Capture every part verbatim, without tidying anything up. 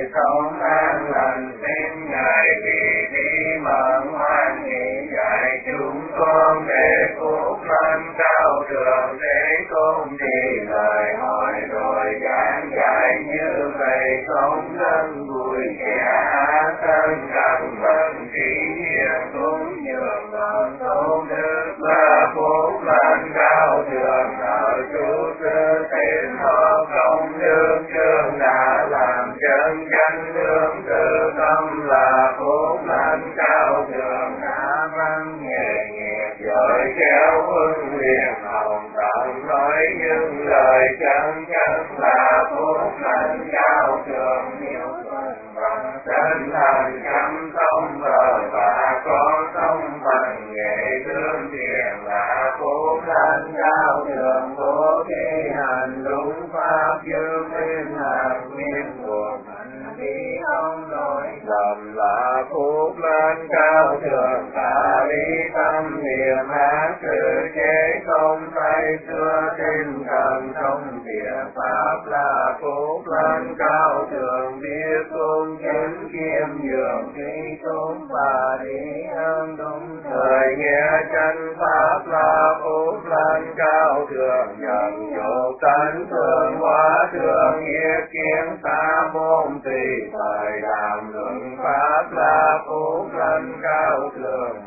đời sống an lành, đến ngày vì đi mừng hoan hỷ dạy chúng con để phúc lành cao thượng, để con đi lời hỏi rồi giảng dạy như vậy không ngân vui kẻ thân cần vân trí hiền cũng nhường con tôn đức và phúc lành cao thượng ở chủ sư tên họ công đức chương đã làm chân chánh lương tự tâm là phúc lành cao thượng đã văn nghề nghiệp giỏi khéo huân liền hồng tận nói những lời chân chánh là phúc lành cao thượng nhiều phần bằng chân thành chăm thông vợ và con thông bằng nghệ thương tiền là phúc lành cao thượng bố thí hành đúng pháp dương thiên hàng nguyên buộc hành vi không lỗi lầm là phúc lành cao thượng ta lý tâm niệm ác sự chế không tay xưa tinh thần không địa pháp là phúc lành cao thượng biết cung chính kiêm nhường khi chúng và đi ơn đúng thời nghe chân pháp là phúc lành cao thượng nhận dục tánh thương hóa thương nghĩa kiến ta môn tùy thời đàm luận pháp là phúc lành cao thượng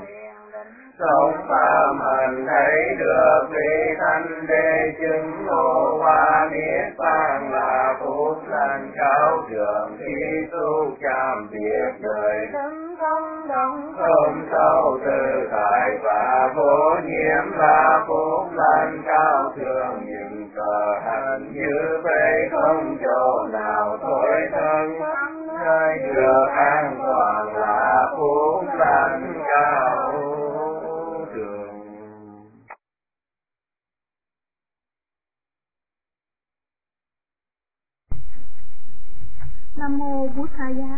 sống phạm hành thấy được vị thanh đế chứng ngộ hoa niết bàn là phúc lành cao thượng khi tu chạm việc đời thân không đóng không sâu tự tại và vô nhiễm là phúc lành cao thượng những cờ hành như vậy không chỗ nào thối thân nơi được an toàn là phúc lành cao thượng. Nam mô Bố Tha Giá.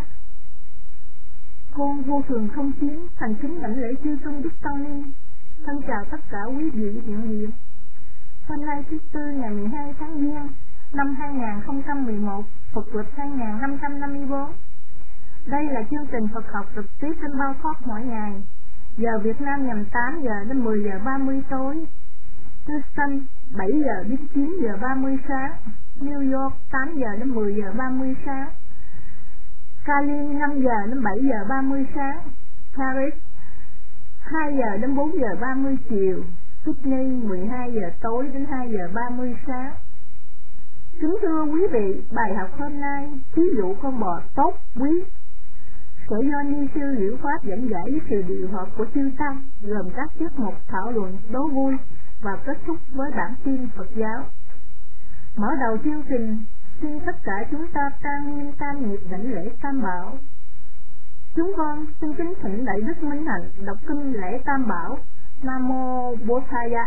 Con vô thường không chiến, thành kính đảnh lễ chư tôn đức tăng ni. Thân chào tất cả quý vị hiện diện. Hôm nay thứ tư ngày mười hai tháng Giêng năm hai nghìn không trăm mười một, Phật lịch hai nghìn năm trăm năm mươi tư. Đây là chương trình Phật học trực tiếp trên Bao Thoát mỗi ngày. Giờ Việt Nam nhằm tám giờ đến mười giờ ba mươi tối. Houston bảy giờ đến chín giờ ba mươi sáng. New York tám giờ đến mười giờ ba mươi sáng. Cali năm giờ đến bảy giờ ba mươi sáng. Paris hai giờ đến bốn giờ ba mươi chiều. Sydney mười hai giờ tối đến hai giờ ba mươi sáng. Kính thưa quý vị, bài học hôm nay thí dụ con bò tốt quý sẽ do ni sư Liễu Pháp dẫn giải với sự điều hợp của chư tăng, gồm các tiết mục thảo luận đố vui và kết thúc với bản tin Phật giáo. Mở đầu chương trình, xin tất cả chúng ta trang nghiêm tam nghiệp đảnh lễ Tam Bảo. Chúng con xin kính thỉnh Đại Đức Minh Hạnh đọc kinh lễ Tam Bảo. Nam mô Bố Tha Giá.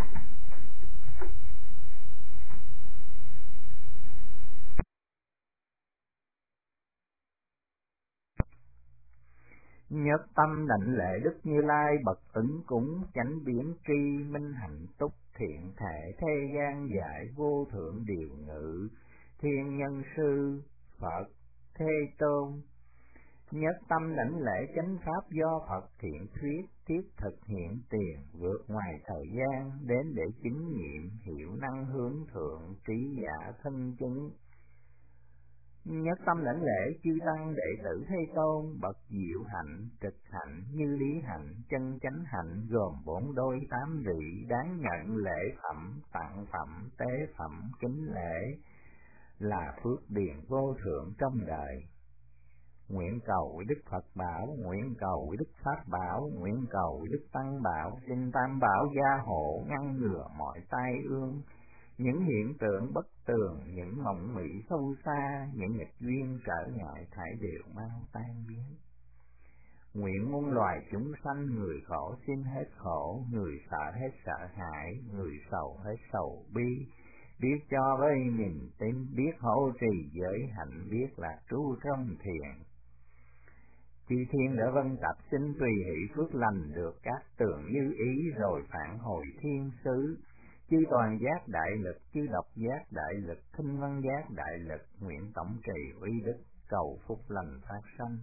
Nhất tâm đảnh lễ Đức Như Lai bậc ứng cúng chánh biến tri minh hạnh túc thiện thể thế gian giải vô thượng điều ngự thiên nhân sư Phật Thế Tôn. Nhất tâm đảnh lễ chánh pháp do Phật thiện thuyết thiết thực hiện tiền vượt ngoài thời gian đến để chứng nghiệm hiểu năng hướng thượng trí giả thân chứng. Nhất tâm lãnh lễ chư tăng đệ tử Thế Tôn bậc diệu hạnh trực hạnh như lý hạnh chân chánh hạnh gồm bốn đôi tám vị đáng nhận lễ phẩm tặng phẩm tế phẩm kính lễ là phước điền vô thượng trong đời. Nguyện cầu Đức Phật bảo, nguyện cầu Đức Pháp bảo, nguyện cầu Đức Tăng bảo, xin Tam bảo gia hộ ngăn ngừa mọi tai ương, những hiện tượng bất tường, những mộng mị sâu xa, những nghịch duyên trở ngại thải đều mau tan biến. Nguyện muôn loài chúng sanh người khổ xin hết khổ, người sợ hết sợ hãi, người sầu hết sầu bi, biết cho với niềm tin, biết hỗ trì giới hạnh, biết là trú trong thiền. Chư thiên đã vân tập xin tùy hỷ phước lành được các tường như ý rồi phản hồi thiên sứ. Chư toàn giác đại lực, chư độc giác đại lực, thinh văn giác đại lực, nguyện tổng trì uy đức cầu phúc lành phát sanh.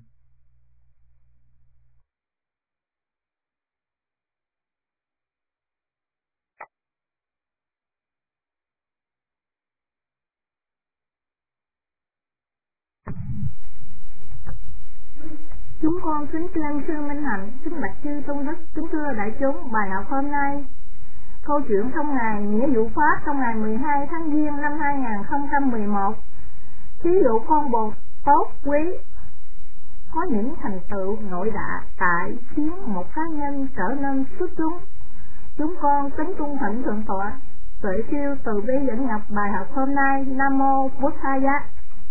Chúng con kính lên sư Minh Hạnh, kính bạch chư tôn đức, kính thưa đại chúng, bài học hôm nay. Câu chuyện trong ngày nghĩa vụ pháp trong ngày mười hai tháng Giêng năm hai nghìn không trăm mười một. Thí dụ con bồ tốt quý có những thành tựu nội đại tại khiến một cá nhân trở nên xuất chúng. Chúng con kính cung thỉnh thượng tọa tuệ siêu từ bi dẫn nhập bài học hôm nay. Nam mô Bụt Tha Giá.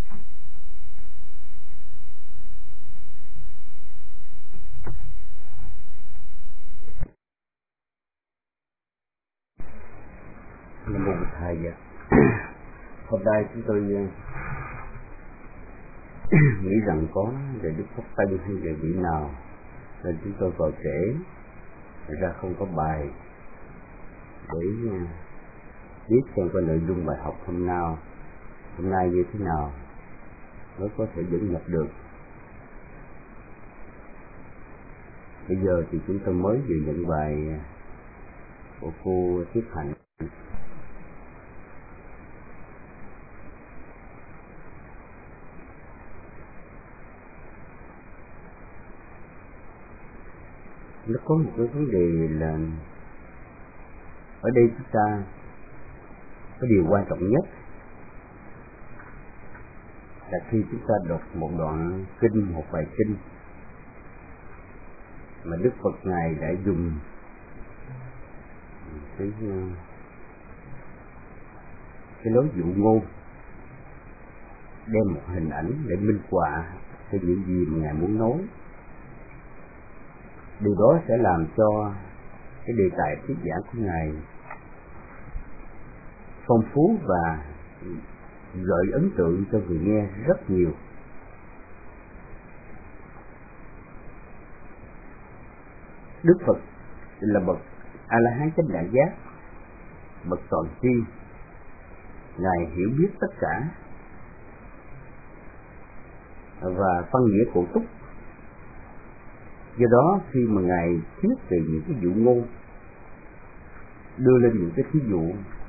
Nam mô Bụt Tha Giá. Hôm nay chúng tôi nghĩ rằng có về Đức Pháp Tân hay về vị nào nên chúng tôi vào trễ, thật ra không có bài để biết xem cái nội dung bài học hôm nào hôm nay như thế nào mới có thể dẫn nhập được. Bây giờ thì chúng tôi mới vừa nhận bài của cô Tiếp Hạnh. Nó có một cái vấn đề là ở đây chúng ta cái điều quan trọng nhất là khi chúng ta đọc một đoạn kinh, một bài kinh mà Đức Phật Ngài đã dùng cái cái lối dụ ngôn đem một hình ảnh để minh họa cho những gì mà Ngài muốn nói. Điều đó sẽ làm cho cái đề tài thuyết giảng của Ngài phong phú và gợi ấn tượng cho người nghe rất nhiều. Đức Phật là bậc A La Hán chánh đẳng giác, bậc toàn tri. Ngài hiểu biết tất cả và phân nghĩa cổ túc. Do đó khi mà Ngài thuyết về những cái dụ ngôn, đưa lên những cái thí dụ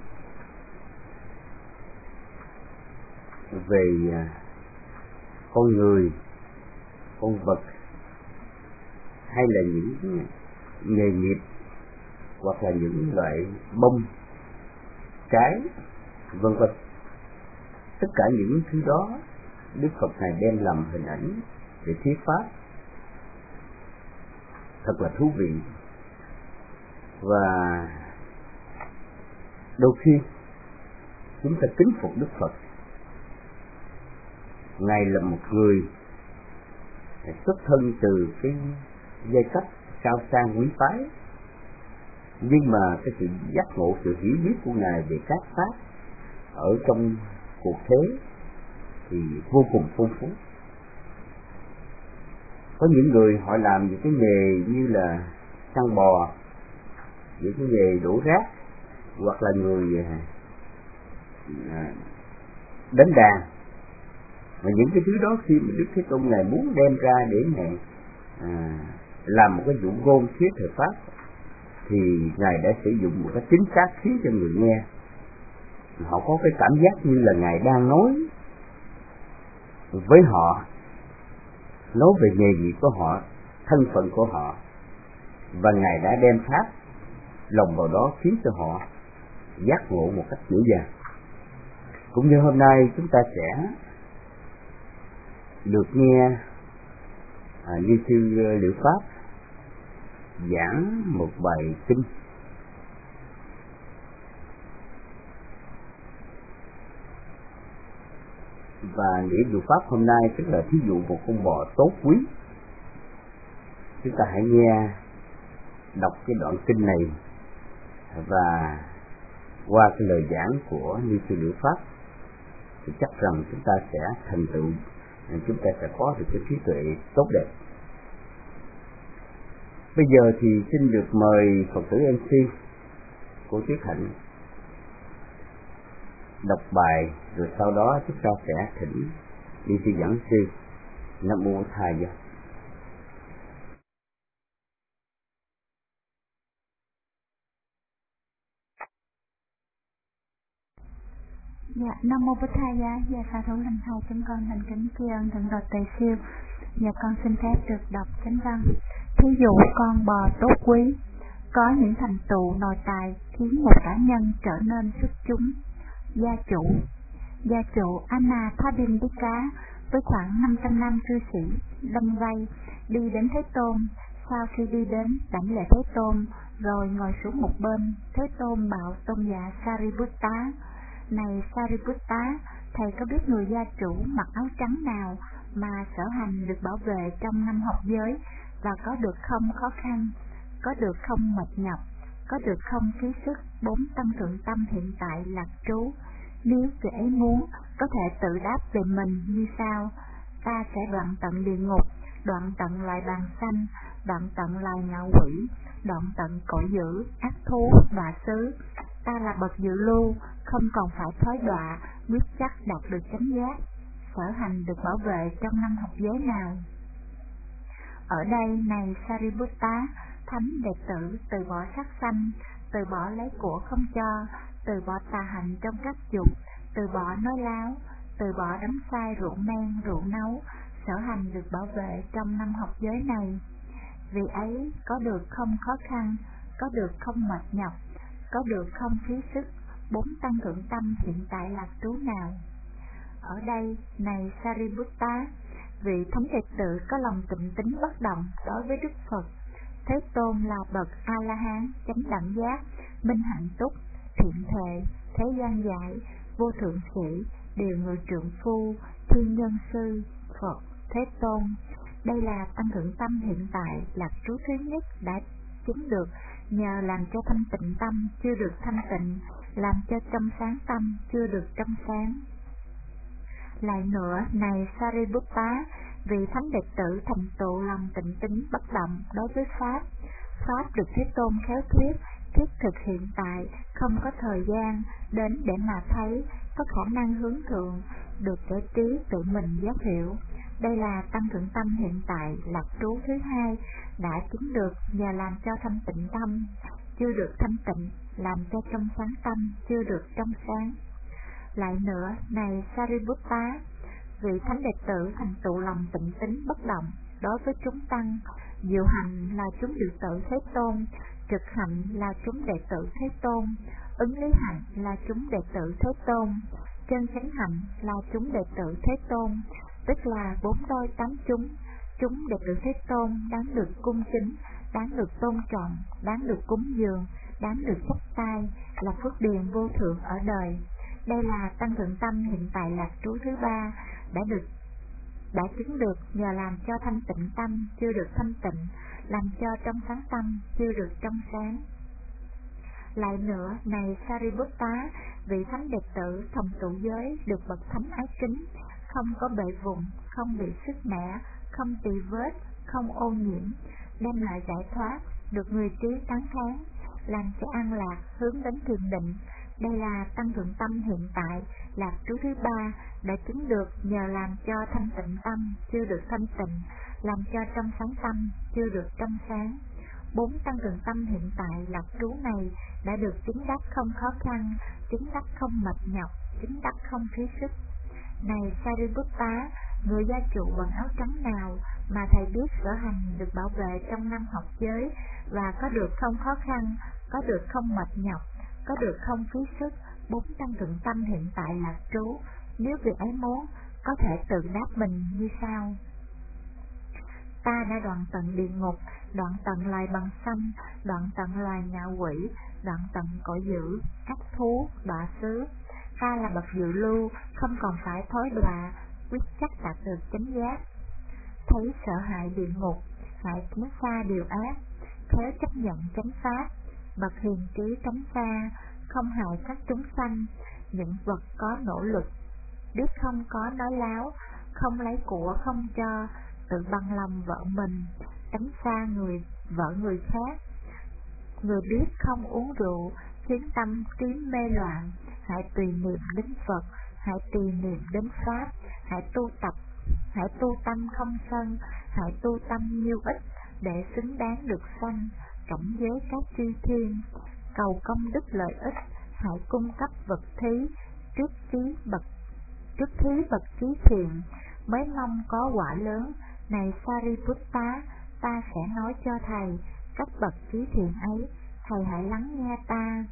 về con người, con vật hay là những nghề nghiệp hoặc là những loại bông, trái, vân vân, tất cả những thứ đó Đức Phật Ngài đem làm hình ảnh để thuyết pháp thật là thú vị. Và đôi khi chúng ta kính phục Đức Phật. Ngài là một người xuất thân từ cái giai cấp cao sang quý phái, nhưng mà cái sự giác ngộ, sự hiểu biết của Ngài về các pháp ở trong cuộc thế thì vô cùng phong phú. Có những người họ làm những cái nghề như là săn bò, những cái nghề đổ rác, hoặc là người đánh đàn, mà những cái thứ đó khi mà Đức Thế Tôn Ngài muốn đem ra để Ngài à, làm một cái dụ ngôn thuyết thời pháp thì Ngài đã sử dụng một cái chính xác khiến cho người nghe họ có cái cảm giác như là Ngài đang nói với họ, nói về nghề nghiệp của họ, thân phận của họ, và Ngài đã đem pháp lòng vào đó khiến cho họ giác ngộ một cách dễ dàng. Cũng như hôm nay chúng ta sẽ được nghe à, như sư Liệu Pháp giảng một bài kinh và nghĩa vụ pháp hôm nay tức là thí dụ một con bò tốt quý. Chúng ta hãy nghe đọc cái đoạn kinh này và qua cái lời giảng của như sư Liệu Pháp thì chắc rằng chúng ta sẽ thành tựu, chúng ta sẽ có được cái trí tuệ tốt đẹp. Bây giờ thì xin được mời Phật tử em xê cô Tuyết Hạnh đọc bài, rồi sau đó chúng ta sẽ thỉnh Đi sư giảng sư. Nam mô Thầy Giá. Dạ, Nam mô Bích Thầy Giá. Dạ, sa thú linh thầy, chúng con thành kính tri ân thượng tọa Tề Siêu. Dạ, con xin phép được đọc chánh văn. Thí dụ con bò tốt quý, có những thành tựu nội tài khiến một cá nhân trở nên xuất chúng. Gia chủ Gia chủ Anathapindika với khoảng năm trăm năm cư sĩ lâm vây đi đến Thế Tôn. Sau khi đi đến đảnh lễ Thế Tôn rồi ngồi xuống một bên, Thế Tôn bảo tôn giả Sariputta: Này Sariputta, thầy có biết người gia chủ mặc áo trắng nào mà sở hành được bảo vệ trong năm học giới và có được không khó khăn, có được không mệt nhọc, có được không phí sức bốn tăng thượng tâm hiện tại lạc trú? Nếu vị ấy muốn, có thể tự đáp về mình như sau: ta sẽ đoạn tận địa ngục, đoạn tận loài bàn xanh, đoạn tận loài ngạ quỷ, đoạn tận cõi dữ, ác thú, đọa xứ. Ta là bậc dự lưu, không còn phải thói đọa, quyết chắc đạt được chánh giác. Sở hành được bảo vệ trong năm học giới nào? Ở đây, này Sariputta, thánh đệ tử từ bỏ sát sanh, từ bỏ lấy của không cho, từ bỏ tà hành trong các dục, từ bỏ nói láo, từ bỏ đắm say rượu men, rượu nấu, sở hành được bảo vệ trong năm học giới này. Vì ấy có được không khó khăn, có được không mệt nhọc, có được không phí sức bốn tăng thượng tâm hiện tại lạc trú nào? Ở đây, này Sariputta, vị thánh đệ tử có lòng tịnh tín bất động đối với Đức Phật. Thế Tôn là bậc A-la-hán, chánh đẳng giác, minh hạnh túc, thiện thệ, thế gian giải, vô thượng sĩ, điều ngự trượng phu, thiên nhân sư, Phật, Thế Tôn. Đây là tăng thượng tâm hiện tại lạc trú thứ nhất đã chứng được nhờ làm cho thanh tịnh tâm chưa được thanh tịnh, làm cho trong sáng tâm chưa được trong sáng. Lại nữa, này Sariputta, vì thánh đệ tử thành tựu lòng tịnh tín bất động đối với Pháp. Pháp được Thế Tôn khéo thuyết, thiết thực hiện tại, không có thời gian đến để mà thấy, có khả năng hướng thượng, được kẻ trí tự mình giác hiểu. Đây là tăng thượng tâm hiện tại lạc trú thứ hai đã chứng được nhờ làm cho thanh tịnh tâm chưa được thanh tịnh, làm cho trong sáng tâm chưa được trong sáng. Lại nữa, này Sariputta, vị thánh đệ tử thành tựu lòng tịnh tín bất động đối với chúng tăng. Diệu hành là chúng đệ tử Thế Tôn, trực hạnh là chúng đệ tử Thế Tôn, ứng lý hạnh là chúng đệ tử Thế Tôn, chân chánh hạnh là chúng đệ tử Thế Tôn, tức là bốn đôi tám chúng. Chúng đệ tử Thế Tôn đáng được cung kính, đáng được tôn trọng, đáng được cúng dường, đáng được chắp tay, là phước điền vô thượng ở đời. Đây là tăng thượng tâm hiện tại lạc trú thứ ba đã được đã chứng được nhờ làm cho thanh tịnh tâm chưa được thanh tịnh, làm cho trong sáng tâm chưa được trong sáng. Lại nữa, này Sariputta, vị thánh đệ tử thầm tụ giới được bậc thánh ái kính, không có bệ vùng, không bị sức mẻ, không tỳ vết, không ô nhiễm, đem lại giải thoát, được người trí tán thán, làm cho an lạc hướng đến thiền định. Đây là tăng thượng tâm hiện tại lạc trú thứ ba đã chứng được nhờ làm cho thanh tịnh tâm chưa được thanh tịnh, làm cho trong sáng tâm chưa được trong sáng. Bốn tăng thượng tâm hiện tại lạc trú này đã được chứng đắc không khó khăn, chứng đắc không mệt nhọc, chứng đắc không phí sức. Này Sariputta, người gia chủ bằng áo trắng nào mà thầy biết sở hành được bảo vệ trong năm học giới và có được không khó khăn, có được không mệt nhọc, có được không phí sức bốn tăng thượng tâm hiện tại lạc trú? Nếu việc ấy muốn, có thể tự đáp mình như sau: ta đã đoạn tận địa ngục, đoạn tận loài bằng xanh, đoạn tận loài ngạ quỷ, đoạn tận cõi dữ, ác thú, đọa xứ. Ta là bậc dự lưu, không còn phải thối đọa, quyết chắc đạt được chánh giác. Thấy sợ hại địa ngục, hại tránh xa điều ác, khéo chấp nhận chánh pháp, bậc hiền trí tránh xa, không hại các chúng sanh, những vật có nỗ lực, biết không có nói láo, không lấy của không cho, tự bằng lòng vợ mình, tránh xa người vợ người khác. Người biết không uống rượu, khiến tâm trí mê loạn, hãy tùy niệm đến Phật, hãy tùy niệm đến Pháp, hãy tu tập, hãy tu tâm không sân, hãy tu tâm nhiêu ít để xứng đáng được sanh cảnh giới các chư thiên. Cầu công đức lợi ích, hãy cung cấp vật thí trước trí bậc trước thí bậc trí thiện, mới mong có quả lớn. Này Sariputta, ta sẽ nói cho thầy các bậc trí thiện ấy, thầy hãy lắng nghe ta.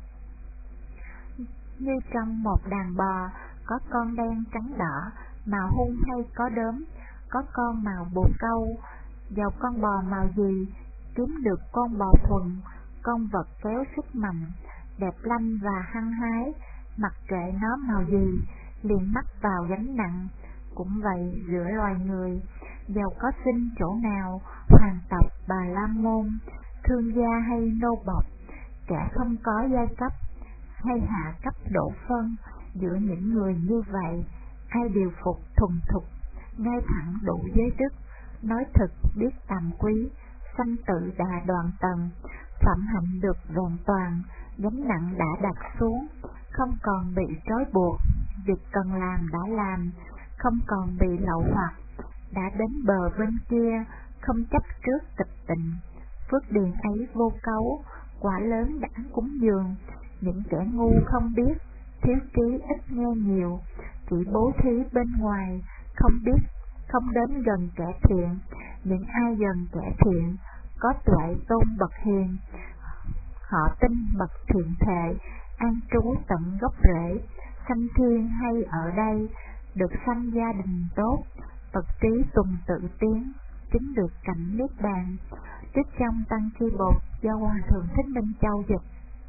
Như trong một đàn bò, có con đen trắng đỏ, màu hung hay có đốm, có con màu bồ câu. Dầu con bò màu gì, kiếm được con bò thuần, con vật kéo sức mạnh, đẹp lanh và hăng hái, mặc kệ nó màu gì, liền mắc vào gánh nặng. Cũng vậy giữa loài người, dầu có sinh chỗ nào, hoàng tộc bà la môn, thương gia hay nô bộc, kẻ không có giai cấp hay hạ cấp độ phân, giữa những người như vậy, ai đều phục thuần thục, ngay thẳng đủ giới đức, nói thực biết tàm quý, sanh tự đà đoàn tầng, phẩm hạnh được vẹn toàn, gánh nặng đã đặt xuống, không còn bị trói buộc, việc cần làm đã làm, không còn bị lậu hoặc, đã đến bờ bên kia, không chấp trước tịch tịnh. Phước điền ấy vô cấu, quả lớn đã cúng dường. Những kẻ ngu không biết, thiếu trí ít nghe nhiều, chỉ bố thí bên ngoài, không biết, không đến gần kẻ thiện. Những ai gần kẻ thiện, có tuệ tôn bậc hiền, họ tin bậc thiện thệ, an trú tận gốc rễ, sanh thiên hay ở đây, được sanh gia đình tốt, Phật trí tùng tự tiến, chứng được cảnh niết bàn. Trích trong Tăng Chi Bột do Hòa Thượng Thích Minh Châu dịch.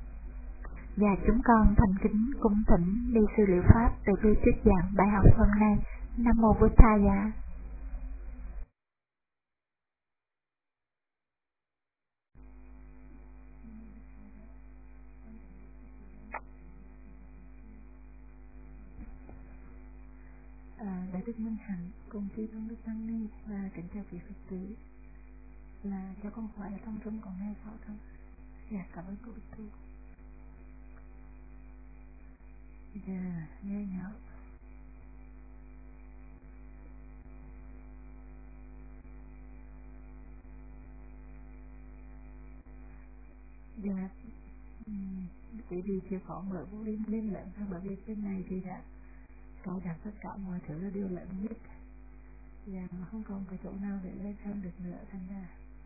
Và chúng con thành kính cung thỉnh ni sư Liệu Pháp từ bi trích giảng bài học hôm nay. Nam mô Bụt Thaya. À, Đại đức Minh Hạnh cùng chư tôn đức tăng ni và kính chào quý Phật tử, là cho con hỏi ở trong trung còn nghe rõ không? Dạ, cảm ơn cô Bích Thu. Dạ, nghe nhỏ. Dạ, bởi vì chưa có mở vô liên liên lệnh thôi, bởi vì bên này thì đã cài đặt tất cả mọi thứ là đều lệnh nhất. Dạ, mà không còn cái chỗ nào để lên thêm được nữa, thành ra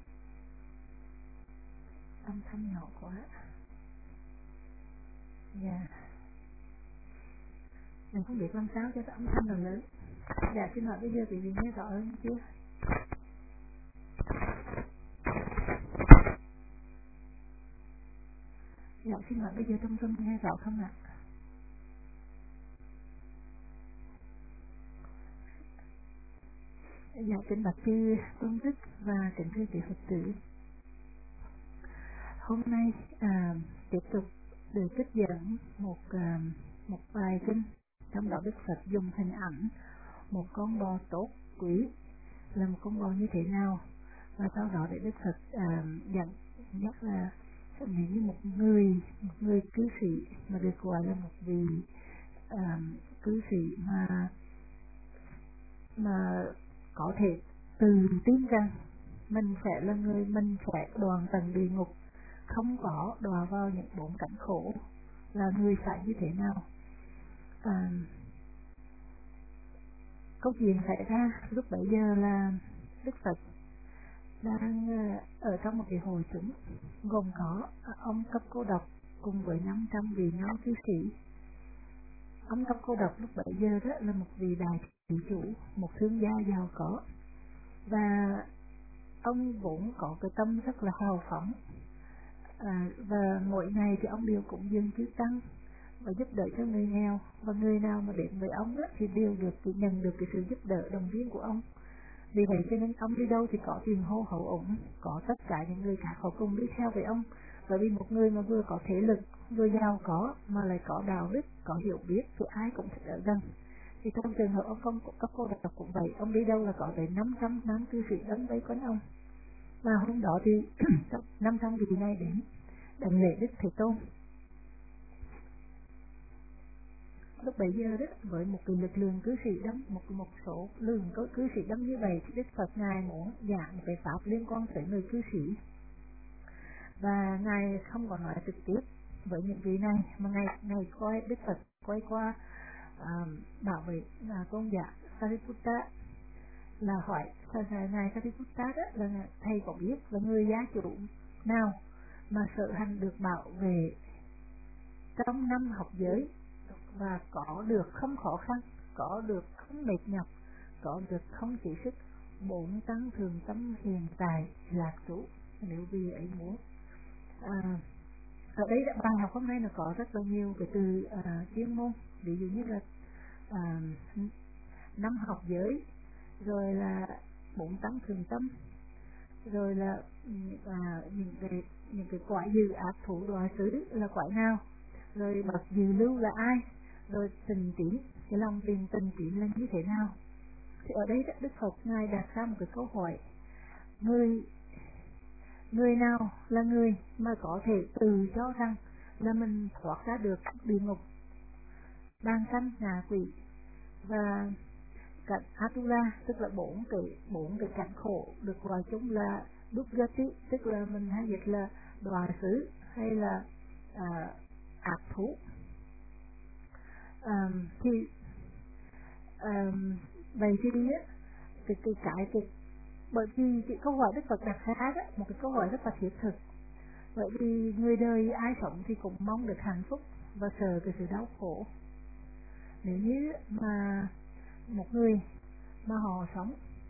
âm thanh nhỏ quá. Dạ, mình không biết làm sao cho cái âm thanh là lớn. Dạ, xin hỏi bây giờ quý vị nghe rõ hơn chưa? Dạ, xin hỏi bây giờ trong tâm nghe rõ không ạ? Dạ, kính bạch chư tôn đức và kính thưa quý Phật tử. Hôm nay à, tiếp tục được trích dẫn một à, một bài kinh, trong đó Đức Phật dùng hình ảnh một con bò tốt quý là một con bò như thế nào, và sau đó để Đức Phật à, dẫn nhắc là nếu như một người một người cư sĩ mà được gọi là một vị à, cư sĩ mà mà có thể tự tin rằng mình sẽ là người mình sẽ đoàn tầng địa ngục, không có đọa vào những bốn cảnh khổ, là người phải như thế nào. À, câu chuyện xảy ra lúc bấy giờ là Đức Phật đang ở trong một cái hội chúng gồm có ông Cấp Cô Độc cùng với năm trăm vị nhóm cư sĩ. Ông Cấp Cô Độc lúc bấy giờ đó là một vị đại thị chủ, một thương gia giàu có, và ông vốn có cái tâm rất là hào phóng, à, và mỗi ngày thì ông đều cũng dâng chư tăng và giúp đỡ cho người nghèo, và người nào mà đến với ông đó, thì đều được nhận được cái sự giúp đỡ đồng viên của ông. Vì vậy cho nên ông đi đâu thì có tiền hô hậu ủng, có tất cả những người khác họ cùng đi theo với ông. Bởi vì một người mà vừa có thể lực, vừa giàu có, mà lại có đạo đức, có hiểu biết, thì ai cũng thích ở gần. Thì trong trường hợp ông công Cấp Cô Độc cũng vậy, ông đi đâu là có tới năm trăm nam cư sĩ đến vây quanh ông. Và hôm đó thì năm trăm vị này đến đảnh lễ Đức Thế Tôn. lúc bấy giờ đó, với một cái lực lượng cư sĩ đông, một một số lượng có cư sĩ đông như vậy, thì Đức Phật ngài muốn giảng cái pháp liên quan tới người cư sĩ, và ngài không có nói trực tiếp với những vị này, mà ngài ngài coi Đức Phật quay qua à, bảo vệ là tôn giả Sariputta, là hỏi ngài Sariputta đó là thầy có biết là người gia chủ nào mà sở hành được bảo vệ trong năm học giới và có được không khó khăn, có được không mệt nhọc, có được không chỉ sức, bốn tăng thường tâm hiền tài lạc trú, nếu vì ấy muốn. À, ở đây bài học hôm nay nó có rất là nhiều cái từ à, chuyên môn, ví dụ như là à, năm học giới, rồi là bốn tăng thường tâm, rồi là à, những cái những cái quả dự ác thủ đoại xứ là quả nào, rồi bậc dự lưu là ai, rồi tình tín, cái lòng tình tình tín là như thế nào. Thì ở đây Đức Phật ngài đặt ra một cái câu hỏi: người người nào là người mà có thể tự cho rằng là mình thoát ra được địa ngục, ban sanh, ngạ quỷ và cảnh Atula, tức là bốn cái bốn cái cảnh khổ được gọi chung là Dukkati, tức là mình hay dịch là đọa xứ hay là à, ác thú. À, thì à, vậy thì á, cái cái cái cái bởi vì cái câu hỏi Đức Phật đặt ra đó, một cái câu hỏi rất là thiết thực. Bởi vì người đời ai sống thì cũng mong được hạnh phúc và sợ cái sự đau khổ. Nếu như mà một người mà họ sống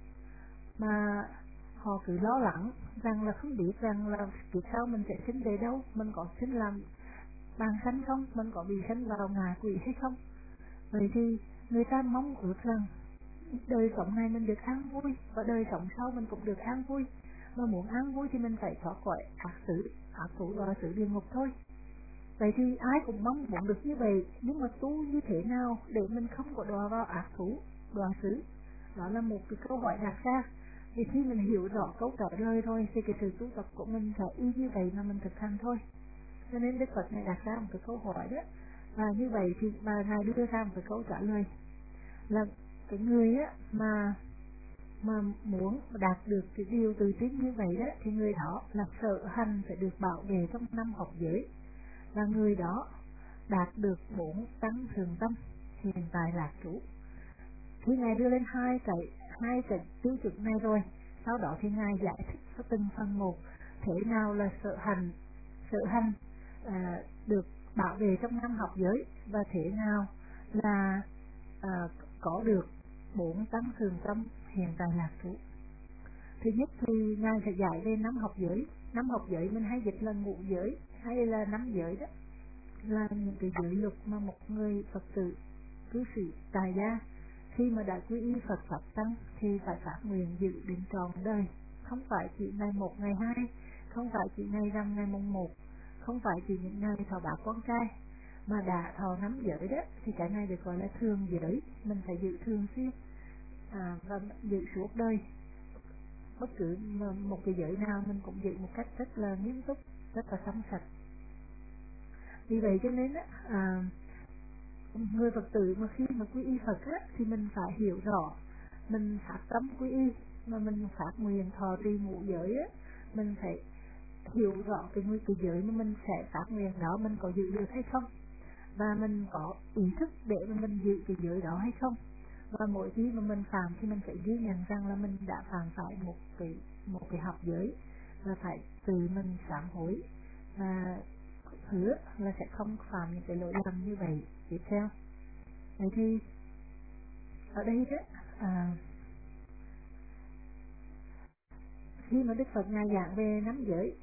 mà họ cứ lo lắng rằng là không biết rằng là kiếp sau mình sẽ sinh về đâu, mình có sinh làm bàn sanh không, mình có bị sinh vào ngạ quỷ hay không, vậy thì người ta mong ước rằng đời sống này mình được an vui và đời sống sau mình cũng được an vui, mà muốn an vui thì mình phải thoát khỏi ác xứ, ác thủ và sự địa ngục thôi. Vậy thì ai cũng mong muốn được như vậy, nhưng mà tu như thế nào để mình không có đọa vào ác thú, đọa xứ? Đó là một cái câu hỏi đặt ra. Vì khi mình hiểu rõ câu trả lời thôi thì cái sự tu tập của mình sẽ y như vậy mà mình thực hành thôi. Cho nên Đức Phật này đặt ra một cái câu hỏi đó, và như vậy thì mà ngài đưa ra một cái câu trả lời là cái người á mà mà muốn đạt được cái điều tự tin như vậy đó, thì người đó là sở hành phải được bảo vệ trong năm học giới, và người đó đạt được bốn tăng thường tâm hiền tài lạc trú. Khi ngài đưa lên hai cái hai cái tiêu chuẩn này rồi, sau đó thì ngài giải thích có từng phần một thế nào là sở hành sở hành à, được bảo vệ trong năm học giới, và thế nào là à, có được bốn tăng thường tâm hiền tài lạc trú. Thứ nhất thì ngài sẽ dạy về năm học giới. Năm học giới mình hay dịch là ngũ giới hay là năm giới đó, là những cái giới luật mà một người Phật tử cư sĩ tài gia khi mà đã quy y Phật pháp tăng thì phải phát nguyện giữ đến trọn đời, không phải chỉ ngày một ngày hai, không phải chỉ ngày rằm ngày mùng một, không phải chỉ những ngày thọ bạc con trai, mà đã thọ năm giới đó thì cái này được gọi là thường giới, mình phải giữ thường xuyên à, và giữ suốt đời. Bất cứ một cái giới nào mình cũng giữ một cách rất là nghiêm túc, rất là trong sạch. Vì vậy cho nên à, người Phật tử mà khi mà quy y Phật á, thì mình phải hiểu rõ, mình phát tâm quy y mà mình phát nguyện thọ trì ngũ giới á, mình phải hiểu rõ cái nguy cái giới mà mình sẽ phát nguyện đó mình có giữ được hay không, và mình có ý thức để mà mình giữ cái giới đó hay không. Và mỗi khi mà mình phạm thì mình phải ghi nhận rằng là mình đã phạm phải một cái một cái học giới, và phải tự mình sám hối và hứa là sẽ không phạm những cái lỗi lầm như vậy tiếp theo. Vậy thì ở đây đó à, khi mà Đức Phật ngài giảng về năm giới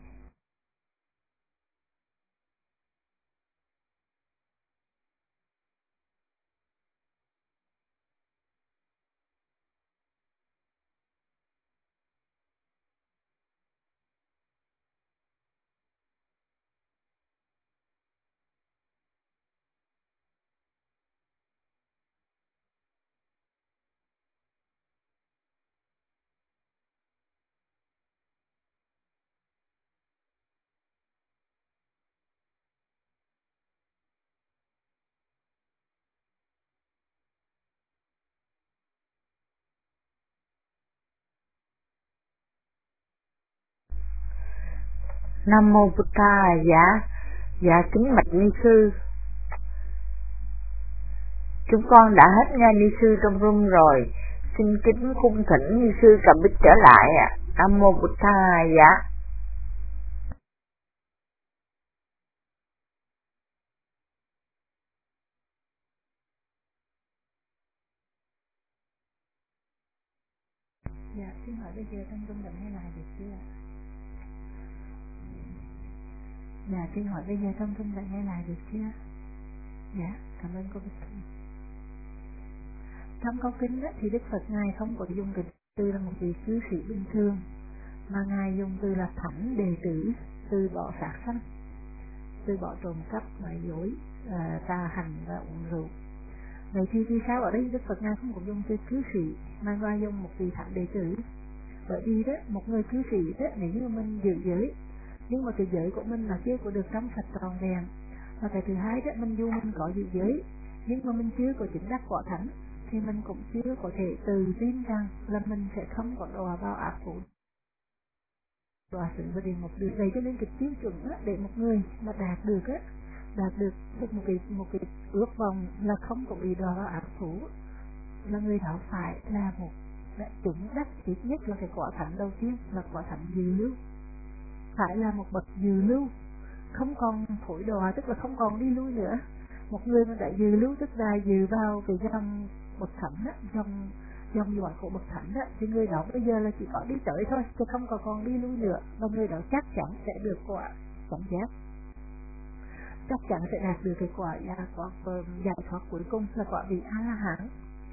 Nam mô Bụt Tha. Dạ, dạ kính bạch ni sư. Chúng con đã hết nghe ni sư trong room rồi. Xin kính cung thỉnh ni sư cầm bích trở lại ạ. À. Nam mô Bụt Tha. Dạ. Dạ, xin hỏi bây giờ trong rung động nghe lại được chưa? Dạ, xin hỏi bây giờ trong rung động nghe lại được chưa? Dạ, cảm ơn cô Bích Thị. Trong câu kinh đó, thì Đức Phật Ngài không có dùng cái từ là một vị cư sĩ bình thường, mà Ngài dùng từ là thánh đệ tử, từ bỏ sát sanh, từ bỏ trộm cắp, nói dối, à, tà hành và uống rượu. Vậy thì vì sao ở đây Đức Phật Ngài không có dùng từ cư sĩ mà Ngài dùng một vị thánh đệ tử? Bởi vì đó, một người cư sĩ đó, nếu như mình giữ giới, nhưng mà cái giới của mình là chưa có được trong sạch tròn vẹn. Và cái thứ hai đó, mình dù mình có giữ giới, nhưng mà mình chưa có chứng đắc quả thánh, thì mình cũng chưa có thể tự tin rằng là mình sẽ không có đọa vào ác phủ, đọa sự và địa ngục được. Vậy cho nên cái tiêu chuẩn đó, để một người mà đạt được á, đạt được một cái một cái ước vọng là không có bị đọa vào ác phủ, là người đó phải là một đã chứng đắc ít nhất là cái quả thánh đầu tiên là quả thánh dự lưu, phải là một bậc dự lưu, không còn thổi đọa, tức là không còn đi lui nữa. Một người mà đã dự lưu tức là dự vào cái dòng bậc thánh á, dòng dòng loại của bậc thánh á, thì người đó bây giờ là chỉ có đi tới thôi, chứ không còn còn đi lui nữa, và người đó chắc chắn sẽ được quả chánh giác, chắc chắn sẽ đạt được cái quả giải thoát, giải thoát cuối cùng là quả vị A La Hán.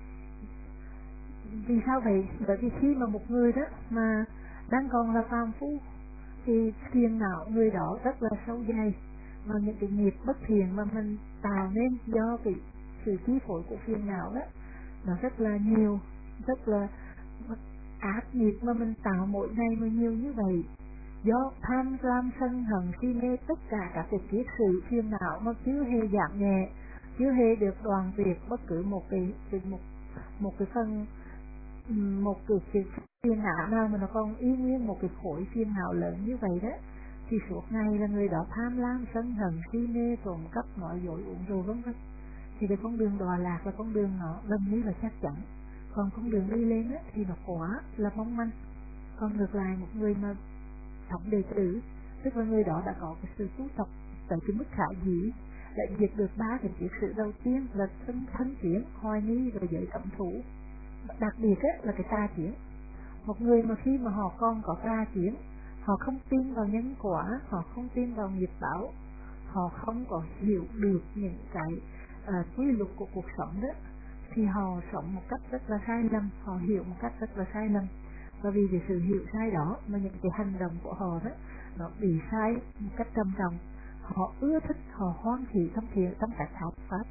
Vì sao vậy? Bởi vì khi mà một người đó mà đang còn là phàm phu thì phiền não người đó rất là sâu dày, và những cái nghiệp bất thiện mà mình tạo nên do cái sự chi phối của phiền não đó nó rất là nhiều, rất là ác nghiệp mà mình tạo mỗi ngày mà nhiều như vậy, do tham lam sân hận si mê, tất cả các cái kiết sự phiền não mà chưa hề giảm nhẹ, chưa hề được đoàn tuyệt bất cứ một cái một một cái phần một cái, cái phiền não nào mà nó còn y nguyên một cái khối phiền não lớn như vậy đó, thì suốt ngày là người đó tham lam sân hận si mê trộm cắp nói dối uống rượu vân vân, thì cái con đường đọa lạc là con đường nó gần như là chắc chắn. Còn con đường đi lên á, thì nó quá là mong manh. Còn ngược lại một người mà sống đệ tử, tức là người đó đã có cái sự tu tập tới cái mức khả dĩ, đã diệt được ba cái kiết sự đầu tiên là thân thân kiến, hoài nghi và giới cẩm thủ. Đặc biệt á, là cái tà kiến. Một người mà khi mà họ còn có tà kiến, họ không tin vào nhân quả, họ không tin vào nghiệp báo, họ không có hiểu được những cái à, quy luật của cuộc sống đó, thì họ sống một cách rất là sai lầm, họ hiểu một cách rất là sai lầm. Và vì cái sự hiểu sai đó mà những cái hành động của họ đó nó bị sai một cách trầm trọng, họ ưa thích, họ hoan hỷ trong thiện trong các pháp pháp,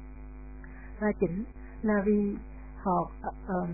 và chính là vì họ uh,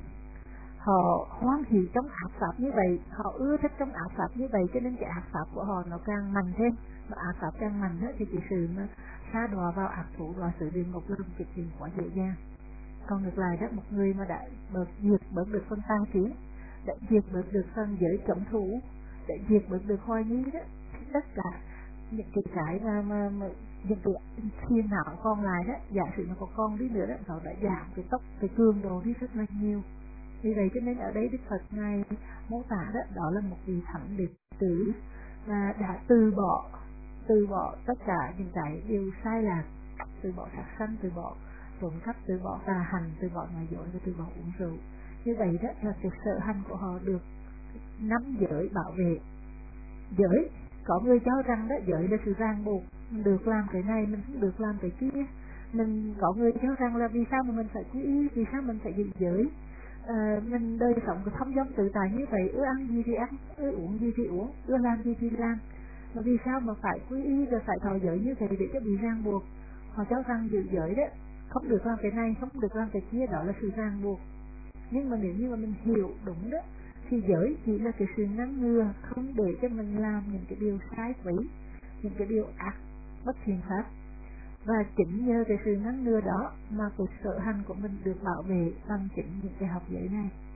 họ hoan hỷ trong ác pháp như vậy, họ ưa thích trong ác pháp như vậy, cho nên cái ác pháp của họ nó càng mạnh thêm, mà ác pháp càng mạnh đó, thì cái sự mà sa đọa vào ác thủ, đọa sự địa ngục là một cái chuyện quá dễ dàng. Còn ngược lại đó, một người mà đã bớt diệt bớt được phân tà kiến, đã diệt bớt được phân giới cẩm thủ, đã diệt bớt được hoài nghi đó, thì tất cả những cái cái mà, mà, mà những cái phiền não còn lại đó, giả sử nó có con đi nữa đó, nó đã giảm cái tốc, cái cường độ đi rất là nhiều. Vì vậy cho nên ở đây Đức Phật Ngài mô tả đó, đó là một vị thánh đệ tử và đã từ bỏ từ bỏ tất cả những cái điều sai lạc, từ bỏ sát sanh, từ bỏ trộm cắp, từ bỏ tà hành, từ bỏ nói dối và từ bỏ uống rượu. Như vậy đó là cái sở hành của họ được năm giới bảo vệ. Giới, có người cho rằng đó giới là sự ràng buộc, mình được làm cái này, mình không được làm cái kia. Mình có người cho rằng là vì sao mà mình phải quy y, vì sao mình phải giữ giới. À, mình đời sống cái thông dong tự tại như vậy, ưa ăn gì thì ăn, ưa uống gì thì uống, ưa làm gì thì làm, mà vì sao mà phải quy y rồi phải thọ giới như vậy để cho bị ràng buộc. Họ cho rằng giữ giới đó, không được làm cái này, không được làm cái kia, đó là sự ràng buộc. Nhưng mà nếu như mà mình hiểu đúng đó, thì giới chỉ là cái sự ngăn ngừa, không để cho mình làm những cái điều sai quấy, những cái điều ác, bất thiện pháp. Và chính nhờ cái sự ngăn ngừa đó mà cái sở hành của mình được bảo vệ bằng chính những cái học giới này.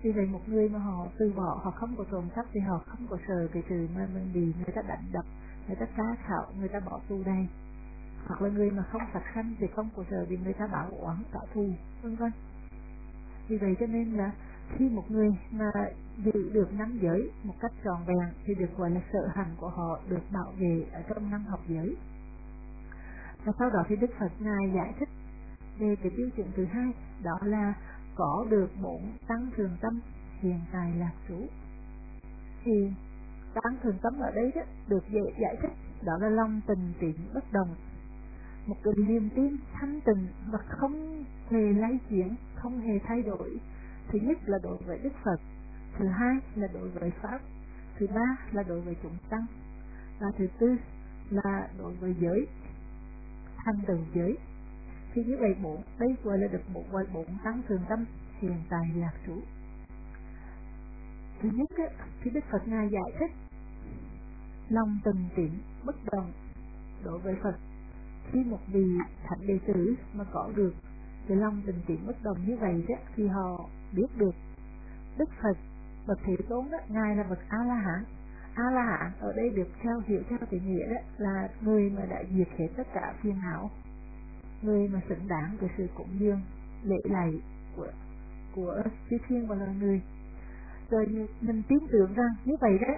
Vì vậy một người mà họ từ bỏ, họ không có trộm cắp thì họ không có sợ cái sự mà mình bị người ta đánh đập, người ta phá khảo, người ta bỏ tù đầy. Hoặc là người mà không sát sanh thì không có sợ bị người ta báo oán trả thù, vân vân. Vì vậy cho nên là khi một người mà giữ được năm giới một cách trọn vẹn thì được gọi là sở hành của họ được bảo vệ ở trong năm học giới. Và sau đó thì Đức Phật Ngài giải thích về cái tiêu chuẩn thứ hai, đó là có được bốn tăng thường tâm hiện tại lạc trú. Thì tăng thường tâm ở đây đó được giải thích đó là lòng tình tín bất động, một cái niềm tin thanh tịnh và không hề lay chuyển, không hề thay đổi. Thứ nhất là đối với Đức Phật, thứ hai là đối với Pháp, thứ ba là đối với chúng tăng, và thứ tư là đối với giới, thanh tịnh giới. Thì như vậy bốn, đây gọi là được một gọi bốn tăng thường tâm hiện tại lạc trú. Thứ nhất á, thì Đức Phật Ngài giải thích lòng tình tín bất động. Đối với Phật, khi một vị thánh đệ tử mà có được cái lòng tình tín bất động như vậy đó, thì họ biết được Đức Phật bậc Thế Tôn đó, Ngài là bậc A La Hán. A La Hán ở đây được theo hiểu theo cái nghĩa đó là người mà đã diệt hết tất cả phiền não, người mà xứng đáng với sự cúng dường lễ lạy của của chư thiên và loài người. Rồi mình tin tưởng rằng như vậy đó,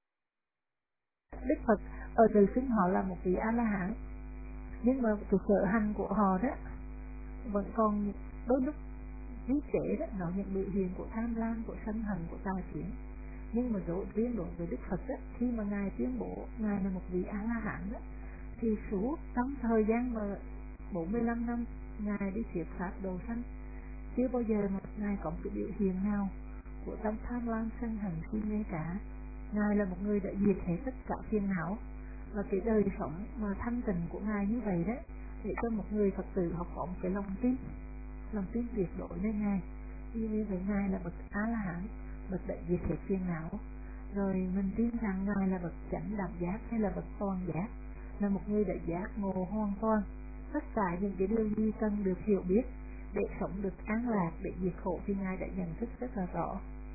Đức Phật ở từ xưng họ là một vị A La Hán, nhưng mà cái sở hành của họ đó vẫn còn đôi lúc trí trễ đó, nó những biểu hiện của tham lam, của sân hận, của tà kiến. Nhưng mà đối riêng đối với Đức Phật đó, khi mà Ngài tuyên bố Ngài là một vị A La Hán đó, thì suốt trong thời gian mà bốn mươi lăm năm Ngài đi thuyết pháp độ sanh, chưa bao giờ mà Ngài có một cái biểu hiện nào của tâm tham lam, sân hận, si mê cả. Ngài là một người đã diệt hết tất cả phiền não, và cái đời sống mà thanh tịnh của Ngài như vậy đó, để cho một người Phật tử họ có một cái lòng tin, lòng tin tuyệt đối nơi Ngài. Vì vậy Ngài là bậc A La Hán, bậc đã diệt hết phiền não. Rồi mình tin rằng Ngài là bậc chánh đẳng giác hay là bậc toàn giác, là một người đã giác ngộ hoàn toàn tất cả những cái điều gì cần được hiểu biết để sống được an lạc, để diệt khổ, thì Ngài đã nhận thức rất là rõ.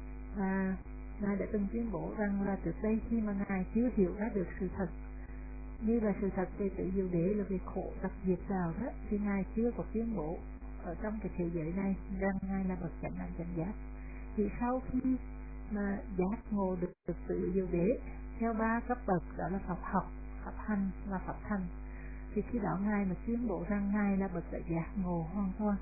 Và Ngài đã từng tuyên bố rằng là trước đây khi mà Ngài chưa hiểu ra được sự thật, như là sự thật về tự diệu đế, là về khổ tập diệt đạo đó, thì Ngài chưa có tuyên bố ở trong cái thế giới này rằng Ngài là bậc chánh đẳng chánh giác. Thì sau khi mà giác ngộ được, được tự diệu đế theo ba cấp bậc, đó là Pháp học, Pháp hành và Pháp thành, thì khi đó Ngài mà tuyên bố rằng Ngài là bậc đã giác ngộ hoàn toàn.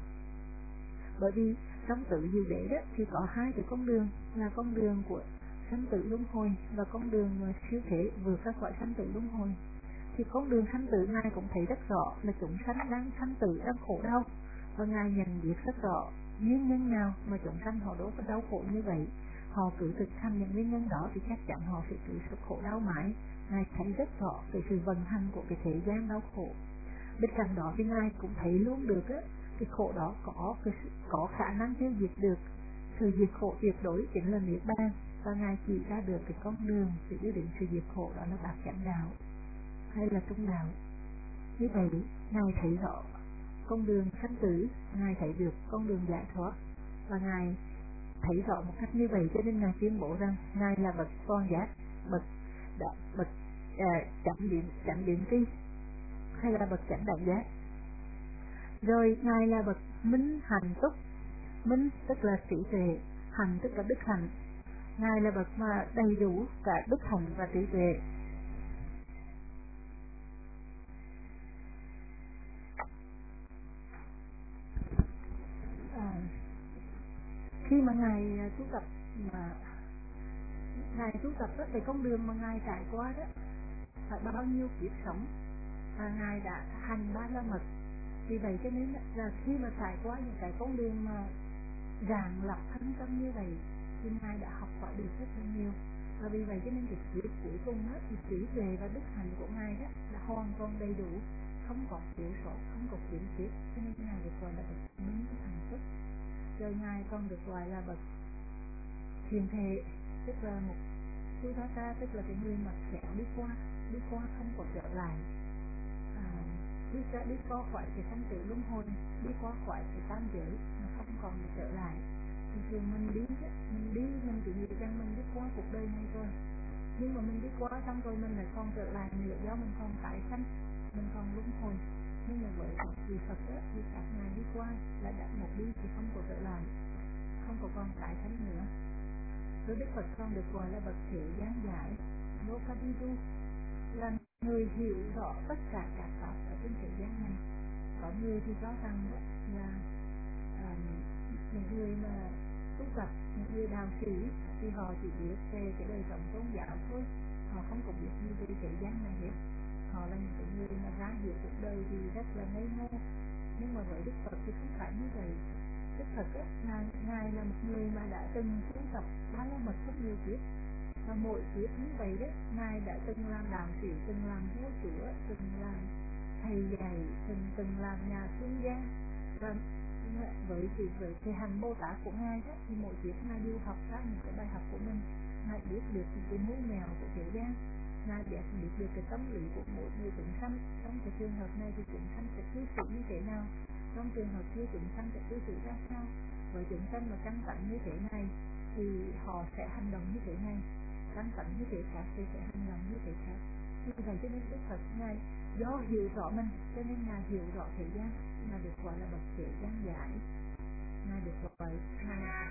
Bởi vì trong tự diệu đế đó thì có hai cái con đường, là con đường của sanh tử luân hồi và con đường siêu thế vượt ra khỏi sanh tử luân hồi. Thì con đường sanh tử Ngài cũng thấy rất rõ là chúng sanh đang sanh tử, đang khổ đau, và Ngài nhận biết rất rõ nguyên nhân nào mà chúng sanh họ đối với đau khổ như vậy. Họ cứ thực hành những nguyên nhân đó thì chắc chắn họ sẽ cứ sự khổ đau mãi. Ngài thấy rất rõ về sự vận hành của cái thế gian đau khổ. Bên cạnh đó thì Ngài cũng thấy luôn được á, cái khổ đó có cái, có khả năng tiêu diệt được. Sự diệt khổ tuyệt đối chính là niết bàn, và Ngài chỉ ra được cái con đường để đưa đến sự diệt khổ, đó là bát chánh đạo hay là trung đạo. Như vậy Ngài thấy rõ con đường sanh tử, Ngài thấy được con đường giải thoát, và Ngài thấy rõ một cách như vậy, cho nên Ngài tuyên bố rằng Ngài là bậc toàn giác, bậc đã, bậc à, chánh điện chánh điện tri, hay là bậc chánh đẳng giác. Rồi Ngài là bậc minh hành túc. Minh tức là trí tuệ, hành tức là đức hạnh. Ngài là bậc mà đầy đủ cả đức hạnh và trí tuệ. À, khi mà Ngài tu tập mà Ngài tu tập đó, cái con đường mà Ngài trải qua đó phải bao nhiêu kiếp sống, và Ngài đã hành ba la mật. Vì vậy cho nên là khi mà trải qua những cái con đường mà ràng lọc thân tâm như vậy thì Ngài đã học hỏi được rất là nhiều. Và vì vậy cho nên cái kiếp cuối cùng đó, thì trí tuệ và đức hạnh của Ngài đó là hoàn toàn đầy đủ, không có thiếu sót, không có khiếm khuyết, cho nên Ngài được gọi là bậc minh hạnh túc. Rồi Ngài còn được gọi là bậc thiền thể, tức là một Sudhata, tức là cái người mà khéo đi qua, đi qua không có trở lại, à, đi ra đi qua khỏi cái sanh tử luân hồi, đi qua khỏi cái tam giới mà không còn trở lại. thì thường mình đi mình đi mình chỉ nghĩ rằng mình đi qua cuộc đời này rồi, nhưng mà mình đi qua xong rồi mình lại còn trở lại nữa, do mình còn tái sanh, mình còn luân hồi. Nhưng mà với các vị Phật đó, thì các ngài đi qua là đã một đi thì không có trở lại, không có còn tái sanh nữa. Rồi Đức Phật còn được gọi là bậc thế gian giải, Lokadidu, là người hiểu rõ tất cả các pháp ở trên thế gian này. Có người thì cho rằng đó là uh, những người mà tu tập, những người đạo sĩ thì họ chỉ biết về cái đời sống tôn giáo thôi, họ không có biết gì về thế gian này hết. Họ là những cái người mà ra hiểu cuộc đời thì rất là ngây ngô. Nhưng mà với Đức Phật thì không phải như vậy. Đức Phật ấy, ngài, ngài là một người mà đã từng tu tập khá là mật rất nhiều kiếp, và mỗi kiếp như vậy đấy, ngài đã từng làm đạo sĩ, từng làm vua chúa, từng làm thầy dạy, từng từng làm nhà thương gia. Và với cái với cái hành Bồ Tát của ngài đó, thì mỗi kiếp ngài đều học ra những cái bài học của mình. Ngài biết được những cái mối mèo của thế gian, ngài biết biết được cái tâm lý của mỗi người chúng sanh. Trong cái trường hợp này thì chúng sanh sẽ cư xử như thế nào, trong trường hợp kia chúng sanh sẽ cư xử ra sao. Với chúng sanh mà căn tánh như thế này thì họ sẽ hành động như thế này, căn tánh như thế khác thì sẽ hành động như thế khác. Như vậy cho nên Đức Phật ngài do hiểu rõ mình cho nên ngài hiểu rõ thế gian, ngài được gọi là bậc thế gian giải, ngài được gọi ngài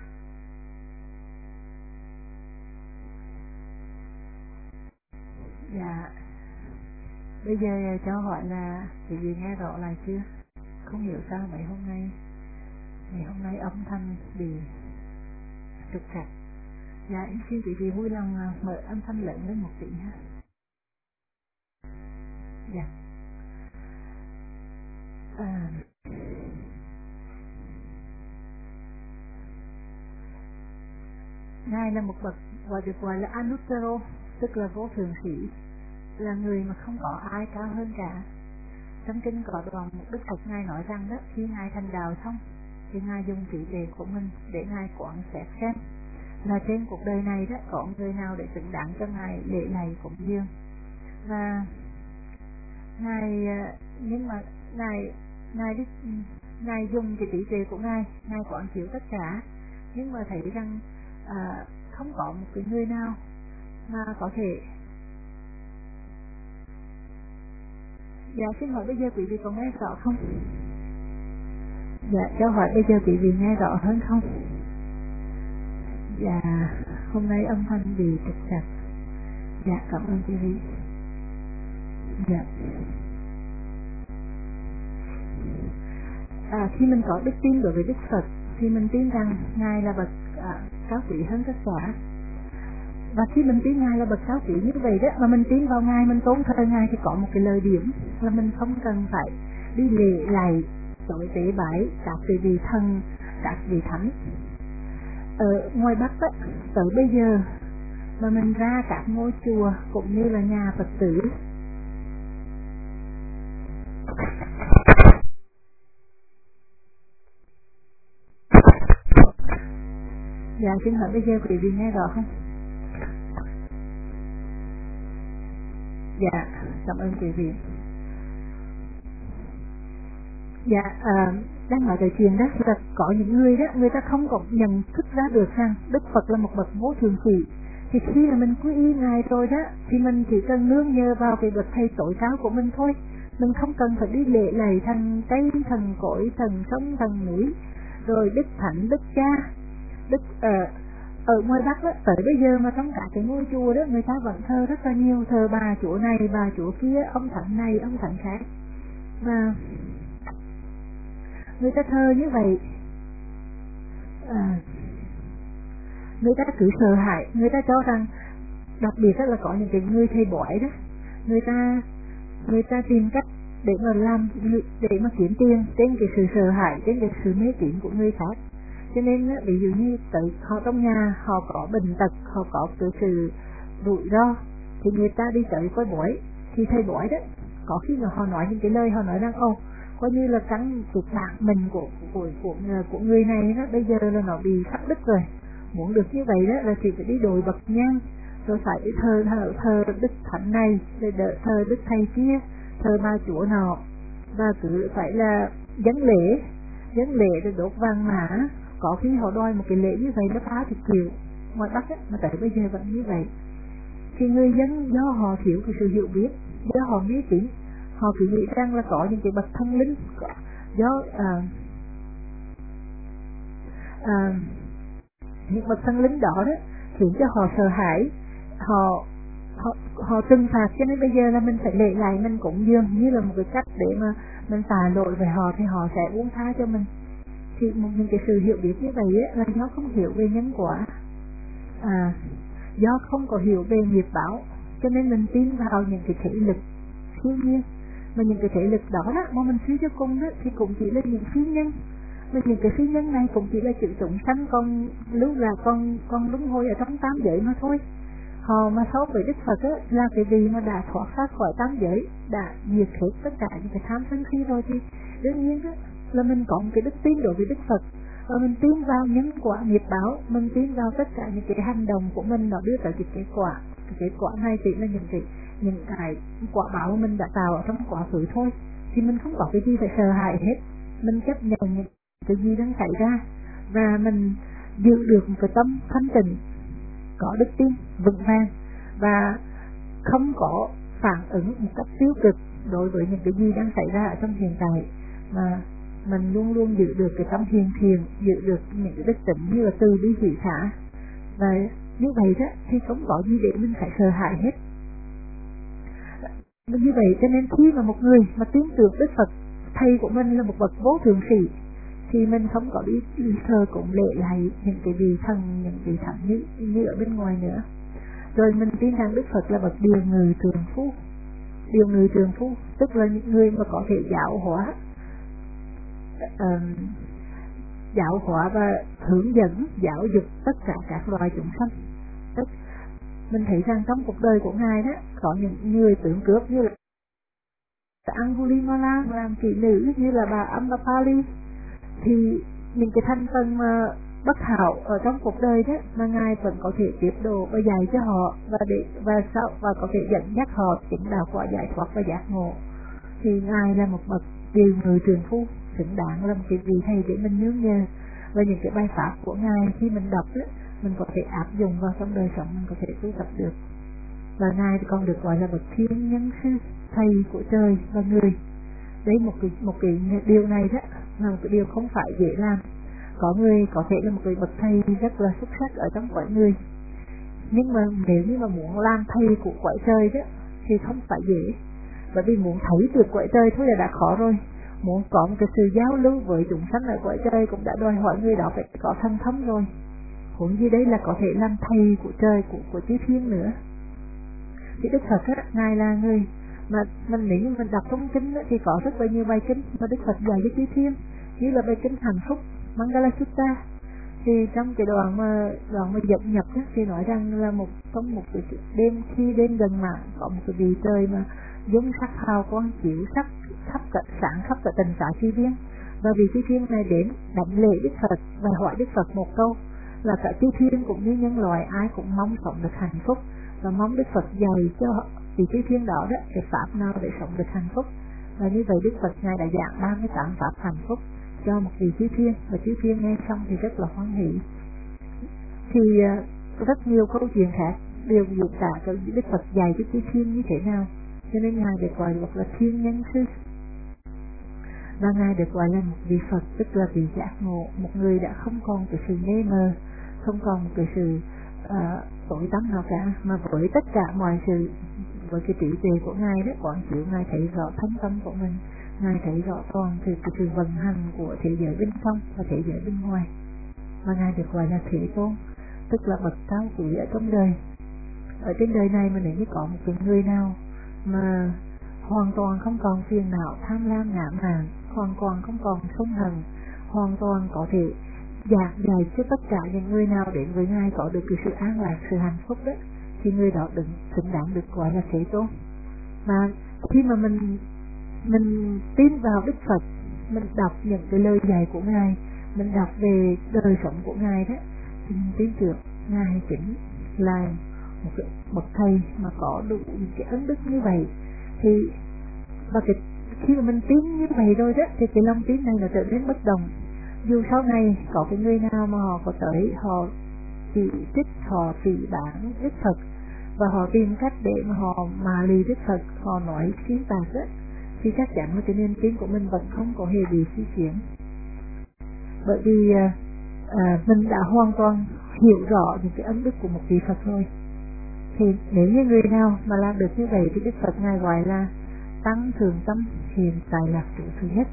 dạ. Bây giờ cho hỏi là quý vị nghe rõ lại chưa? Không hiểu sao mấy hôm nay ngày hôm nay âm thanh bị trục trặc. Dạ, em xin quý vị vui lòng mở âm thanh lớn lên một tí ha. Dạ. À, ngài là một bậc gọi được gọi là Anuttaro, tức là vô thượng sĩ, là người mà không có ai cao hơn cả. Trong kinh có đoạn một Đức Phật ngài nói rằng đó, khi ngài thành đạo xong thì ngài dùng trí tuệ của mình để ngài quán xét xem là trên cuộc đời này đó có người nào để xứng đáng cho ngài lễ lạy cúng dường. Và ngài nhưng mà ngài ngài đi ngài dùng cái trí tuệ của ngài ngài quán chiếu tất cả, nhưng mà thấy rằng à, không có một cái người nào mà có thể. Dạ, xin hỏi bây giờ quý vị có nghe rõ không? Dạ, cho hỏi bây giờ quý vị nghe rõ hơn không? Dạ, hôm nay âm thanh bị trục trặc. Dạ, cảm ơn quý vị. Dạ. À, khi mình có đức tin đối với Đức Phật thì mình tin rằng ngài là bậc à, cao quý hơn tất cả. Và khi mình tin ngài là bậc cao quý như vậy đó, mà mình tin vào ngài, mình tôn thờ ngài thì có một cái lợi điểm là mình không cần phải đi lễ lạy đối tế bái các vị thần, các vị thánh. Ở ngoài Bắc đó, tới bây giờ mà mình ra các ngôi chùa cũng như là nhà Phật tử, dạ, xin hỏi bây giờ quý vị nghe rõ không? Dạ, cảm ơn quý vị. Dạ, à, đang nói về chuyện đó là có những người đó, người ta không có nhận thức ra được rằng Đức Phật là một bậc vô thượng sĩ. Thì khi mà mình quy y ngài rồi đó, thì mình chỉ cần nương nhờ vào cái bậc thầy tối cao của mình thôi. Mình không cần phải đi lễ lạy thần Tây, thần cõi, thần sông, thần núi, rồi Đức Thánh, Đức Cha, Đức uh, ở ngoài Bắc đó, tới bây giờ mà trong cả cái ngôi chùa đó người ta vẫn thờ rất là nhiều, thờ bà chúa này, bà chúa kia, ông thánh này, ông thánh khác. Và người ta thờ như vậy, à, người ta cứ sợ hãi, người ta cho rằng, đặc biệt là có những cái người thầy bói đó, người ta người ta tìm cách để mà làm, để mà kiếm tiền trên cái sự sợ hãi, trên cái sự mê tín của người khác. Cho nên ví dụ như tới họ trong nhà họ có bệnh tật, họ có cái sự rủi ro thì người ta đi tới coi bói, thì thầy bói đó có khi là họ nói những cái lời họ nói rằng ô coi như là cắn cuộc bạc mình của của của của người này đó bây giờ là nó bị cắt đứt rồi, muốn được như vậy đó là chỉ phải đi đổi bậc nhang, rồi phải đi thờ thờ thờ Đức Thánh này, rồi đợi thờ Đức Thầy kia, thờ ba chúa nọ, và cứ phải là dâng lễ dâng lễ rồi đốt vàng mã. có khi họ đòi một cái lễ như vậy nó phá thì kiểu ngoài Bắc ấy, mà tới bây giờ vẫn như vậy. Thì người dân do họ thiếu cái sự hiểu biết, do họ mê tín, họ cứ nghĩ rằng là có những cái bậc thông linh, do à, à, những bậc thần linh đó đó khiến cho họ sợ hãi, họ họ họ trừng phạt, cho nên bây giờ là mình phải lệ lại, mình cũng dường như là một cái cách để mà mình tạ lỗi về họ thì họ sẽ buông tha cho mình. Thì một những cái sự hiểu biết như vậy ấy, là do không hiểu về nhân quả, à, do không có hiểu về nghiệp báo, cho nên mình tin vào những cái thể lực siêu nhiên, mà những cái thể lực đó, đó mà mình suy cho cùng đó thì cũng chỉ là những phi nhân, mà những cái phi nhân này cũng chỉ là chữ chúng sanh con lúc là con con luân hồi ở trong tám giới mà thôi. Họ mà so với Đức Phật á, là cái gì mà đã thoát ra khỏi tám giới, đã diệt hết tất cả những cái tham sân si rồi, thì đương nhiên đó là mình có một cái đức tin đối với Đức Phật, và mình tin vào nhân quả nghiệp báo, mình tin vào tất cả những cái hành động của mình nó đưa tới cái kết quả. Cái kết quả này chỉ là những cái những cái quả báo mà mình đã tạo ở trong quá khứ thôi, thì mình không có cái gì phải sợ hãi hết, mình chấp nhận những cái gì đang xảy ra, và mình giữ được một cái tâm thanh tịnh, có đức tin vững vàng, và không có phản ứng một cách tiêu cực đối với những cái gì đang xảy ra ở trong hiện tại, mà mình luôn luôn giữ được cái tâm hiền thiền, giữ được những cái đức tịnh như là từ bi hỷ xả. Và như vậy đó thì không có gì để mình phải sợ hãi hết. Như vậy cho nên khi mà một người mà tin tưởng Đức Phật, thầy của mình là một bậc vô thượng sĩ, thì mình không có đi thờ cũng lệ lại những cái vị thần, những vị thánh như, như ở bên ngoài nữa. Rồi mình tin rằng Đức Phật là bậc điều ngự trường phu. Điều ngự trường phu tức là những người mà có thể giáo hóa, uh, giáo hóa và hướng dẫn, giáo dục tất cả các loài chúng sanh. Tức mình thấy rằng trong cuộc đời của Ngài đó có những người tưởng cướp như là Angulimala, làm kỹ nữ như là bà Ambapali, thì những cái thành phần mà bất hảo ở trong cuộc đời đó mà Ngài vẫn có thể tiếp độ và dạy cho họ, và để và sao và có thể dẫn dắt họ chứng đạo quả giải thoát và giác ngộ. Thì Ngài là một bậc điều ngự trường phu, xứng đáng là một cái vị thầy để mình nương nhờ. Và những cái bài pháp của Ngài khi mình đọc đó, mình có thể áp dụng vào trong đời sống, mình có thể tu tập được. Và Ngài còn được gọi là bậc thiên nhân sư, thầy của trời và người. Đấy, một cái một cái điều này đó là một cái điều không phải dễ làm. Có người có thể là một người bậc thầy rất là xuất sắc ở trong cõi người, nhưng mà nếu như mà muốn làm thầy của cõi trời đó thì không phải dễ, bởi vì muốn thấy được cõi trời thôi là đã khó rồi, muốn có một cái sự giao lưu với chúng sanh ở cõi trời cũng đã đòi hỏi người đó phải có thần thông rồi, huống gì đấy là có thể làm thầy của trời, của của chư thiên nữa. Thì Đức Phật á, Ngài là người mà mình nếu như mình đọc trong kinh á, thì có rất là nhiều bài kinh mà Đức Phật dạy cho chư thiên, như là bài kinh hạnh phúc Mangala Sutta. Thì trong cái đoạn mà đoạn mà dẫn nhập đó, thì nói rằng là một trong một cái đêm, khi đêm gần mạng có một cái vị trời mà dung sắc hào quang chiếu sắc khắp cả sáng khắp cả tình xã chư thiên, và vị chư thiên này đến đảnh lễ Đức Phật và hỏi Đức Phật một câu là cả chư thiên cũng như nhân loại ai cũng mong sống được hạnh phúc, và mong Đức Phật dạy cho vị chư thiên đó đó cái pháp nào để sống được hạnh phúc. Và như vậy Đức Phật Ngài đã giảng ba mươi tám pháp hạnh phúc cho một vị chư thiên, và chư thiên nghe xong thì rất là hoan hỷ. Thì uh, rất nhiều câu chuyện khác đều diễn tả cho Đức Phật dạy cho chư thiên như thế nào, cho nên Ngài được gọi là thiên nhân sư. Và Ngài được gọi là một vị Phật, tức là vị giác ngộ, một người đã không còn cái sự mê mờ, không còn một cái sự uh, tối tăm nào cả, mà với tất cả mọi sự, với cái trí tuệ của Ngài đó, quán chiếu, Ngài thấy rõ thân tâm của mình, Ngài thấy rõ toàn từ cái sự vận hành của thế giới bên trong và thế giới bên ngoài. Và Ngài được gọi là Thế Tôn, tức là bậc cao quý ở trong đời. Ở trên đời này mà nếu như có một cái người nào mà hoàn toàn không còn phiền não tham lam ngã mạn, hoàn toàn không còn sân hận, hoàn toàn có thể giảng dạy cho tất cả những người nào đến với Ngài có được cái sự an lạc, sự hạnh phúc đó, thì người đó đừng xứng đáng được gọi là Thế Tôn. Mà khi mà mình mình tin vào Đức Phật, mình đọc những cái lời dạy của Ngài, mình đọc về đời sống của Ngài đó, thì mình tin tưởng Ngài chính là một cái bậc thầy mà có đủ những cái ấn đức như vậy. Thì và cái, khi mà mình tin như vậy rồi đó, thì cái lòng tin này nó trở nên bất động. dù sau này có cái người nào mà họ có tới họ chỉ trích, họ phỉ báng Đức Phật và họ tìm cách để mà họ mà lì Đức Phật, họ nói xuyên tạc á, thì chắc chắn là cái niềm tin của mình vẫn không có hề bị suy chuyển. Bởi vì à, à, mình đã hoàn toàn hiểu rõ những cái ân đức của một vị Phật rồi. Thì nếu như người nào mà làm được như vậy thì Đức Phật Ngài gọi là tăng thường tâm hiện tại lạc trụ thứ nhất.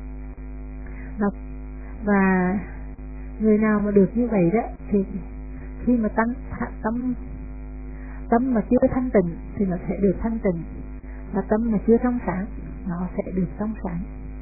Và, và người nào mà được như vậy đó thì khi mà tâm tâm tâm mà chưa thanh tịnh thì nó sẽ được thanh tịnh, và tâm mà chưa trong sáng nó sẽ được trong sáng.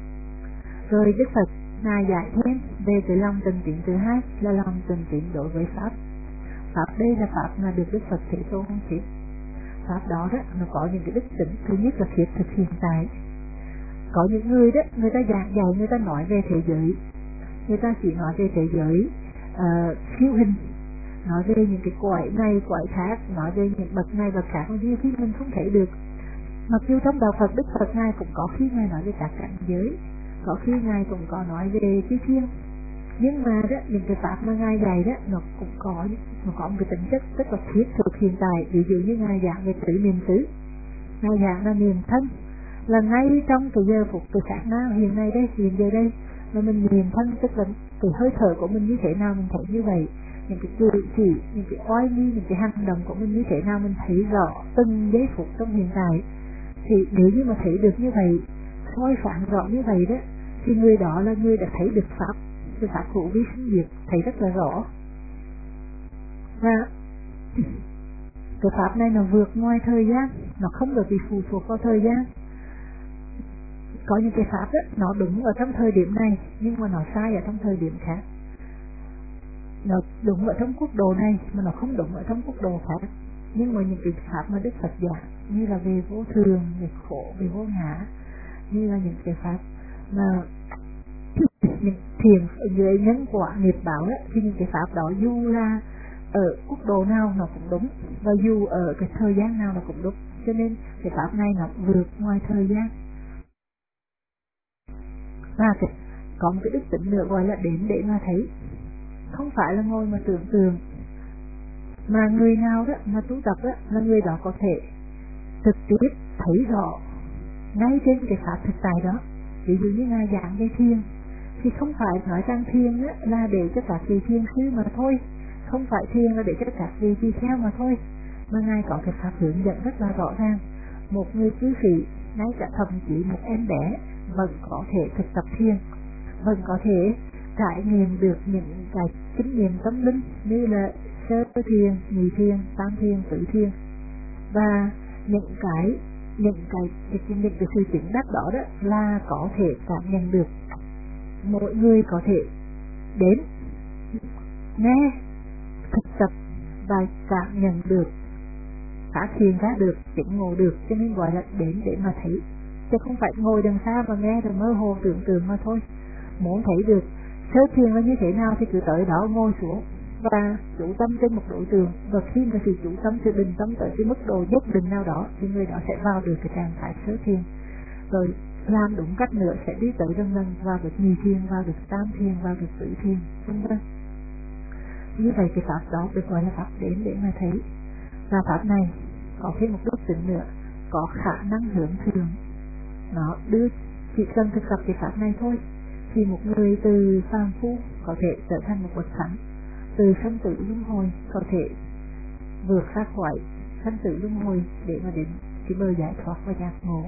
Rồi Đức Phật Ngài giải thêm về cái lòng tình tín thứ hai là lòng tình tín đối với pháp. Pháp đây là pháp mà được Đức Phật Thế Tôn thiết. Pháp đó đó nó có những cái đức tính. Thứ nhất là thiết thực hiện tại. Có những người đó người ta giảng dạy, người ta nói về thế giới, người ta chỉ nói về thế giới uh, siêu hình, nói về những cái cõi này cõi khác, nói về những bậc này bậc khác, nhưng khi mình không thấy được. Mặc dù trong đạo Phật, Đức Phật Ngài cũng có khi Ngài nói về các cảnh giới, có khi Ngài cũng có nói về chư thiên, nhưng mà đó những cái pháp mà Ngài dạy đó nó cũng có nó có một cái tính chất rất là thiết thực hiện tại. Ví dụ như Ngài giảng về tứ niệm xứ, Ngài giảng là niệm thân, là ngay trong cái giờ phút từ sát na hiện nay đây, hiện giờ đây mà mình niệm thân, tức là cái hơi thở của mình như thế nào mình thấy như vậy, những cái cử chỉ, những cái oai nghi, những cái hành động của mình như thế nào mình thấy rõ từng giây phút trong hiện tại. Thì nếu như mà thấy được như vậy, soi phản rõ như vậy đó, thì người đó là người đã thấy được pháp, cái pháp hữu vi sinh diệt, thấy rất là rõ. Và cái pháp này nó vượt ngoài thời gian, nó không được bị phụ thuộc vào thời gian. Có những cái pháp đó, nó đúng ở trong thời điểm này nhưng mà nó sai ở trong thời điểm khác. Nó đúng ở trong quốc độ này mà nó không đúng ở trong quốc độ khác. Nhưng mà những cái pháp mà Đức Phật giảng như là về vô thường, về khổ, về vô ngã, như là những cái pháp mà những thiền ở dưới nhân quả nghiệp báo đó, thì những cái pháp đó dù là ở quốc độ nào nó cũng đúng, và dù ở cái thời gian nào nó cũng đúng. Cho nên cái pháp này nó vượt ngoài thời gian. Và cái, có một cái đức tính nữa gọi là đến để mà thấy, không phải là ngồi mà tưởng tượng, mà người nào đó mà tu tập đó là người đó có thể thực tiếp thấy rõ ngay trên cái pháp thực tại đó. Ví dụ như Ngài giảng về thiền thì không phải nói rằng thiền đó là để cho các vị thiền sư mà thôi, không phải thiền là để cho các vị tỳ kheo mà thôi, mà Ngài có cái pháp hướng dẫn rất là rõ ràng. Một người cư sĩ, ngay cả thậm chí một em bé vẫn có thể thực tập thiền, vẫn có thể trải nghiệm được những cái kinh nghiệm tâm linh như là sơ thiền, nhị thiền, tam thiền, tứ thiền. Và những cái những cái những, những cái sự chứng đắc đó đó là có thể cảm nhận được. Mỗi người có thể đến nghe, thực tập và cảm nhận được, phát hiện ra được, chứng ngộ được, cho nên gọi là đến để mà thấy, chứ không phải ngồi đằng xa và nghe rồi mơ hồ tưởng tượng mà thôi. Muốn thấy được sơ thiền là như thế nào thì cứ tới đó ngồi xuống và chủ tâm trên một đối tượng, và khi mà sự chủ tâm, sự định tâm tới cái mức độ nhất định nào đó thì người đó sẽ vào được cái trạng thái sơ thiền. Rồi làm đúng cách nữa sẽ đi tới dần dần vào được nhị thiền, vào được tam thiền, vào được tứ thiền, vân vân. Như vậy cái pháp đó được gọi là pháp đến để mà thấy. Và pháp này có thêm một đức tính nữa, có khả năng hướng thường. Nó đưa, chỉ cần thực tập cái pháp này thôi thì một người từ phàm phu có thể trở thành một bậc thánh, từ sanh tử luân hồi có thể vượt ra khỏi sanh tử luân hồi để mà đến cái bờ giải thoát và giác ngộ.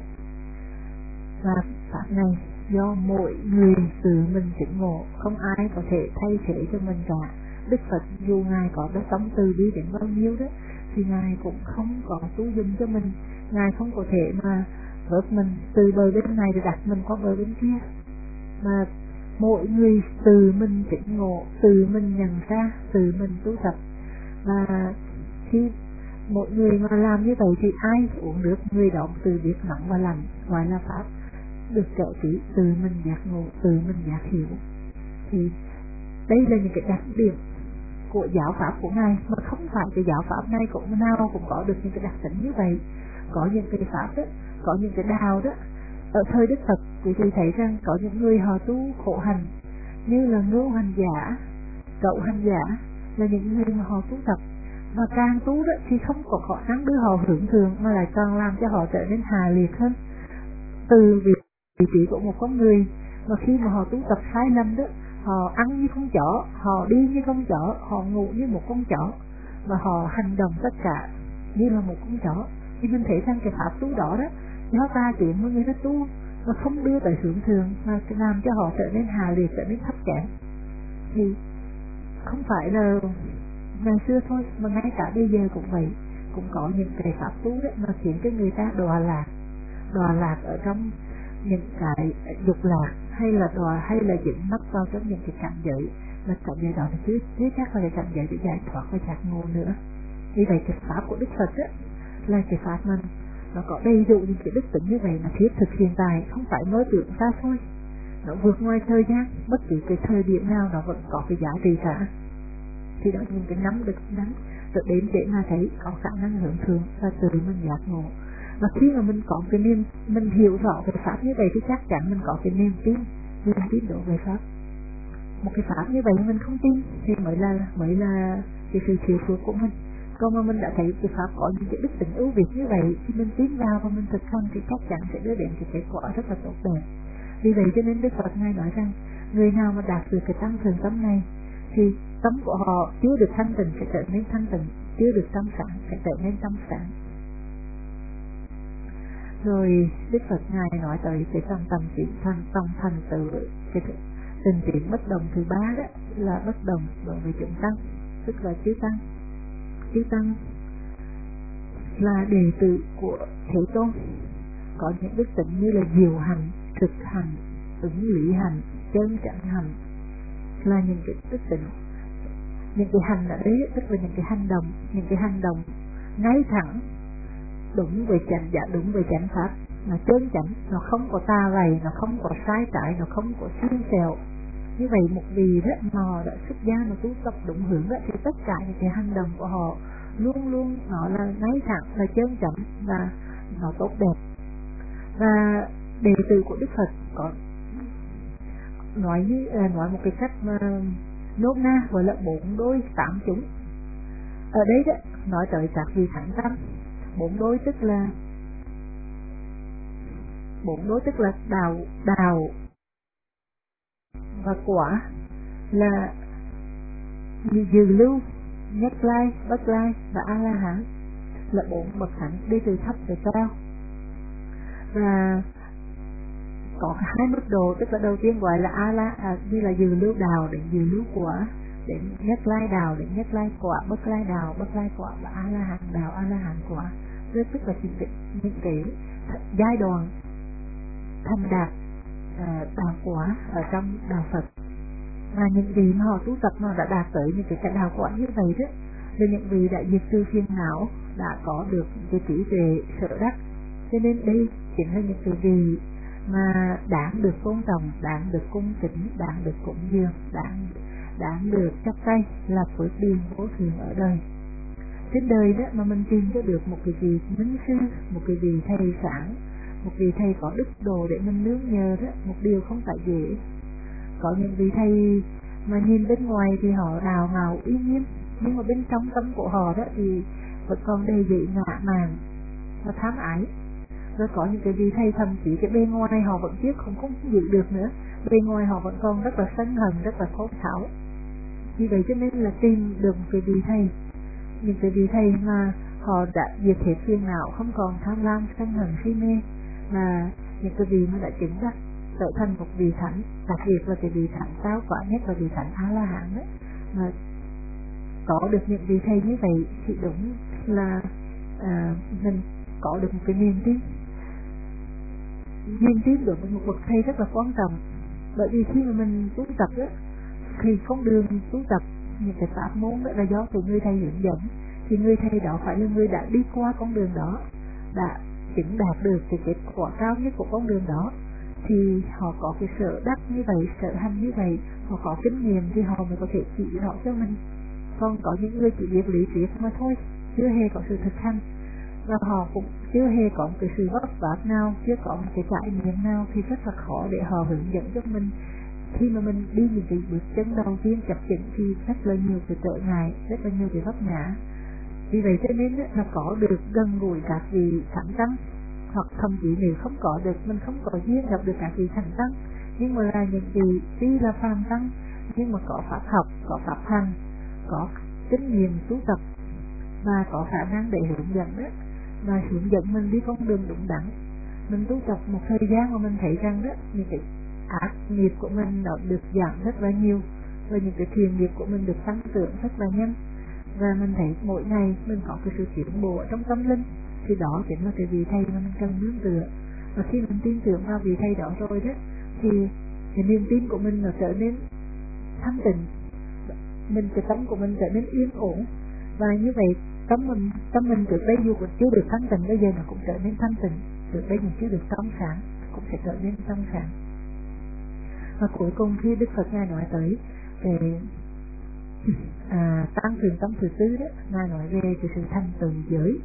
Và pháp này do mỗi người tự mình chứng ngộ, không ai có thể thay thế cho mình cả. Đức Phật dù Ngài có đất tấm từ bi đến bao nhiêu đó thì Ngài cũng không có tu dùng cho mình. Ngài không có thể mà vớt mình từ bờ bên này để đặt mình qua bờ bên kia, mà mỗi người từ mình tỉnh ngộ, từ mình nhận ra, từ mình tu tập. Và khi mỗi người mà làm như vậy thì ai uống được người đó từ biết nặng và lành, gọi là pháp được trợ trí, từ mình giác ngộ, từ mình giác hiểu. Thì đây là những cái đặc điểm của giáo pháp của Ngài, mà không phải cái giáo pháp này cũng nào cũng có được những cái đặc tính như vậy. Có những cái pháp đó, có những cái đạo đó. Ở thời Đức Phật quý vị thấy rằng có những người họ tu khổ hành, như là Ngưu hành giả, Cậu hành giả là những người mà họ tu tập, và càng tu đó thì không có khó khăn đưa họ hưởng thường, mà lại càng làm cho họ trở nên hà liệt hơn. Từ vị trí của một con người mà khi mà họ tu tập sai lầm đó, họ ăn như con chó, họ đi như con chó, họ ngủ như một con chó, và họ hành động tất cả như là một con chó, thì mình thấy rằng cái pháp tu đó đó nó ta chuyện với người ta tu và không đưa tới hưởng thường, mà làm cho họ trở nên hà liệt, trở nên thấp kém. Thì không phải là ngày xưa thôi, mà ngay cả bây giờ cũng vậy, cũng có những cái pháp tu đó mà khiến cho người ta đọa lạc, đọa lạc ở trong những cái dục lạc, hay là đọa hay là dính mắc vào trong những cái cảnh giới, mà cảnh giới đó là chưa chưa chắc là cái cảnh giới để giải thoát và giác ngộ nữa. Vì vậy cái pháp của Đức Phật đó là cái pháp mình nó có đầy đủ những cái đức tính như vậy, mà thiết thực hiện tại, không phải mơ tưởng xa xôi, nó vượt ngoài thời gian, bất kỳ cái thời điểm nào nó vẫn có cái giá trị cả. Thì đó những cái nắm được nắm được đến để mà thấy có khả năng hưởng thượng và từ mình giác ngộ. Và khi mà mình có cái niềm, mình hiểu rõ về pháp như vậy thì chắc chắn mình có cái niềm tin, niềm tin đối với pháp. Một cái pháp như vậy mình không tin thì mới là mới là cái sự thiếu phước của mình. Còn mà mình đã thấy cái pháp có những cái đức tính ưu việt như vậy thì mình tin vào và mình thực hành thì chắc chắn sẽ đưa đến cái kết quả rất là tốt đẹp. Vì vậy cho nên Đức Phật ngài nói rằng người nào mà đạt được cái tăng thường tâm này thì tâm của họ chưa được thanh tịnh sẽ trở nên thanh tịnh, chưa được tâm sáng sẽ trở nên tâm sáng. Rồi Đức Phật ngài nói tới cái tâm tâm tiến thành tâm thành tựu, cái tình tiến bất đồng thứ ba đó là bất đồng đối với chúng tăng, tức là chư tăng. Chư tăng là đệ tử của Thế Tôn, có những đức tính như là diệu hành, thực hành, ứng lý hành, chân chánh hành, là những cái đức tính. Những cái hành ở đấy tức là những cái hành động, những cái hành động ngay thẳng, đúng về chánh dạ, đúng về chánh pháp, mà chân chánh, nó không có tà lầy, nó không có sai trái, nó không có xuyên xèo. Như vậy một vị đó mà họ đã xuất gia, mà tu tập đúng hướng đó, thì tất cả những cái hành động của họ luôn luôn nó là ngay thẳng, là chân chánh, và nó tốt đẹp. Và đệ tử của Đức Phật có nói như nói một cái cách mà nôm na gọi là bốn đôi tám chúng. Ở đây đó nói tới các vị thánh tâm. Bốn đôi tức là bốn đôi tức là đào đào và quả, là dư lưu, nhất lai, bất lai và a la hán, là bốn bậc thánh đi từ thấp tới cao. Và có hai mức độ, tức là đầu tiên gọi là a la à, như là dư lưu đào đến dư lưu quả, đến nhất lai đào đến nhất lai quả, bất lai đào bất lai quả, và a la hán đào a la hán quả. Rất tức là những cái, những cái giai đoạn thành đạt à, đào quả ở trong đạo Phật. Và những vị mà họ tu tập mà đã đạt tới những cái đào quả như vậy đó, là những vị đã diệt trừ phiền não, đã có được cái trí tuệ sở đắc. Cho nên đây chính là những cái vị mà đáng được tôn trọng, đáng được cung kính, đáng được cúng dường, đáng đáng được chắp tay là phước điền vô thường ở đời. Trên đời đó mà mình tìm cho được một cái vị minh sư, một cái vị thầy sáng, một vị thầy có đức độ để mình nương nhờ đó, một điều không phải dễ. Có những vị thầy mà nhìn bên ngoài thì họ đào ngào uy nghiêm, nhưng mà bên trong tâm của họ đó thì vẫn còn đầy dậy ngạ mạn và tham ái. Rồi có những cái vị thầy thậm chí cái bên ngoài họ vẫn tiếc không không giữ được nữa, bên ngoài họ vẫn còn rất là sân hận, rất là khốn tháo. Vì vậy cho nên là tìm được một cái vị thầy, những cái vị thầy mà họ đã diệt hết phiền não, không còn tham lam, sân hận, si mê, mà những cái vị mà đã chứng đắc trở thành một vị thánh, đặc biệt là cái vị thánh cao quả nhất là vị thánh A La Hán đấy. Mà có được những vị thầy như vậy thì đúng là à, mình có được một cái niềm tin. Niềm tin được một bậc thầy rất là quan trọng, bởi vì khi mà mình tu tập đó, thì con đường tu tập những cái pháp môn đó là do từ người thầy hướng dẫn, thì người thầy đó phải là người đã đi qua con đường đó, đã chứng đạt được cái kết quả cao nhất của con đường đó, thì họ có cái sở đắc như vậy, sở hành như vậy, họ có kinh nghiệm thì họ mới có thể chỉ rõ cho mình. Còn có những người chỉ biết lý thuyết mà thôi, chưa hề có sự thực hành, và họ cũng chưa hề có một cái sự vấp váp nào, chưa có một cái trải nghiệm nào, thì rất là khó để họ hướng dẫn cho mình khi mà mình đi những cái bước chân đầu tiên chập chững thì rất là nhiều cái trở ngại, rất là nhiều cái vấp ngã. Vì vậy cho nên là có được gần gũi các vị thánh tăng, hoặc thậm chí nếu không có được, mình không có duyên gặp được các vị thánh tăng, nhưng mà là những vị tuy là phàm tăng nhưng mà có pháp học, có pháp hành, có kinh nghiệm tu tập và có khả năng để hướng dẫn đó, và hướng dẫn mình đi con đường đúng đắn. Mình tu tập một thời gian mà mình thấy rằng đó, những cái ác nghiệp của mình nó được giảm rất là nhiều, và những cái thiện nghiệp của mình được tăng trưởng rất là nhanh, và mình thấy mỗi ngày mình có cái sự tiến bộ ở trong tâm linh, thì đó chính là cái vị thầy mà mình cần nương tựa. Và khi mình tin tưởng vào vị thầy đó rồi đó, thì cái niềm tin của mình nó trở nên thanh tịnh, mình cái tâm của mình trở nên yên ổn, và như vậy tâm mình tâm mình trước đây dù còn chưa được thanh tịnh, bây giờ nó cũng trở nên thanh tịnh, trước đây mình chưa được trong sáng cũng sẽ trở nên trong sáng. Và cuối cùng khi Đức Phật ngài nói tới về à, tăng cường tâm thứ tư đó, ngài nói về cái sự thành tựu giới.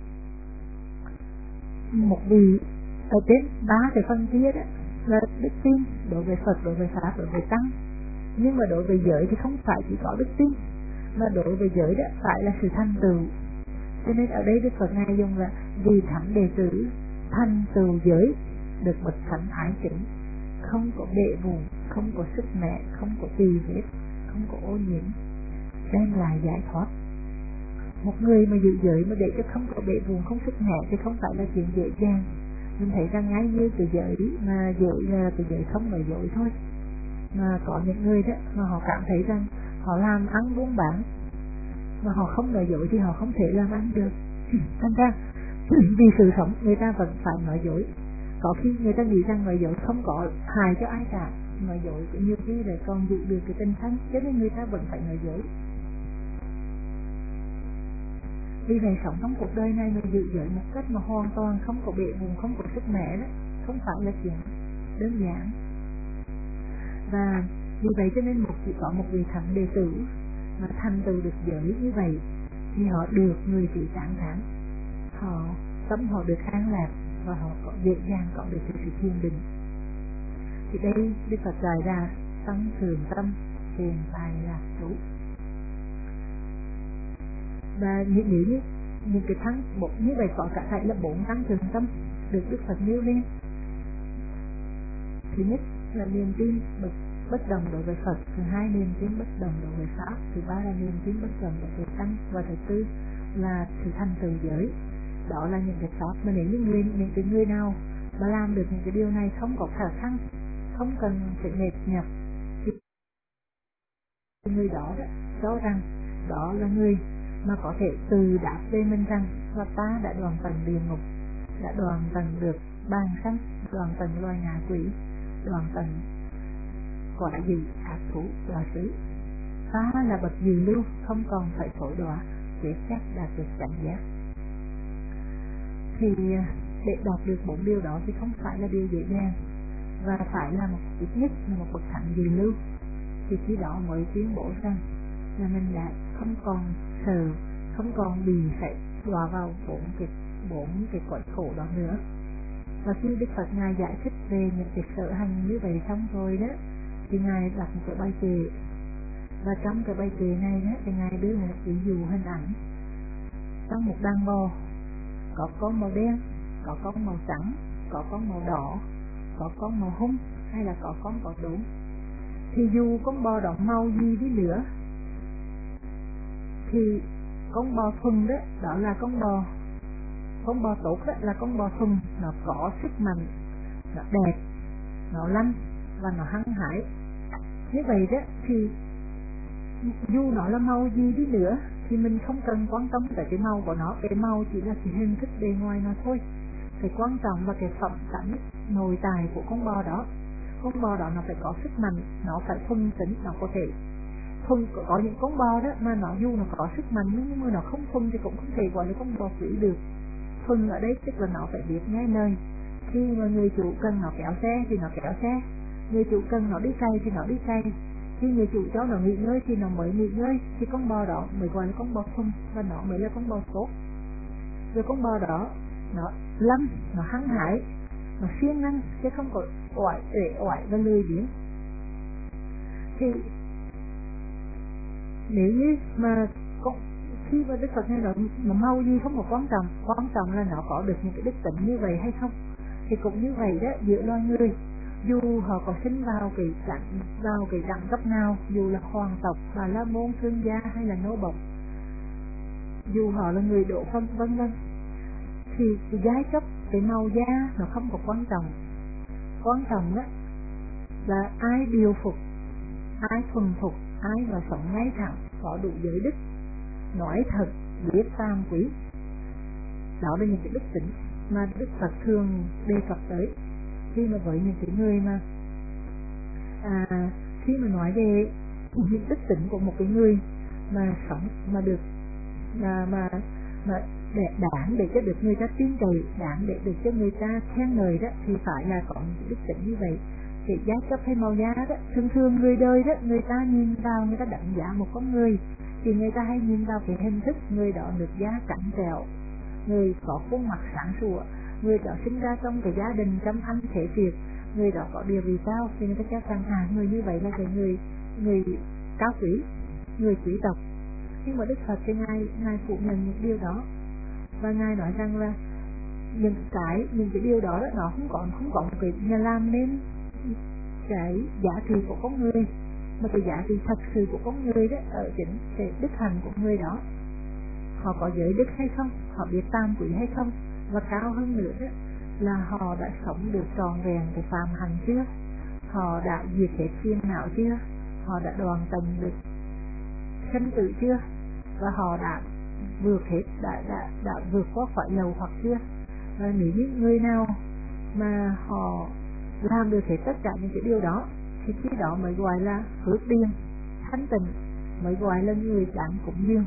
Một vị ở trên ba cái phần kia đó là đức tin đối với Phật, đối với Pháp, đối với Tăng, nhưng mà đối với giới thì không phải chỉ có đức tin, mà đối với giới đó phải là sự thành tựu. Cho nên ở đây Đức Phật ngài dùng là vì thắng đệ tử thành tựu giới, được bậc thánh ái chứng, không có bệ vùng, không có sức mẹ, không có tỳ vết, không có ô nhiễm, đem lại giải thoát. Một người mà giữ giới mà để cho không có bệ vùng, không sức mẹ thì không phải là chuyện dễ dàng. Mình thấy rằng ngay như cái giới mà giới là cái giới không nói dối thôi, mà có những người đó mà họ cảm thấy rằng họ làm ăn buôn bán mà họ không nói dối thì họ không thể làm ăn được. Thành ra vì sự sống người ta vẫn phải nói dối. Có khi người ta nghĩ rằng nói dối không có hại cho ai cả, nói dối cũng nhiều khi lại còn giữ được cái tinh thần, cho nên người ta vẫn phải nói dối. Vì vậy sống trong cuộc đời này mà giữ giới một cách mà hoàn toàn không có bệ vùng, không có sức mẻ đó, không phải là chuyện đơn giản. Và vì vậy cho nên một chỉ có một vị thánh đệ tử mà thành tựu được giới như vậy thì họ được người chỉ tán thán, họ tâm họ được an lạc, và họ có dễ dàng có được sự thiền định. Thì đây Đức Phật dạy ra tăng thường tâm, thiền tài lạc trú. Và nếu như những cái thắng một như vậy có cả thảy là bốn tăng thường tâm được Đức Phật nêu lên. Thứ nhất là niềm tin bất, bất đồng đối với Phật, thứ hai niềm tin bất đồng đối với Pháp, thứ ba là niềm tin bất đồng đối với Tăng, và thứ tư là sự thành tựu giới. Đó là những cái pháp mà nếu như người, những cái người nào mà làm được những cái điều này không có khả năng, không cần phải mệt nhọc, thì người đó đó cho rằng đó là người mà có thể từ đáp về mình rằng và ta đã đoàn tận địa ngục, đã đoàn tận được bàn sanh, đoàn tận loài ngạ quỷ, đoàn tận quả gì ác thú đọa xứ. Ta là bậc dự lưu, không còn phải phổ đọa, quyết chắc đạt được cảnh giác. Thì để đạt được bốn điều đó thì không phải là điều dễ dàng, và phải là một ít nhất là một bậc thánh dự lưu, thì khi đó mới tuyên bố rằng là mình đã không còn sợ, không còn bị phải đọa vào bốn cái bốn cái cõi khổ đó nữa. Và khi Đức Phật ngài giải thích về những cái sở hành như vậy xong rồi đó, thì ngài đặt một cái bài kệ, và trong cái bài kệ này đó thì ngài đưa một ví dụ hình ảnh trong một đàn bò, có con màu đen, có con màu trắng, có con màu đỏ, có con màu hung, hay là có con có đốm. Thì dù con bò đó màu gì đi nữa thì con bò thuần đó, đó là con bò con bò tốt đó, là con bò thuần, nó có sức mạnh, nó đẹp, nó lanh và nó hăng hải. Như vậy đó thì dù nó là màu gì đi nữa thì mình không cần quan tâm tới cái màu của nó, cái màu chỉ là cái hình thức bề ngoài nó thôi. Cái quan trọng là cái phẩm tánh nội tại của con bò đó. Con bò đó nó phải có sức mạnh, nó phải thuần tính, nó có thể thuần. Có những con bò đó mà nó dù nó có sức mạnh nhưng mà nó không thuần thì cũng không thể gọi là con bò quỷ được. Thuần ở đây tức là nó phải biết nghe lời. Khi mà người chủ cần nó kéo xe thì nó kéo xe, người chủ cần nó đi cày thì nó đi cày, khi người chủ cho nó nghỉ ngơi thì nó mới nghỉ ngơi, thì con bò đó mới gọi là con bò thuần, và nó mới là con bò tốt. Rồi con bò đó nó lanh, nó hăng hải, nó siêng năng, chứ không có oải uể oải và lười biếng. Thì nếu như mà có, khi mà Đức Phật nói là mà mau gì không có quan trọng, quan trọng là nó có được những cái đức tính như vậy hay không. Thì cũng như vậy đó, giữa loài người, dù họ có sinh vào cái đẳng vào cái đẳng cấp nào, dù là hoàng tộc, bà la môn, thương gia hay là nô bộc, dù họ là người độ phân vân vân, thì cái giai cấp, cái màu da nó không có quan trọng. Quan trọng đó là ai điều phục, ai thuần phục, ai mà sống ngay thẳng, có đủ giới đức, nói thật, biết tam quý. Đó là những cái đức tính mà Đức Phật thường đề cập tới khi mà với những cái người mà à, khi mà nói về những đức tính của một cái người mà sống mà được mà mà mà để đáng để cho được người ta tin cậy, đáng để được cho người ta khen ngợi đó, thì phải là có những đức tính như vậy. Cái giá cấp hay màu da đó, thường thường người đời đó, người ta nhìn vào, người ta đánh giá một con người thì người ta hay nhìn vào cái hình thức người đó được da trắng trẻo, người có khuôn mặt sáng sủa, người đó sinh ra trong cái gia đình chăm ăn thể việc, người đó có địa vị cao, thì người ta cho rằng à, người như vậy là cái người người cao quý, người quý tộc. Nhưng mà Đức Phật thì ngài ngài phủ nhận những điều đó, và ngài nói rằng là những cái những cái điều đó, đó nó không còn không có một cái nhà làm nên cái giá trị của con người, mà cái giá trị thật sự của con người đó ở chính cái đức hạnh của người đó. Họ có giới đức hay không, họ biết tam quý hay không, và cao hơn nữa đó là họ đã sống được tròn vẹn cái phàm hành chưa, họ đã diệt hết phiền não chưa, họ đã đoàn tận được sinh tử chưa, và họ đã vượt hết đã đã đã vượt qua khỏi lầu hoặc chưa. Và nếu như người nào mà họ làm được hết tất cả những cái điều đó thì khi đó mới gọi là phước điền thanh tịnh, mới gọi là người đáng cúng dường.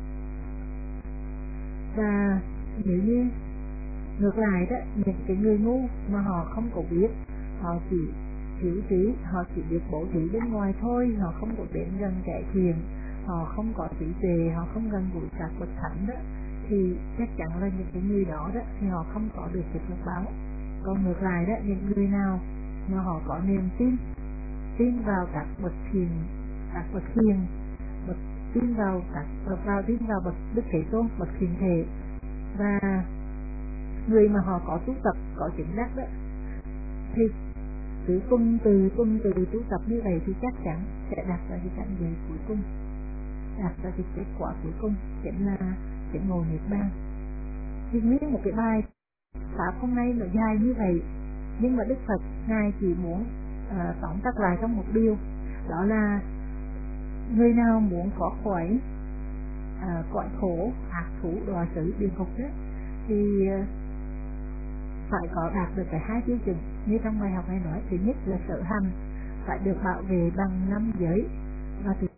Và nếu như ngược lại đó, những cái người ngu mà họ không có biết, họ chỉ hiểu trí, họ chỉ biết bố trí bên ngoài thôi, họ không có đến gần kẻ thiền, họ không có trí tuệ, họ không gần gũi các bậc thánh đó, thì chắc chắn là những cái người đó đó thì họ không có được cái phước báo. Còn ngược lại đó, những người nào mà họ có niềm tin, tin vào các bậc thiền, các bậc thiền, bậc tin vào các bậc vào tin vào bậc Đức Thế Tôn, bậc thiền thể, và người mà họ có tu tập, có chứng đắc đó, thì từ tuần từ tuần từ tu tập như vậy thì chắc chắn sẽ đạt ra cái cảnh giới cuối cùng, đạt ra cái kết quả cuối cùng chính là cái ngồi niết bàn. Thì nguyên một cái bài pháp hôm nay nó dài như vậy, nhưng mà Đức Phật ngài chỉ muốn uh, tóm tắt lại trong một điều, đó là người nào muốn có khỏi uh, cõi khổ, ác thú, đọa xứ, địa ngục đó, thì uh, phải có đạt được cái hai tiêu chuẩn như trong bài học này nói. Thứ nhất là sở hành phải được bảo vệ bằng năm giới, và thứ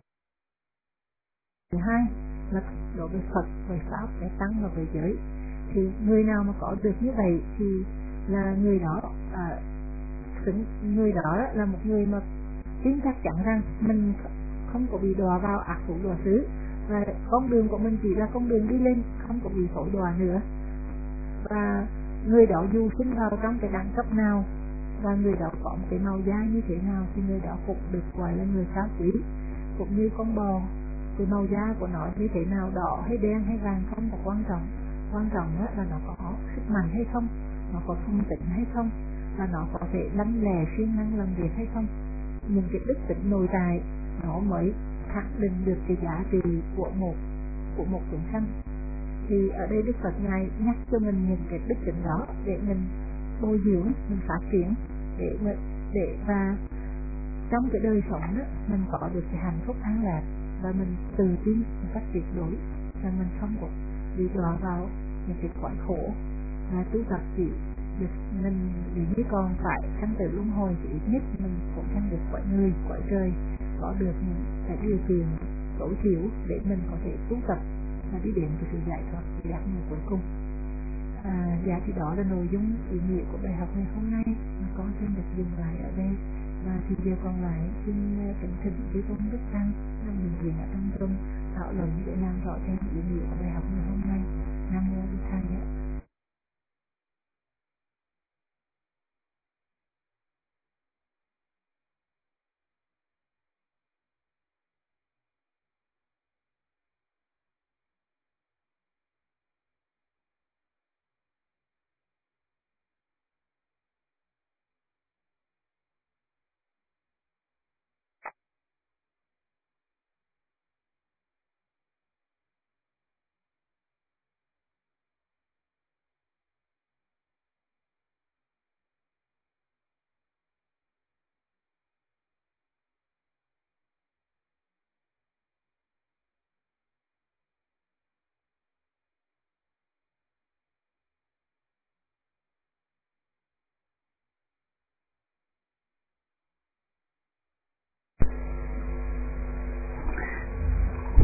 hai là đối với Phật, về pháp, về tăng và về giới. Thì người nào mà có được như vậy thì là người đó à, người đó là một người mà tin chắc chắn rằng mình không có bị đọa vào ác thú đọa xứ, và con đường của mình chỉ là con đường đi lên, không có bị thổi đọa nữa. Và người đó dù sinh vào trong cái đẳng cấp nào, và người đó có một cái màu da như thế nào, thì người đó cũng được gọi là người cao quý. Cũng như con bò, cái màu da của nó như thế nào, đỏ hay đen hay vàng không có quan trọng, quan trọng là nó có sức mạnh hay không, nó có thông tĩnh hay không, và nó có thể lanh lẹ siêng năng làm việc hay không. Những cái đức tính nội tại nó mới khẳng định được cái giá trị của một của một chúng sanh. Thì ở đây Đức Phật ngài nhắc cho mình những cái đức tính đó để mình bồi dưỡng, mình phát triển, để để và trong cái đời sống đó mình có được cái hạnh phúc an lạc, và mình tự tin một cách tuyệt đối, và mình không có bị đọa vào những cái cõi khổ. Và tu tập chỉ được mình vì như còn phải sanh tử luân hồi thì ít nhất mình cũng sanh được cõi người, cõi trời, có được những cái điều kiện tối thiểu để mình có thể tu tập và đi đến cái sự giải thoát, cái giác ngộ cuối cùng. À, dạ thì đó là nội dung ý nghĩa của bài học ngày hôm nay, mà con xin được dừng lại ở đây. Và thì giờ còn lại xin kính thỉnh với con Đức Tăng đang hiện diện ở trong trung thảo luận để làm rõ thêm ý nghĩa của bài học ngày hôm nay. Nam mô Bổn Thầy.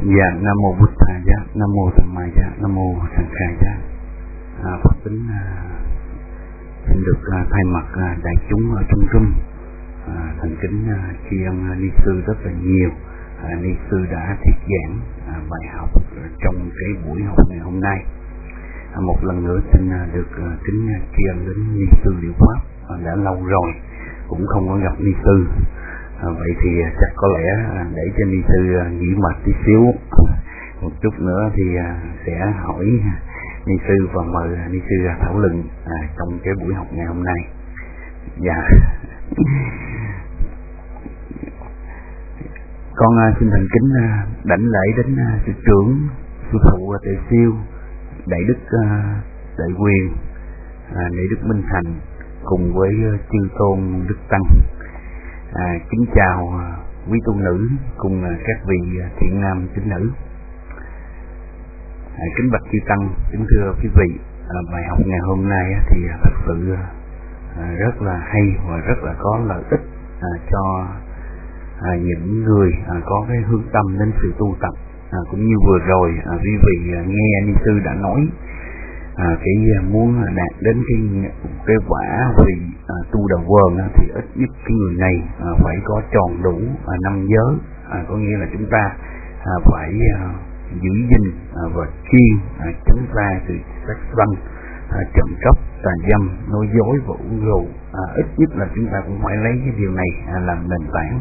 Dạ, Nam Mô Bụt Thầy Giá, Nam Mô Tham Mai Giá, Nam Mô Sanh Khai Giá. À, Pháp tính à, xin được à, thay mặt à, đại chúng ở trong room à, thành kính à, tri ân à, ni sư rất là nhiều. À, ni sư đã thuyết giảng à, bài học trong cái buổi học ngày hôm nay. À, một lần nữa xin à, được à, kính à, tri ân đến ni sư Diệu Pháp. À, đã lâu rồi cũng không có gặp ni sư. À, vậy thì chắc có lẽ để cho ni sư nghỉ mệt tí xíu, một chút nữa thì sẽ hỏi ni sư và mời ni sư thảo luận à, trong cái buổi học ngày hôm nay. Dạ. Con xin thành kính đảnh lễ đến sư trưởng, sư phụ Tề Siêu, đại đức Đại Quyền, đại đức Minh Thành cùng với chư tôn đức tăng. À, kính chào à, quý tu nữ cùng à, các vị à, thiện nam tín nữ. À, kính bạch chư tăng, kính thưa quý vị, à, bài học ngày hôm nay à, thì à, thật sự à, rất là hay và rất là có lợi ích à, cho à, những người à, có cái hướng tâm đến sự tu tập, à, cũng như vừa rồi à, quý vị à, nghe ni sư đã nói. À, cái muốn đạt đến cái cái quả vì à, tu đầu quần à, thì ít nhất cái người này à, phải có tròn đủ à, năm giới, à, có nghĩa là chúng ta à, phải à, giữ gìn à, và chuyên à, chống ra sự sát sanh, à, trộm cắp, tà dâm, nói dối và uống rượu. À, ít nhất là chúng ta cũng phải lấy cái điều này à, làm nền tảng.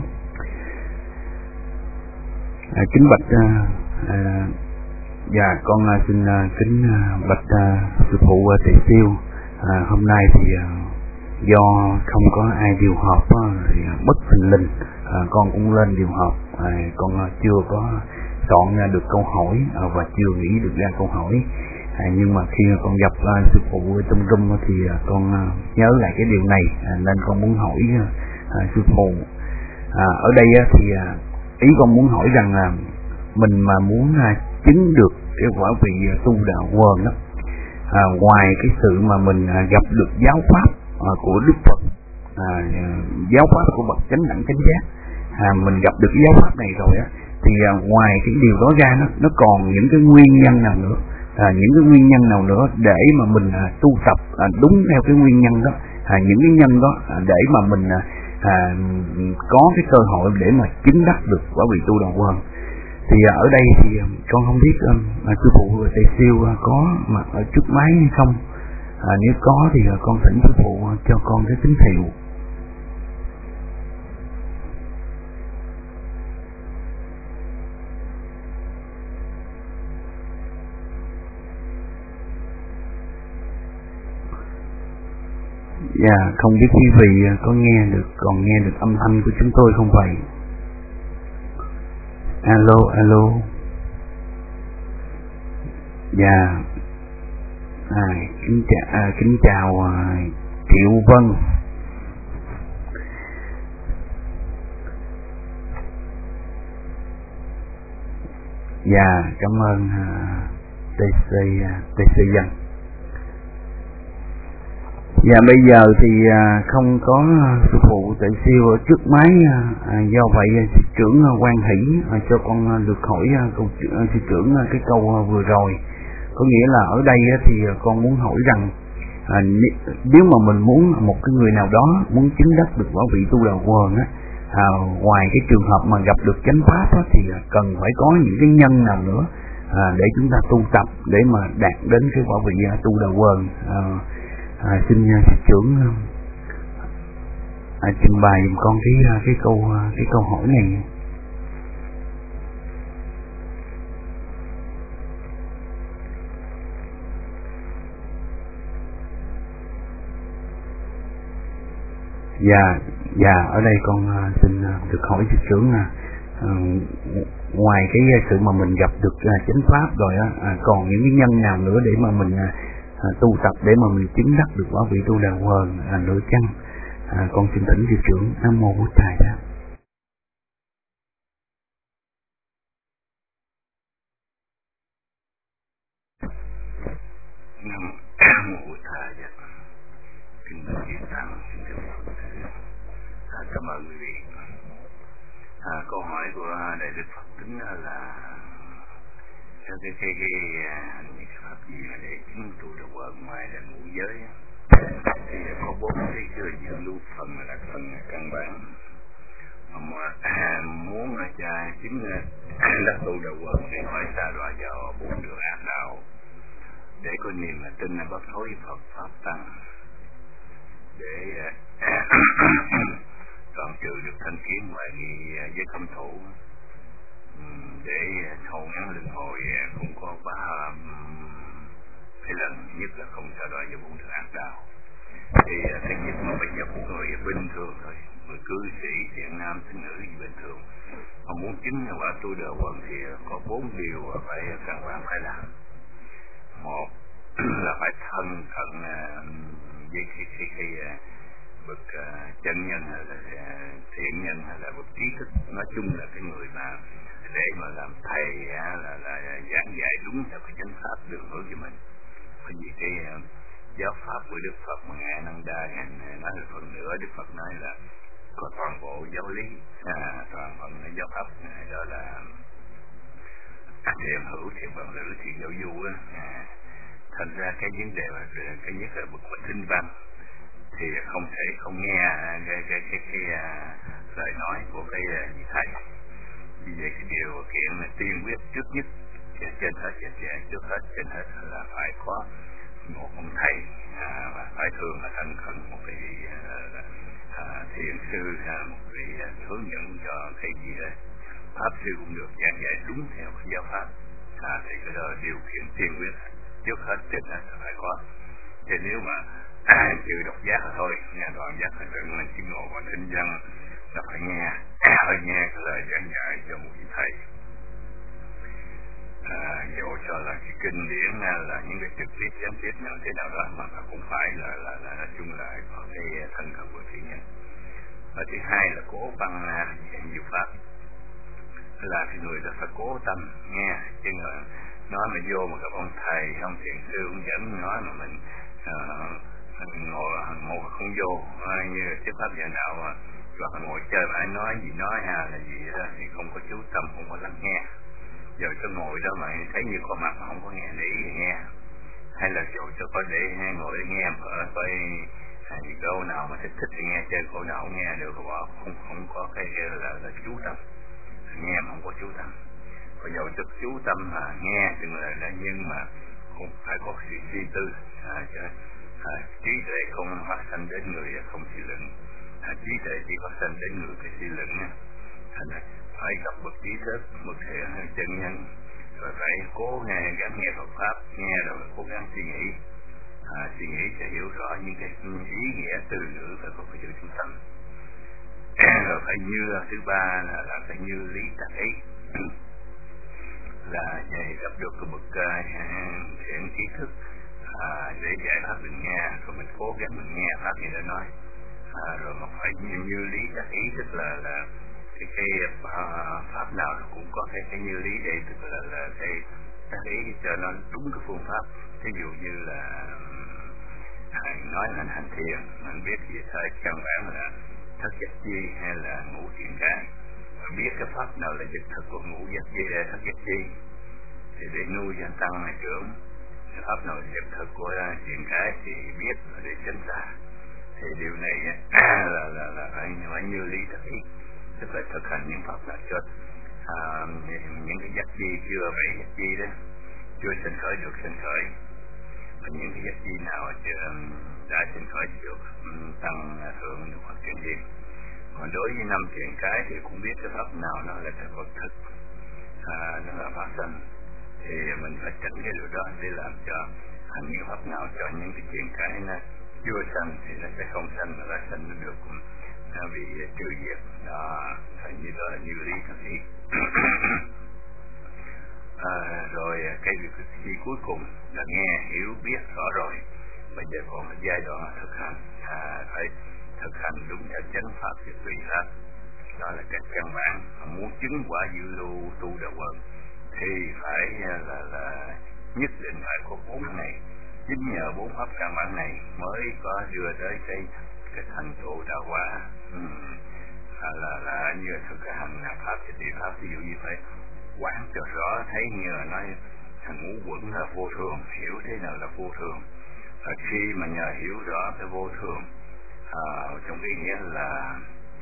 À, kính bạch à, à, Dạ, con uh, xin uh, kính uh, bạch uh, sư phụ uh, Tề Siêu. Uh, hôm nay thì uh, do không có ai điều họp uh, thì uh, bất thình lình uh, con cũng lên điều họp. Uh, con uh, chưa có chọn ra được câu hỏi uh, và chưa nghĩ được ra câu hỏi. Uh, nhưng mà khi con gặp uh, sư phụ trong room uh, thì uh, con uh, nhớ lại cái điều này uh, nên con muốn hỏi uh, uh, sư phụ. Uh, ở đây uh, thì uh, ý con muốn hỏi rằng là uh, mình mà muốn uh, chứng được cái quả vị tu đạo quần đó, à, ngoài cái sự mà mình à, gặp được giáo pháp à, của Đức Phật, à, giáo pháp của bậc chánh đẳng chánh giác, à, mình gặp được cái giáo pháp này rồi á, thì à, ngoài cái điều đó ra nó nó còn những cái nguyên nhân nào nữa, à, những cái nguyên nhân nào nữa để mà mình à, tu tập à, đúng theo cái nguyên nhân đó, à, những cái nhân đó à, để mà mình à, à, có cái cơ hội để mà chứng đắc được quả vị tu đạo quần. Thì ở đây thì con không biết um, sư phụ Tề Siêu uh, có mặt ở trước máy hay không. À, nếu có thì uh, con thỉnh sư phụ uh, cho con cái tín hiệu. Dạ, yeah, không biết quý vị uh, có nghe được, còn nghe được âm thanh của chúng tôi không vậy? Alo, alo. Dạ. À, kính chào, à, kính chào à, Triệu Vân. Dạ, cảm ơn à, tê xê, à, tê xê Dân. Dạ, bây giờ thì à, không có sư phụ Tề Siêu ở trước máy, à, do vậy sư trưởng à, Quang Hỷ à, cho con à, được hỏi à, câu à, sư trưởng à, cái câu à, vừa rồi. Có nghĩa là ở đây à, thì con muốn hỏi rằng à, nếu mà mình muốn một cái người nào đó muốn chứng đắc được quả vị tu đạo quần á, à, ngoài cái trường hợp mà gặp được chánh pháp á, thì cần phải có những cái nhân nào nữa à, để chúng ta tu tập để mà đạt đến cái quả vị à, tu đạo quần. À, À, xin uh, sư trưởng uh, à, trình bày giùm con cái uh, cái câu uh, cái câu hỏi này. Dạ, dạ ở đây con uh, xin uh, được hỏi sư trưởng uh, uh, ngoài cái uh, sự mà mình gặp được uh, chánh pháp rồi á, uh, còn những cái nhân nào nữa để mà mình uh, À, tu tập để mà mình chứng đắc được quả vị tu đạo quần à, nữa chăng? À, con xin thỉnh sư trưởng. Nam Mô Bụt Thầy Giá. Nam Mô Bụt Thầy Giá. Kính thưa chư tăng, kính thưa Phật tử, à, cảm ơn quý vị. À, câu hỏi của đại đức Phật tính là Theo cái cái cái hành những cái pháp gì mà để chứng tu được vợ ngoài là ngũ giới thì có bốn cái cơ như lưu phần là phần căn bản mà à, muốn là cha chính là đắc tu đầu quần thì phải xa đọa vào bốn đường ác đạo để có niềm là tin là bất thối Phật pháp tăng để toàn trừ được thanh kiến ngoại nghi với cấm thủ để thâu ngắn luân hồi không có quá cái lần nhất là không xa đọa vào bốn đường ác đạo. Thì thứ nhất mà bây giờ một người bình thường thôi, người cư sĩ thiện nam tín nữ gì bình thường mà muốn chứng là quả tu đờ quần thì có bốn điều phải căn bản phải làm. Một là phải thân cận với cái cái cái bậc chân nhân hay là thiện nhân hay là bậc trí thức, nói chung là cái người mà để mà làm thầy là là giảng dạy đúng theo cái chánh pháp đường hướng cho mình. Bởi vì cái giáo pháp của Đức Phật mà ngài Năng Đa ngài nói một phần nữa, Đức Phật nói là có toàn bộ giáo lý, à, toàn phần giáo pháp này đó là thiện hữu, thiện bằng lữ, thiện giáo du á. À, thành ra cái vấn đề mà cái nhất là bậc bậc tinh văn thì không thể không nghe cái cái cái, cái, cái uh, lời nói của cái uh, vị thầy. Vì vậy cái điều kiện là tiên quyết trước nhất trên hết trên hết trước hết trên hết là phải có một ông thầy à, và phải thường là thân cận một vị à, à, thiền sư, à, một vị à, hướng dẫn cho cái gì đó pháp sư cũng được giảng dạy đúng theo cái giáo pháp. À, thì cái đó là điều kiện tiên quyết trước hết trên hết là phải có. Thì nếu mà à, trừ độc giác là thôi, nhà đoàn giác là cần mình chứng ngộ và tinh dân là phải nghe, phải nghe cái lời giảng dạy cho một vị thầy. À, dẫu cho là cái kinh điển là những cái trực tiếp gián tiếp nào thế nào đó mà cũng phải là là là nói chung là có cái thân cận của thiện nhân. Và thứ hai là cố văn nhiều pháp, là cái người đó phải cố tâm nghe, chứ là nói mà vô mà gặp ông thầy ông thiền sư ông dẫn nói mà mình uh, ngồi ngồi không vô, uh, như cái pháp giờ nào mà hoặc ngồi chơi mà ai nói gì nói ha là gì đó thì không có chú tâm, không có lắng nghe. Giờ cho ngồi đó mà thấy như con mặt mà không có nghe để ý nghe, hay là dù cho có để ngồi để nghe mở coi câu nào mà thích thích thì nghe, chơi câu nào không nghe được bỏ, không không có cái là, là chú tâm nghe mà không có chú tâm. Còn dầu cho chú tâm mà nghe từng lời là nhưng mà cũng phải có sự suy tư, à, cho, à, trí tuệ không phát sanh đến người không suy luận, à, trí tuệ chỉ phát sanh đến người cái suy luận nha. Thành ra phải gặp bậc trí thức, bậc chân nhân, rồi phải cố nghe, gắng nghe Phật pháp, nghe rồi cố gắng suy nghĩ, à, suy nghĩ để hiểu rõ những cái ý nghĩa từ ngữ phải có cái sự trung tâm. Rồi phải như thứ ba là, là phải như lý tác ý, là gặp được cái bậc thiện trí thức à, để giải pháp mình nghe, rồi mình cố gắng mình nghe pháp gì đó nói, à, rồi mà phải như, như lý tác ý, tức là là cái cái uh, pháp nào nó cũng có cái cái như lý đây, tức là là cái tác ý cho nó đúng cái phương pháp. Ví dụ như là hành nói hành hành thiền, mình biết gì thời căn bản là thất giác chi hay là ngũ thiền cái, mình biết cái pháp nào là vật thực của ngũ giác chi hay thất giác chi thì để nuôi danh tăng hay trưởng, cái pháp nào là vật thực của thiền cái thì biết để tránh xa. Thì điều này là là là phải, phải như lý tác ý, tức là thực hành những pháp là cho à, những cái giác chi chưa bảy giác chi đó chưa sinh khởi được sinh khởi, và những cái giác chi nào chưa đã sinh khởi được tăng thượng được phát triển thêm. Còn đối với năm thiện cái thì cũng biết cái pháp nào nó là cái vật thực, à, nó là phát sinh, thì mình phải tránh cái điều đó để làm cho hành những pháp nào cho những cái thiện cái nó chưa sanh thì nó sẽ không sanh, mà nó sanh nó được nó bị trừ diệt đó. Thành như đó là như lý thật ý. À, rồi cái việc gì cuối cùng là nghe hiểu biết rõ rồi, bây giờ còn là giai đoạn thực hành, à, phải thực hành đúng theo chánh pháp và tùy pháp. Đó là cái căn bản. Muốn chứng quả dự lưu tu đạo quần thì phải là là nhất định phải có bốn này, chính nhờ bốn pháp căn bản này mới có đưa tới cái cái thành tựu đạo quả. Ừ. À, là là như thực hành pháp và tùy pháp, ví dụ như phải quán cho rõ, thấy như là nói ngũ uẩn là vô thường, hiểu thế nào là vô thường. Và khi mà nhờ hiểu rõ cái vô thường, à, trong cái nghĩa là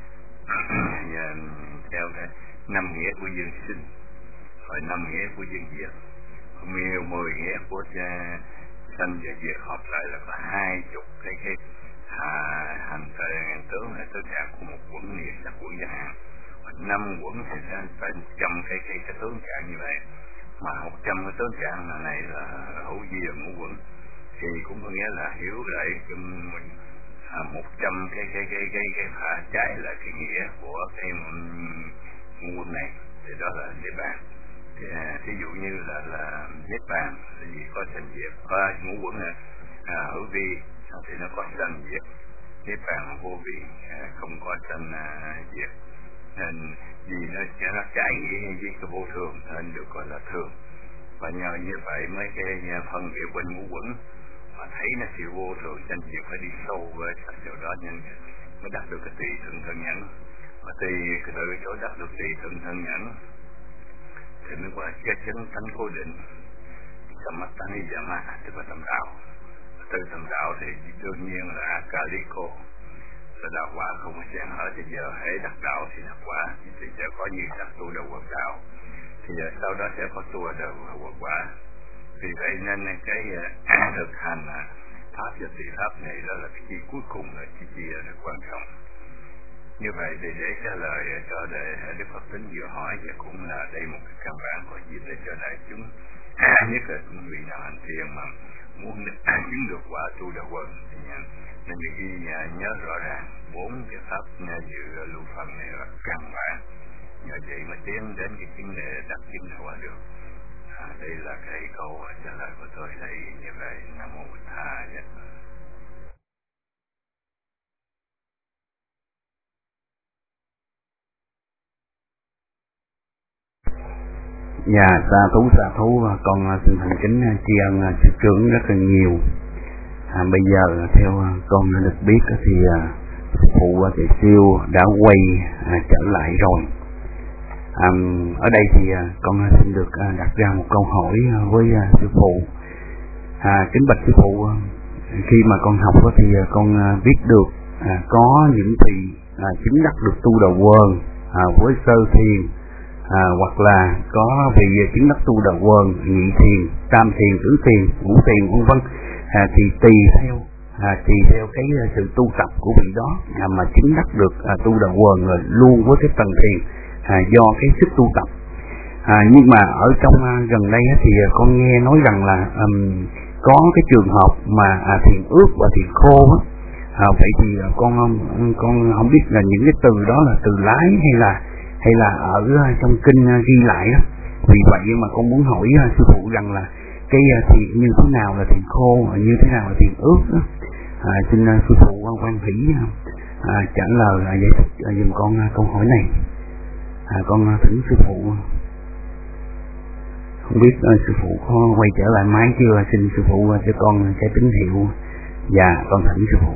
theo cái năm nghĩa của dương sinh và năm nghĩa của dương diệt, mười mười nghĩa của sanh và diệt hợp lại là có hai chục cái cái à, hành hành tướng là tướng trạng của một quẩn niệm là quẩn chẳng hạn. Năm quẩn thì sẽ phải trăm cái cái cái tướng trạng như vậy, mà một trăm cái tướng trạng này là hữu vi ngũ quẩn, thì cũng có nghĩa là hiểu lại mình à, một trăm cái cái cái cái cái phá trái là cái nghĩa của cái ngũ quẩn này, thì đó là niết bàn. Thì, à, ví dụ như là là niết bàn là gì có sanh diệt, và ngũ quẩn là à, hữu vi thì nó có sanh diệt, niết bàn vô vi à, không có sanh à, diệt, nên vì nó sẽ nó trái nghĩa với cái vô thường nên được gọi là thường. Và nhờ như vậy mấy cái phân biệt bên ngũ quẩn mà thấy nó sự vô thường sanh diệt phải đi sâu với điều đó nên mới đắc được cái tùy thuận thân nhẫn. Và tùy từ cái chỗ đắc được tùy thuận thân nhẫn thì mới qua cái chân tánh cố định, tâm mắt tánh đi giảm á, tức là tâm đạo. Từ tâm đạo thì đương nhiên là Kaliko là đạo quả không có xen hở. Thì giờ hễ đắc đạo thì đắc quả, thì giờ có như đắc tu đầu quật đạo, thì giờ sau đó sẽ có tu đầu quật quả. Vì vậy nên cái thực hành pháp và tùy pháp này đó là cái chi cuối cùng, là cái chi là quan trọng. Như vậy thì để trả lời cho đại Đức Phật Tính vừa hỏi, và cũng là đây một cái căn bản có gì để cho đại chúng nhất là những vị nào hành thiền mà muốn chứng được quả tu đạo quân thì nên ghi nhớ rõ ràng bốn cái pháp dự lưu phần này là căn bản, nhờ vậy mà tiến đến cái chứng đề đắc chứng đạo quả được. À, đây là cái câu trả lời của tôi đây như vậy. Nam mô Bụt Tha. Dạ, xa thú xa thú con xin thành kính tri ân sư trưởng rất là nhiều. À, bây giờ theo con được biết thì sư phụ Tề Siêu đã quay à, trở lại rồi. À, ở đây thì con xin được đặt ra một câu hỏi với sư phụ. À, kính bạch sư phụ, khi mà con học thì con biết được à, có những vị à, chứng đắc được tu đầu quân à, với sơ thiền, à, hoặc là có vị chứng đắc tu đầu quân nhị thiền, tam thiền, tứ thiền, ngũ thiền vân vân. À, thì tùy theo à, tùy theo cái sự tu tập của vị đó à, mà chứng đắc được à, tu đầu quần rồi luôn với cái tầng thiền à, do cái sức tu tập. À, nhưng mà ở trong à, gần đây á, thì con nghe nói rằng là um, có cái trường hợp mà à, thiền ướt và thiền khô á. À, vậy thì con con không biết là những cái từ đó là từ lái hay là hay là ở trong kinh ghi lại đó. Vì vậy mà con muốn hỏi à, sư phụ rằng là cái thì như thế nào là thiền khô, như thế nào là thiền ướt đó. À, xin uh, sư phụ quan quan thủy à, trả lời uh, giải thích uh, dùm con uh, câu hỏi này. À, con uh, thỉnh sư phụ. Không biết uh, sư phụ có quay trở lại máy chưa? Xin sư phụ uh, cho con cái tín hiệu. Dạ, con thỉnh sư phụ.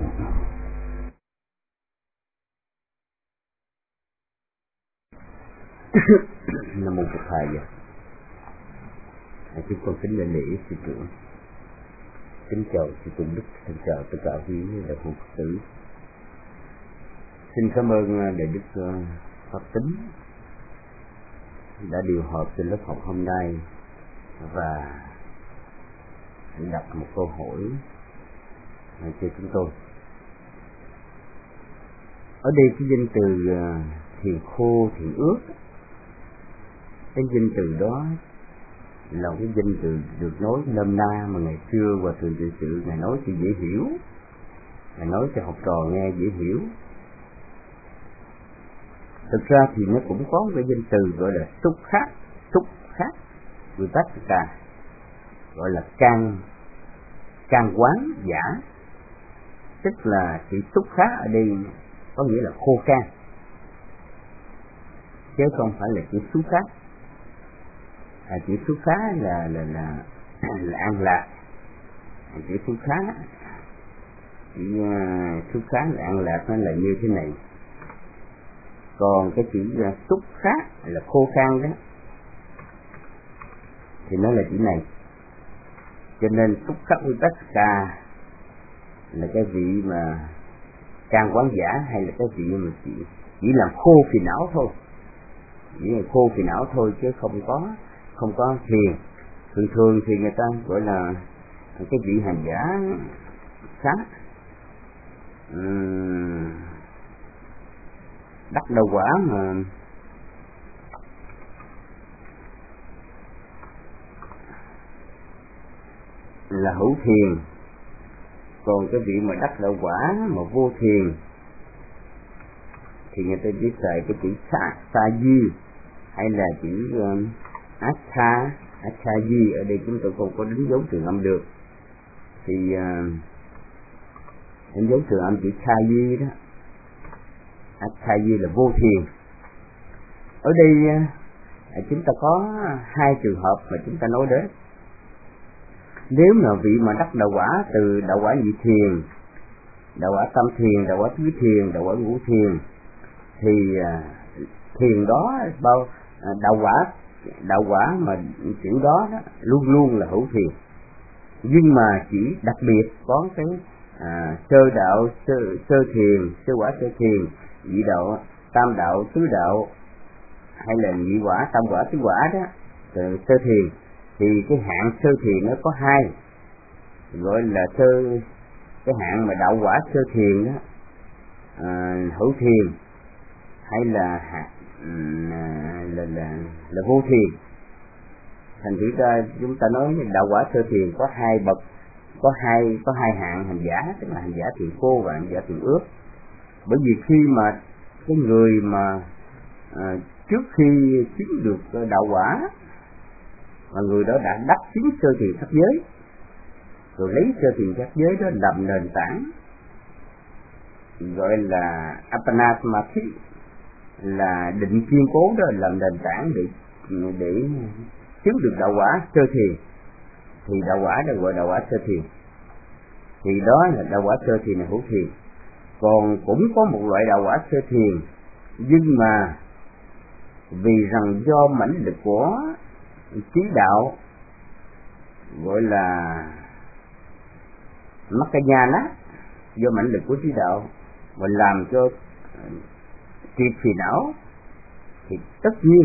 Nam mô Bụt Thầy. Chúng con kính lên lễ sư trưởng, kính chào sư Tôn Đức, kính chào tất cả quý đạo hữu Phật tử. Xin cảm ơn đại đức Pháp Tính đã điều hợp trên lớp học hôm nay và đặt một câu hỏi cho chúng tôi. Ở đây cái danh từ thiền khô, thiền ướt, cái danh từ đó là cái danh từ được nói nôm na mà ngày xưa Hòa Thượng Tự Sự ngài nói cho dễ hiểu, ngài nói cho học trò nghe dễ hiểu. Thực ra thì nó cũng có một cái danh từ gọi là xúc khác, xúc khác, Vipassika, gọi là can can quán giả, tức là chữ xúc khác ở đây có nghĩa là khô can, chứ không phải là chữ xúc khác. À, chữ xuất khá là là là, là an lạc, à, chữ xuất khá chữ uh, xuất khá là an lạc, nó là như thế này. Còn cái chữ uh, xúc khá là khô khan đó thì nó là chữ này. Cho nên xúc khắc Vipassika là cái vị mà can quán giả, hay là cái vị mà chỉ, chỉ làm khô phiền não thôi, chỉ là khô phiền não thôi chứ không có không có thiền. Thường thường thì người ta gọi là cái vị hành giả sáng uhm, đắc đạo quả mà là hữu thiền, còn cái vị mà đắc đạo quả mà vô thiền thì người ta chỉ xài cái chữ sa, sa di hay là chữ uh, atha, atha di. Ở đây chúng tôi không có đánh dấu trường âm được, thì uh, đánh dấu trường âm chữ sa di đó. Atha di là vô thiền. Ở đây uh, chúng ta có hai trường hợp mà chúng ta nói đến. Nếu mà vị mà đắc đạo quả từ đạo quả nhị thiền, đạo quả tam thiền, đạo quả tứ thiền, đạo quả ngũ thiền, thì thiền đó bao đạo quả đạo quả mà chữ đó, đó luôn luôn là hữu thiền, nhưng mà chỉ đặc biệt có cái à, sơ đạo sơ, sơ thiền, sơ quả sơ thiền, nhị đạo tam đạo tứ đạo, hay là nhị quả tam quả tứ quả đó, từ sơ thiền. Thì cái hạng sơ thiền nó có hai, gọi là sơ cái hạng mà đạo quả sơ thiền đó, à, hữu thiền, hay là hạng là, là là là vô thiền. Thành thử ra chúng ta nói đạo quả sơ thiền có hai bậc, có hai có hai hạng hành giả, tức là hành giả thiền khô và hành giả thiền ướt. Bởi vì khi mà cái người mà à, trước khi chứng được đạo quả mà người đó đã đắc chứng sơ thiền sắc giới, rồi lấy sơ thiền sắc giới đó làm nền tảng, gọi là Apana Samadhi, là định kiên cố đó, làm nền tảng để để chứng được đạo quả sơ thiền, thì đạo quả đó gọi đạo quả sơ thiền. Thì đó là đạo quả sơ thiền là hữu thiền. Còn cũng có một loại đạo quả sơ thiền, nhưng mà vì rằng do mãnh lực của trí đạo, gọi là Mahayana, do mãnh lực của trí đạo mà làm cho triệt phiền não, thì tất nhiên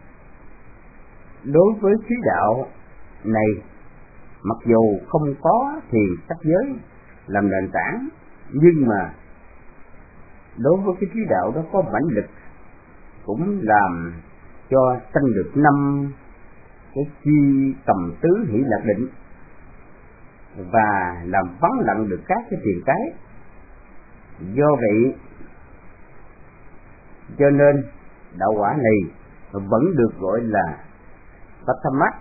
đối với trí đạo này, mặc dù không có thiền sắc giới làm nền tảng, nhưng mà đối với cái trí đạo đó có mãnh lực, cũng làm cho sanh được năm cái chi tầm tứ hỷ lạc định, và làm vắng lặng được các cái phiền cái. Do vậy cho nên đạo quả này vẫn được gọi là Patamat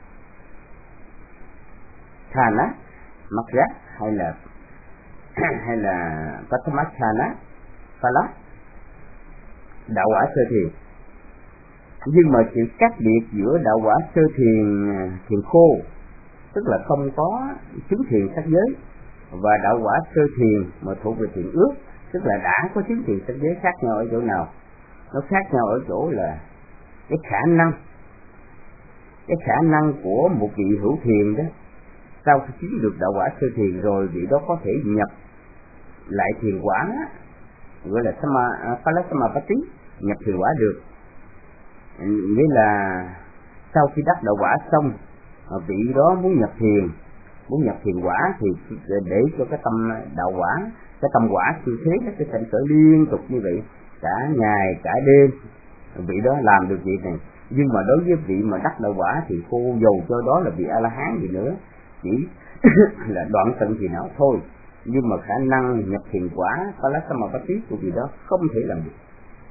Thana Makra, hay là hay là Patamat Thana Phala, đạo quả sơ thiền. Nhưng mà sự khác biệt giữa đạo quả sơ thiền thiền khô, tức là không có chứng thiền sắc giới, và đạo quả sơ thiền mà thuộc về thiền ướt, tức là đã có chứng thiền sắc giới, khác nhau ở chỗ nào? Nó khác nhau ở chỗ là cái khả năng cái khả năng của một vị hữu thiền đó, sau khi chứng được đạo quả sơ thiền rồi, vị đó có thể nhập lại thiền quả, gọi là sama Palasamapati, nhập thiền quả được. Nghĩa là sau khi đắc đạo quả xong, vị đó muốn nhập thiền, muốn nhập thiền quả, thì để cho cái tâm đạo quả, cái tâm quả như thế nó sẽ sanh khởi liên tục như vậy cả ngày cả đêm, vị đó làm được việc này. Nhưng mà đối với vị mà đắc đạo quả thì cô dầu cho đó là vị A La Hán gì nữa, chỉ là đoạn tận thì não thôi, nhưng mà khả năng nhập thiền quả Palasamapati của vị đó không thể làm được,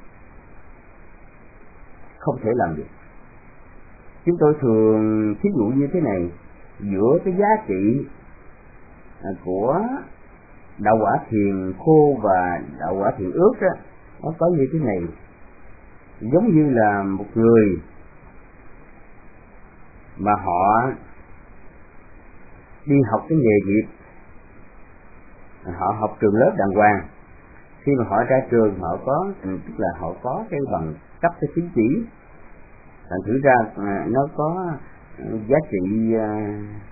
không thể làm được. Chúng tôi thường thí dụ như thế này, giữa cái giá trị của đạo quả thiền khô và đạo quả thiền ướt đó, nó có như thế này. Giống như là một người mà họ đi học cái nghề nghiệp, họ học trường lớp đàng hoàng, khi mà họ ra trường họ có, tức là họ có cái bằng cấp, cái chứng chỉ, thành thử ra nó có giá trị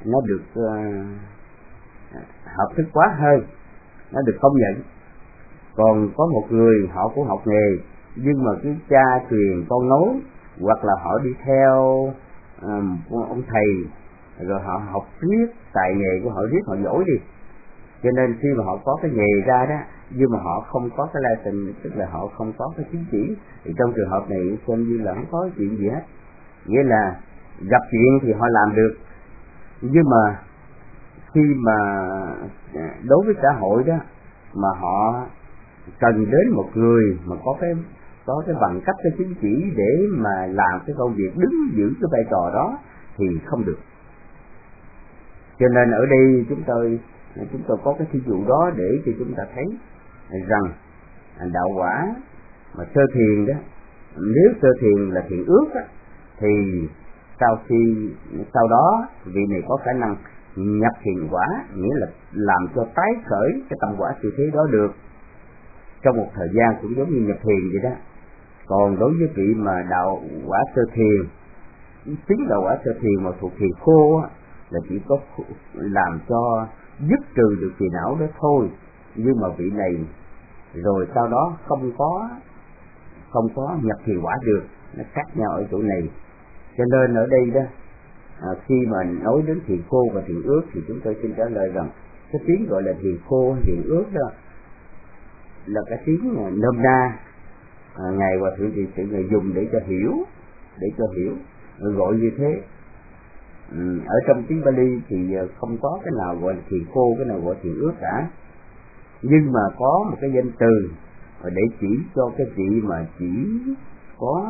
nó được uh, hợp thức quá hơn, nó được công nhận. Còn có một người họ cũng học nghề nhưng mà cứ cha truyền con nối, hoặc là họ đi theo um, ông thầy rồi họ học riết tài nghề của họ riết họ giỏi đi, cho nên khi mà họ có cái nghề ra đó nhưng mà họ không có cái license, tức là họ không có cái chứng chỉ, thì trong trường hợp này xem như là không có chuyện gì hết. Nghĩa là gặp chuyện thì họ làm được, nhưng mà khi mà đối với xã hội đó mà họ cần đến một người mà có cái có cái bằng cấp, cái chứng chỉ để mà làm cái công việc, đứng giữ cái vai trò đó thì không được. Cho nên ở đây chúng tôi chúng tôi có cái thí dụ đó để cho chúng ta thấy rằng đạo quả mà sơ thiền đó, nếu sơ thiền là thiền ước đó, thì sau khi sau đó vị này có khả năng nhập thiền quả, nghĩa là làm cho tái khởi cái tâm quả siêu thế đó được trong một thời gian, cũng giống như nhập thiền vậy đó. Còn đối với vị mà đạo quả sơ thiền, chính đạo quả sơ thiền mà thuộc thiền khô á, là chỉ có làm cho dứt trừ được phiền não đó thôi, nhưng mà vị này rồi sau đó không có không có nhập thiền quả được, nó khác nhau ở chỗ này. Cho nên ở đây đó, à, khi mà nói đến thiền khô và thiền ước thì chúng tôi xin trả lời rằng cái tiếng gọi là thiền khô, thiền ước đó là cái tiếng nôm na, à, ngài Hòa Thượng Tỳ Sự người dùng để cho hiểu, để cho hiểu gọi như thế. Ừ, ở trong tiếng Pali thì không có cái nào gọi là thiền khô, cái nào gọi là thiền ước cả, nhưng mà có một cái danh từ để chỉ cho cái vị mà chỉ có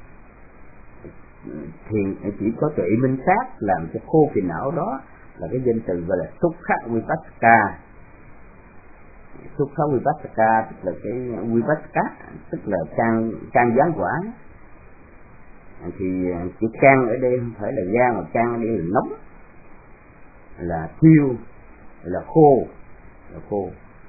thiền, chỉ có tuệ minh sát làm cho khô phiền não, đó là cái danh từ gọi là Sukha Vipassaka. Sukha Vipassaka tức là cái Vipassaka, tức là can can gián quả. Thì chữ can ở đây không phải là gan, mà can ở đây là nóng, là thiêu, là khô, là khô.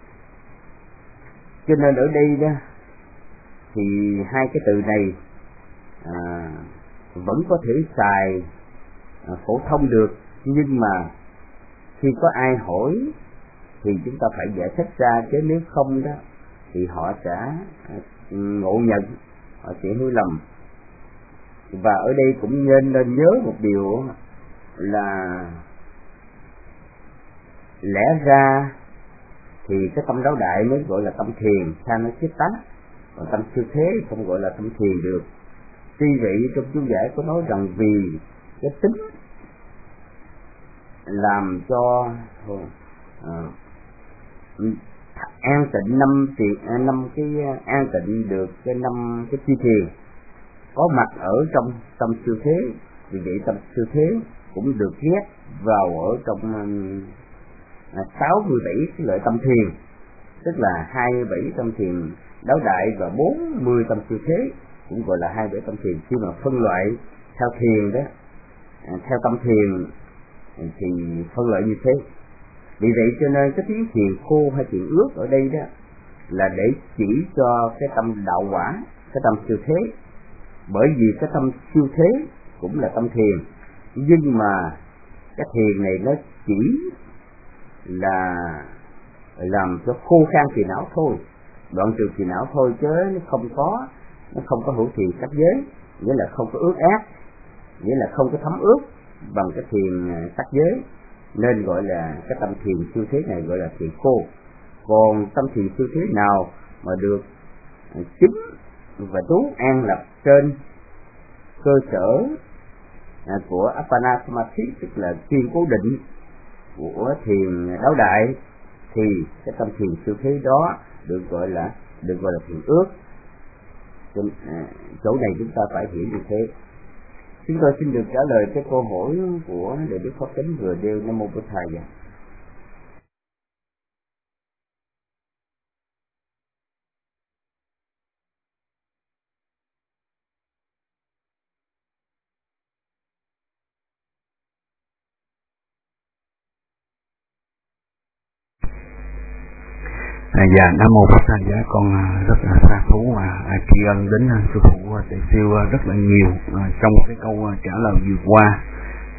Cho nên ở đây đó thì hai cái từ này à, vẫn có thể xài à, phổ thông được, nhưng mà khi có ai hỏi thì chúng ta phải giải thích ra, chứ nếu không đó thì họ sẽ à, ngộ nhận, họ sẽ hiểu lầm. Và ở đây cũng nên nên nhớ một điều là lẽ ra thì cái tâm đáo đại mới gọi là tâm thiền, Sanachita, còn tâm siêu thế không gọi là tâm thiền được. Tuy vậy trong chú giải có nói rằng vì cái tính làm cho uh, an tịnh năm tiền năm cái an tịnh được cái năm cái chi thiền có mặt ở trong tâm siêu thế, vì vậy tâm siêu thế cũng được ghép vào ở trong sáu mươi bảy cái loại tâm thiền, tức là hai mươi bảy tâm thiền đáo đại và bốn mươi tâm siêu thế, cũng gọi là hai mươi bảy tâm thiền. Khi mà phân loại theo thiền đó, theo tâm thiền thì phân loại như thế. Vì vậy cho nên cái tiếng thiền khô hay thiền ước ở đây đó là để chỉ cho cái tâm đạo quả, cái tâm siêu thế. Bởi vì cái tâm siêu thế cũng là tâm thiền, nhưng mà cái thiền này nó chỉ là làm cho khô khan phiền não thôi, đoạn trừ phiền não thôi, chứ nó không có nó không có hữu thiền sắc giới, nghĩa là không có ước ác, nghĩa là không có thấm ước bằng cái thiền sắc giới, nên gọi là cái tâm thiền siêu thế này gọi là thiền khô. Còn tâm thiền siêu thế nào mà được chứng và trú an lập trên cơ sở của Appana Samadhi, tức là chuyên cố định của thiền đáo đại, thì cái tâm thiền siêu thế đó được gọi là được gọi là thiền ước. Chỗ này chúng ta phải hiểu như thế. Chúng tôi xin được trả lời cái câu hỏi của Đại Đức Pháp Tính vừa nêu. Nam mô Bổn Thầy. À, dạ, Nam mô Bổn Thầy. Dạ, con rất là sa thú và à, tri ân đến sư phụ Tỳ Siêu rất là nhiều à, trong cái câu trả lời vừa qua.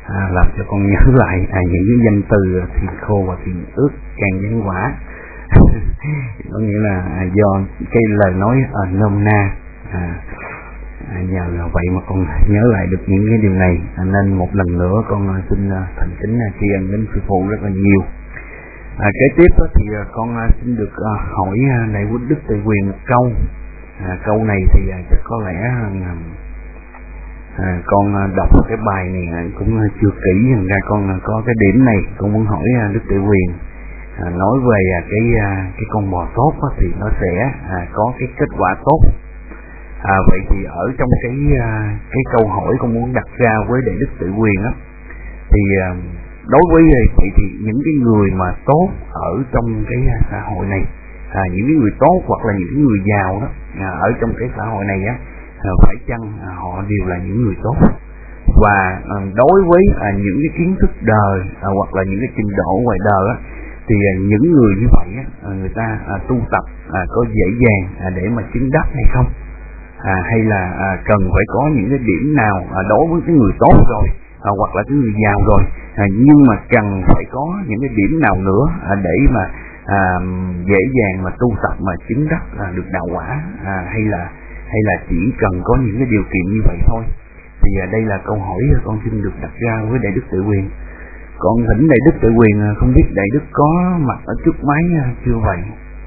à, làm cho con nhớ lại à, những cái danh từ thiền khô và thiền ước càng nhân quả. Có nghĩa là à, do cái lời nói à, nôm na, à, à, nhờ là vậy mà con nhớ lại được những cái điều này, à, nên một lần nữa con à, xin à, thành kính à, tri ân đến sư phụ rất là nhiều. À, kế tiếp đó thì à, con à, xin được à, hỏi à, Đại Quý Đức Tuệ Quyền một câu. À, câu này thì à, chắc có lẽ à, à, con à, đọc cái bài này à, cũng à, chưa kỹ, thành ra con à, có cái điểm này con muốn hỏi à, Đức Tuệ Quyền. À, nói về à, cái à, cái con bò tốt á, thì nó sẽ à, có cái kết quả tốt. À, vậy thì ở trong cái à, cái câu hỏi con muốn đặt ra với Đại Đức Tuệ Quyền á, thì à, đối với vậy thì những cái người mà tốt ở trong cái xã hội này, à, những cái người tốt hoặc là những cái người giàu đó à, ở trong cái xã hội này á, à, phải chăng à, họ đều là những người tốt? Và à, đối với à, những cái kiến thức đời à, hoặc là những cái trình độ ngoài đời á, thì à, những người như vậy á, à, người ta à, tu tập à, có dễ dàng à, để mà chứng đắc hay không? À, hay là à, cần phải có những cái điểm nào à, đối với cái người tốt rồi à, hoặc là cái người giàu rồi, à, nhưng mà cần phải có những cái điểm nào nữa à, để mà à, dễ dàng mà tu tập mà chứng đắc à, được đạo quả, à, hay là hay là chỉ cần có những cái điều kiện như vậy thôi? Thì à, đây là câu hỏi con xin được đặt ra với Đại Đức Tuệ Quyền. Con thỉnh Đại Đức Tuệ Quyền, không biết Đại Đức có mặt ở trước máy chưa vậy?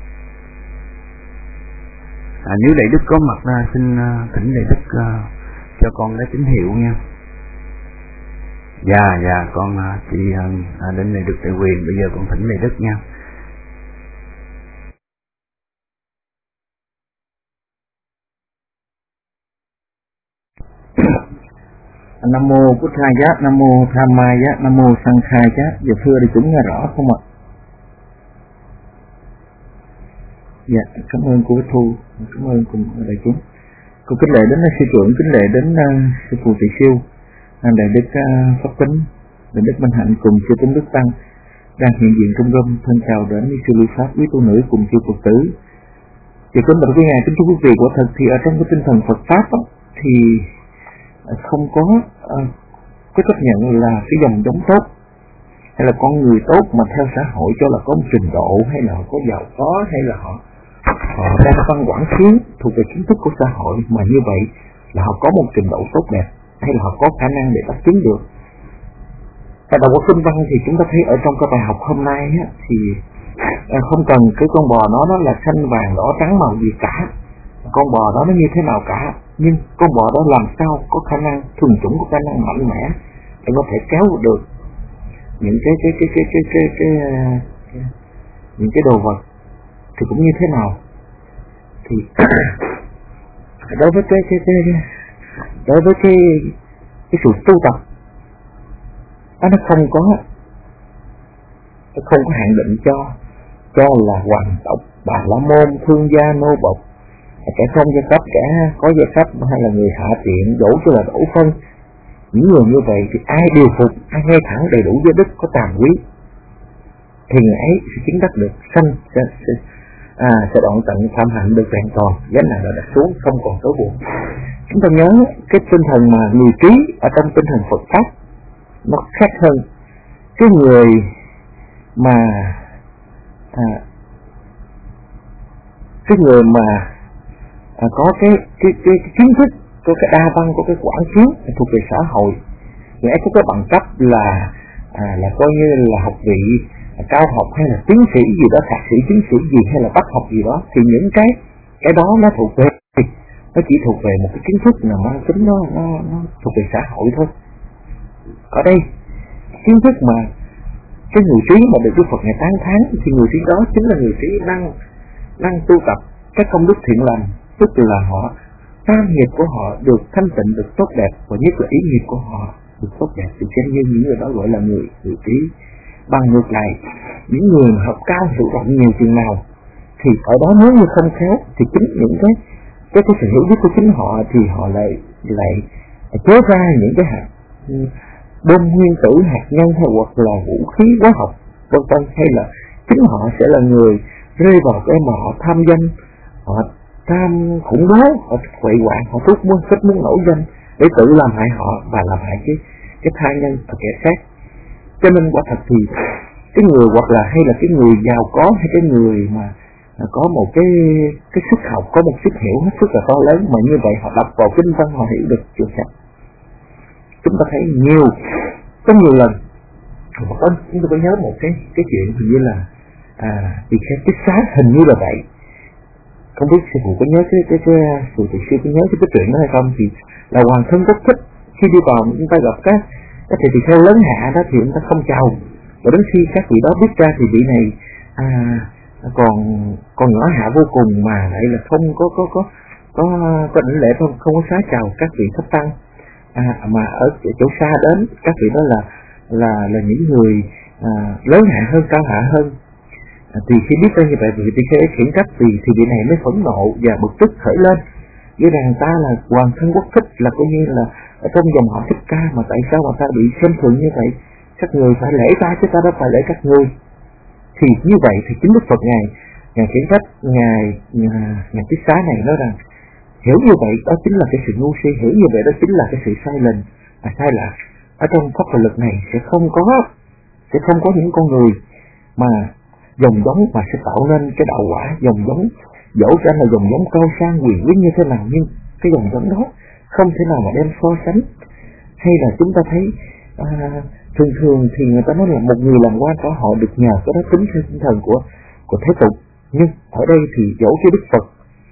À, nếu Đại Đức có mặt ra, xin uh, thỉnh Đại Đức uh, cho con cái tín hiệu nha. Dạ, dạ, con uh, chị uh, đến Đại Đức Tuệ Quyền, bây giờ con thỉnh Đại Đức nha. Nam mô Bụt Thầy Giá, Nam mô Tham Ma Giá, Nam mô Sang Khai Giá. Giờ thưa đi chúng nghe rõ không ạ? Dạ, cảm ơn cô Thu, cảm ơn cùng đại chúng. Cô kính lễ đến sư trưởng, kính lễ đến uh, sư phụ Tỳ Siêu, uh, Đại Đức uh, Pháp Tính, Đại Đức Minh Hạnh cùng sư Tuấn Đức Tăng đang hiện diện trong room. Thân chào đến sư Lưu Pháp, quý tu nữ cùng chư Phật tử. Thì kính bạch quý ngài, kính thưa quý vị, quả thật thì ở trong cái tinh thần Phật pháp đó, thì không có uh, cái chấp nhận là cái dòng giống tốt hay là con người tốt mà theo xã hội cho là có một trình độ, hay là họ có giàu có, hay là họ họ đang văn quản khiếu thuộc về kiến thức của xã hội, mà như vậy là họ có một trình độ tốt đẹp, hay là họ có khả năng để đắc chứng được. Và đầu của kinh văn thì chúng ta thấy ở trong cái bài học hôm nay á, thì không cần cái con bò nó nó là xanh vàng đỏ trắng màu gì cả, con bò đó nó như thế nào cả, nhưng con bò đó làm sao có khả năng thuần chủng, có khả năng mạnh mẽ để có thể kéo được những cái cái cái cái cái cái, cái, cái những cái đồ vật thì cũng như thế nào. Thì đối với cái cái cái đối với cái cái sự tu tập đó, nó không có nó không có hạn định cho cho là hoàng tộc, bà la môn, thương gia, nô bộc, kẻ không giai cấp, kẻ có giai cấp, hay là người hạ tiện, đổ cho là đổ phân. Những người như vậy thì ai điều phục, ai ngay thẳng đầy đủ giới đức, có tàm quý, thì người ấy sẽ chứng đắc được sanh, sẽ, sẽ, à, sẽ đoạn tận tham hạnh được vẹn toàn, gánh nặng đã đặt xuống, không còn tối buồn. Chúng ta nhớ cái tinh thần mà người trí ở trong tinh thần Phật pháp nó khác hơn. Cái người mà à, cái người mà à, có cái cái cái, cái kiến thức, có cái đa văn, có cái quảng kiến thuộc về xã hội, người ấy có cái bằng cấp là à, là coi như là học vị à, cao học, hay là tiến sĩ gì đó, thạc sĩ, tiến sĩ gì, hay là bác học gì đó, thì những cái cái đó nó thuộc về nó chỉ thuộc về một cái kiến thức nào mang tính nó, nó nó thuộc về xã hội thôi. Ở đây kiến thức mà cái người trí mà được Đức Phật ngày tán thán thì người trí đó chính là người trí năng năng tu tập các công đức thiện lành, tức là họ tam nghiệp của họ được thanh tịnh, được tốt đẹp, và nhất là ý nghiệp của họ được tốt đẹp, thì xem như những người đó gọi là người người trí. Bằng ngược lại, những người mà học cao hiểu rộng nhiều chừng nào thì ở đó nếu như không khéo thì chính những cái cái cái sự hiểu biết của chính họ thì họ lại lại chế ra những cái hạt bom nguyên tử, hạt nhân, hay hoặc là vũ khí hóa học vân vân, hay là chính họ sẽ là người rơi vào cái mà họ tham danh, họ tham khủng bố, họ quậy quạng, họ thích muốn thích muốn nổi danh để tự làm hại họ và làm hại cái cái tha nhân và kẻ khác. Cho nên quả thật thì cái người hoặc là hay là cái người giàu có hay cái người mà có một cái cái sức học, có một sức hiểu hết sức là to lớn, mà như vậy họ đọc vào kinh văn họ hiểu được chuyện khác. Chúng ta thấy nhiều, có nhiều lần có, chúng tôi có nhớ một cái cái chuyện hình như là à, vì cái cái sáng hình như là vậy, không biết sư phụ có nhớ cái cái cái sư phụ sư có nhớ cái cái chuyện đó hay không, thì là Hoàng Thân Quốc Thích khi đi vào chúng ta gặp các các thầy tỳ kheo lớn hạ đó thì chúng ta không chào, và đến khi các vị đó biết ra thì vị này à, còn còn nhỏ hạ vô cùng mà lại là không có có có có có đảnh lễ, không không có xá chào các vị thấp tăng, à, mà ở chỗ xa đến các vị đó là là là những người à, lớn hạ hơn, cao hạ hơn. À, thì khi biết ra như vậy vị tỳ kheo khiển trách thì thì vị này mới phẫn nộ và bực tức khởi lên, với rằng ta là Hoàng Thân Quốc Thích, là coi như là ở trong dòng họ Thích Ca, mà tại sao mà ta bị xem thường như vậy, các người phải lễ ta chứ ta đâu phải lễ các người. Thì như vậy thì chính Đức Phật ngài ngài khiển trách ngài ngài Tích Xá này nói rằng hiểu như vậy đó chính là cái sự ngu si, hiểu như vậy đó chính là cái sự sai lầm, à, sai lạc. Ở trong pháp luật lực này sẽ không có sẽ không có những con người mà dòng giống mà sẽ tạo nên cái đạo quả, dòng giống dẫu cho là dòng giống cao sang quyền quý như thế nào, nhưng cái dòng giống đó không thể nào mà đem so sánh. Hay là chúng ta thấy à, thường thường thì người ta nói là một người làm quan cả họ được nhờ cái đó tính theo tinh thần của của thế tục, nhưng ở đây thì dẫu cho Đức Phật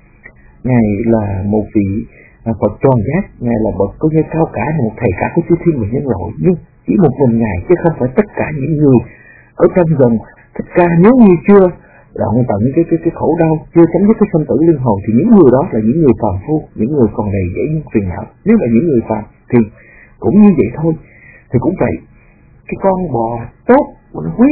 ngài là một vị à, Phật tròn giác, ngài là bậc có nghĩa cao cả, là một thầy cả của chư thiên và nhân loại, nhưng chỉ một mình ngài chứ không phải tất cả những người ở trong dòng Thích Ca nếu như chưa đoạn tận cái cái cái khổ đau, chưa chấm dứt cái sinh tử luân hồi thì những người đó là những người phàm phu, những người còn đầy dẫy những phiền não. Nếu là những người phàm thì cũng như vậy thôi. Thì cũng vậy, cái con bò tốt nó quý,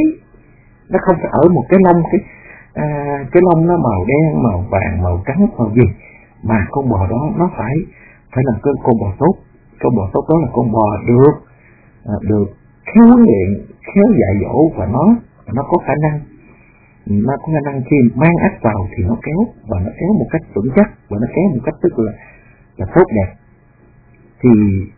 nó không phải ở một cái lông cái à, cái lông nó màu đen, màu vàng, màu trắng, màu gì, mà con bò đó nó phải phải là con con bò tốt. Con bò tốt đó là con bò được à, được khéo huấn luyện, khéo dạy dỗ, và nó nó có khả năng nó có khả năng khi mang ác vào thì nó kéo, và nó kéo một cách vững chắc, và nó kéo một cách tức là là tốt đẹp. Thì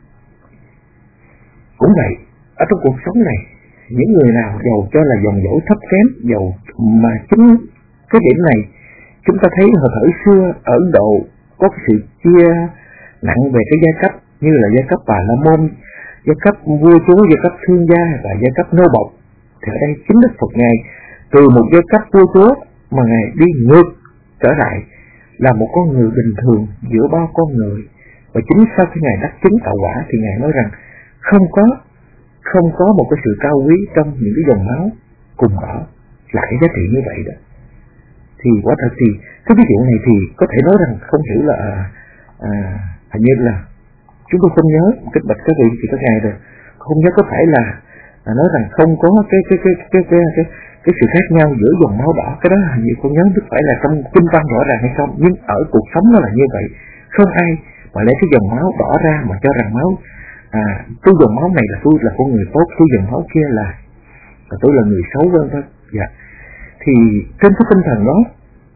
cũng vậy, ở trong cuộc sống này, những người nào giàu cho là dòng dõi thấp kém, giàu mà chính cái điểm này chúng ta thấy hồi thời xưa ở Ấn Độ có cái sự chia nặng về cái giai cấp, như là giai cấp Bà La Môn, giai cấp vua chúa, giai cấp thương gia và giai cấp nô bộc. Thì ở đây chính Đức Phật ngài từ một giai cấp vua chúa mà ngài đi ngược trở lại là một con người bình thường giữa bao con người. Và chính sau khi ngài đắc chứng tạo quả thì ngài nói rằng không có không có một cái sự cao quý trong những cái dòng máu cùng đỏ là cái giá trị như vậy đó. Thì quả thật thì cái ví dụ này thì có thể nói rằng không hiểu là à, hình như là chúng tôi không nhớ cái bạch các vị thì các ngài rồi không nhớ có phải là à, nói rằng không có cái cái cái cái cái cái cái sự khác nhau giữa dòng máu đỏ, cái đó hình như không nhớ biết phải là trong kinh văn rõ ràng hay không, nhưng ở cuộc sống nó là như vậy. Không ai mà lấy cái dòng máu đỏ ra mà cho rằng máu à tôi dòng máu này là tôi là con người tốt, tôi dòng máu kia là là tôi là người xấu vân vân. Dạ. Thì trên cái tinh thần đó,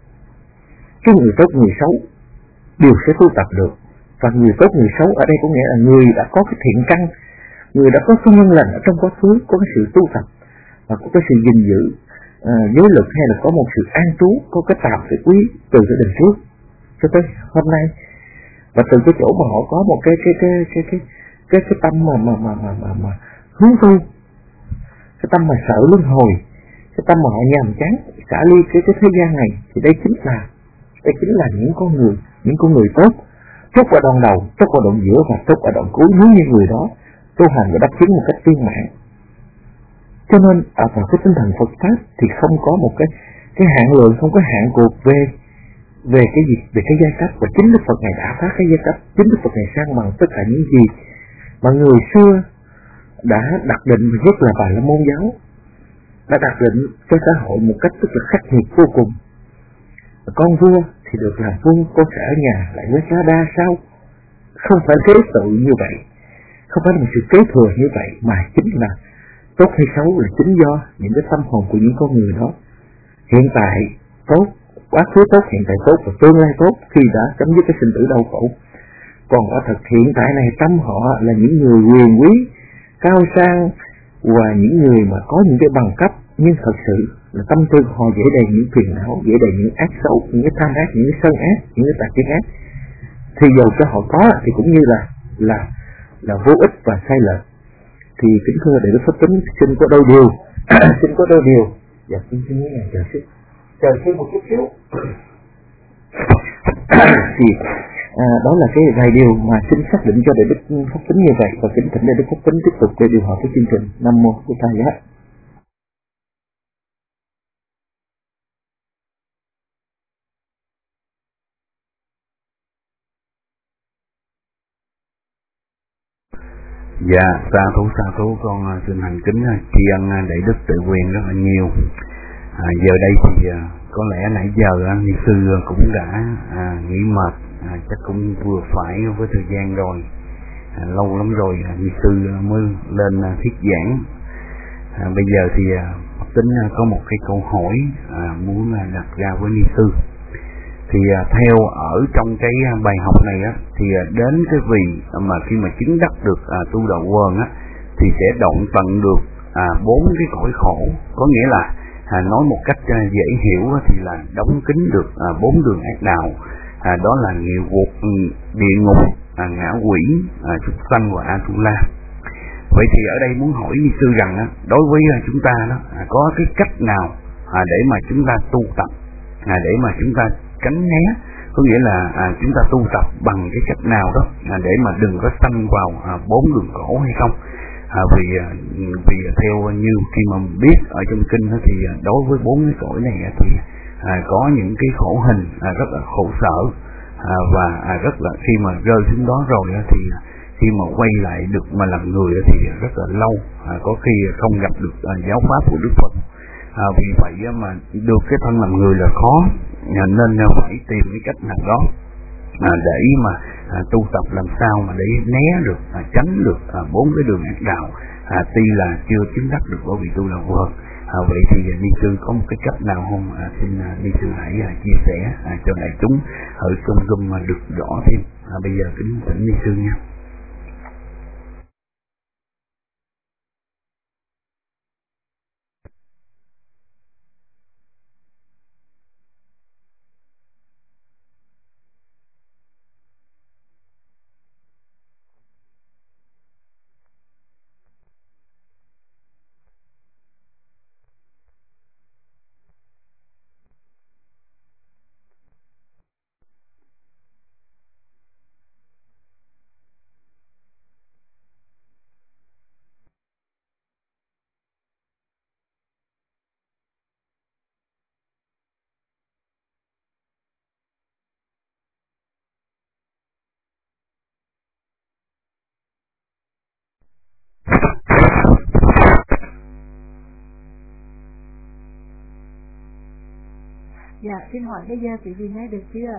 cái người tốt người xấu đều sẽ tu tập được. Và người tốt người xấu ở đây có nghĩa là người đã có cái thiện căn, người đã có cái nhân lành ở trong quá khứ, có cái sự tu tập và có cái sự gìn giữ à, giới lực, hay là có một sự an trú, có cái tạm sự quý từ cái đời trước cho tới hôm nay. Và từ cái chỗ mà họ có một cái cái cái cái cái cái cái tâm mà mà mà mà mà, mà hướng tu, cái tâm mà sợ luân hồi, cái tâm mà họ nhàm chán xả ly cái cái thế gian này, thì đây chính là đây chính là những con người những con người tốt, tốt ở đoạn đầu, tốt ở đoạn giữa và tốt ở đoạn cuối. Nếu như người đó tu hành và đắc chứng một cách viên mãn, cho nên ở vào cái tinh thần Phật pháp thì không có một cái cái hạn lượng, không có hạn cuộc về về cái gì, về cái giai cấp. Và chính Đức Phật này đã phá cái giai cấp, chính Đức Phật này sang bằng tất cả những gì mà người xưa đã đặt định, nhất là Bà La Môn giáo đã đặt định cho xã hội một cách rất là khắc nghiệt vô cùng. Con vua thì được làm vua, con sẽ ở nhà lại với lá đa sao? Không phải kế tự như vậy, không phải là một sự kế thừa như vậy, mà chính là tốt hay xấu là chính do những cái tâm hồn của những con người đó. Hiện tại tốt, quá khứ tốt, hiện tại tốt và tương lai tốt khi đã chấm dứt cái sinh tử đau khổ. Còn quả thật hiện tại này tâm họ là những người quyền quý, cao sang và những người mà có những cái bằng cấp, nhưng thật sự là tâm tư họ dễ đầy những phiền não, dễ đầy những ác xấu, những cái tham ác, những cái sân ác, những cái tà kiến ác, thì dầu cho họ có thì cũng như là là là vô ích và sai lệch. Thì kính thưa Đại Đức Pháp Tính, xin có đôi điều xin có đôi điều dạ xin xin mấy ngàn chờ xíu chờ thêm một chút xíu thì à, đó là cái vài điều mà xin xác định cho Đại Đức Pháp Tính như vậy, và kính thỉnh Đại Đức Pháp Tính tiếp tục để điều hòa cái chương trình. Nam mô Bổn Thầy Giá. Dạ, sa thú sa thú con xin hành kính tri ân Đại Đức Tự Quyền rất là nhiều. À, giờ đây thì à, có lẽ nãy giờ ni sư cũng đã à, nghỉ mệt, à, chắc cũng vừa phải với thời gian rồi. À, lâu lắm rồi à, ni sư mới lên à, thuyết giảng. À, bây giờ thì à, Tính à, có một cái câu hỏi à, muốn à, đặt ra với ni sư. Thì à, theo ở trong cái à, bài học này á, thì à, đến cái vị à, mà khi mà chứng đắc được à, tu đạo quần á, thì sẽ đoạn tận được à, bốn cái cõi khổ. Có nghĩa là à, nói một cách à, dễ hiểu á, thì là đóng kín được à, bốn đường ác đạo. À, đó là nghiệp ngục, địa ngục, à, ngã quỷ, à, súc sanh và Atula. Vậy thì ở đây muốn hỏi ni sư rằng á, đối với à, chúng ta đó à, có cái cách nào à, để mà chúng ta tu tập, à, để mà chúng ta tránh né, có nghĩa là à, chúng ta tu tập bằng cái cách nào đó à, để mà đừng có sanh vào à, bốn đường khổ hay không? À, vì vì theo như khi mà biết ở trong kinh đó, thì đối với bốn cái cõi này thì à, có những cái khổ hình à, rất là khổ sở, à, và à, rất là khi mà rơi xuống đó rồi thì khi mà quay lại được mà làm người thì rất là lâu, à, có khi không gặp được à, giáo pháp của Đức Phật. À, vì vậy mà được cái thân làm người là khó, à, nên phải tìm cái cách nào đó à, để mà à, tu tập làm sao mà để né được, à, tránh được à, bốn cái đường ác đạo, à, tuy là chưa chứng đắc được bởi vì tu là vượt. À, vậy thì ni sư có một cái cách nào không? À, xin à, ni sư hãy à, chia sẻ à, cho đại chúng ở trong room mà được rõ thêm. À, bây giờ kính thỉnh ni sư nha. Dạ, xin hỏi bây giờ quý vị nghe được chưa?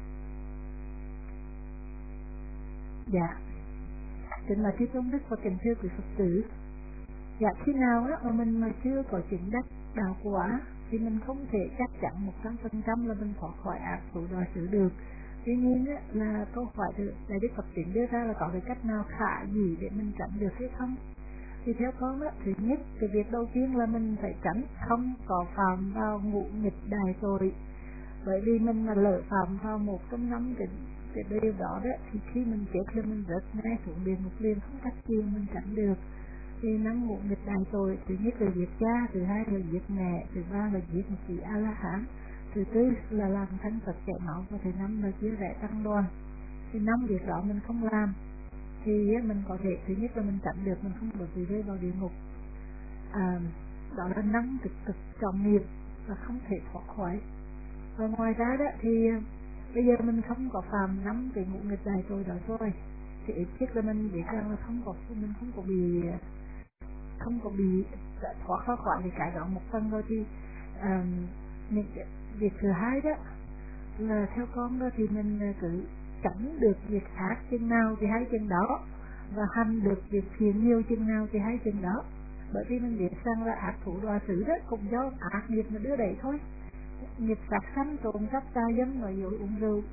Dạ. Kính là Chư Tôn Đức và kính thưa quý Phật tử. Dạ, khi nào đó mà mình mà chưa có chứng đắc đạo quả thì mình không thể chắc chắn một trăm phần trăm là mình thoát khỏi ác thủ đọa xử được. Tuy nhiên á, là câu hỏi được Đại Đức Phật Tính đưa ra là có cái cách nào khả dĩ để mình tránh được hay không? Thì theo con á, thứ nhất, cái việc đầu tiên là mình phải tránh không có phạm vào ngũ nghịch đại tội. Bởi vì mình mà lỡ phạm vào một trong năm cái, cái điều đó đó thì khi mình chết là mình rớt ngay xuống địa ngục liền, không cách gì mình tránh được. Thì năm ngũ nghịch đại tội, thứ nhất là giết cha, thứ hai là giết mẹ, thứ ba là giết một vị A La Hán, thứ tư là làm thánh Phật chảy máu, và thứ năm là chia rẽ tăng đoàn. Thì năm việc đó mình không làm thì mình có thể, thứ nhất là mình tránh được, mình không bị rơi vào địa ngục. À, đó là năm thực thực trọng nghiệp và không thể thoát khỏi. Và ngoài ra đó thì bây giờ mình không có phạm năm cái ngũ nghịch đại tội đó rồi thì ít nhất là mình biết rằng là không có mình không có bị không có bị thoát ra khỏi cái đó một phần rồi. Thì à, những việc thứ hai đó là theo con đó thì mình cứ tránh được việc ác chừng nào thì hay chừng đó, và hành được việc thiện nhiều chừng nào thì hay chừng đó. Bởi vì mình biết rằng là ác thủ đọa xử đó cũng do ác nghiệp mà đưa đẩy thôi. Nghiệp sát sanh, trộm cắp, tà dâm, nói dối, uống rượu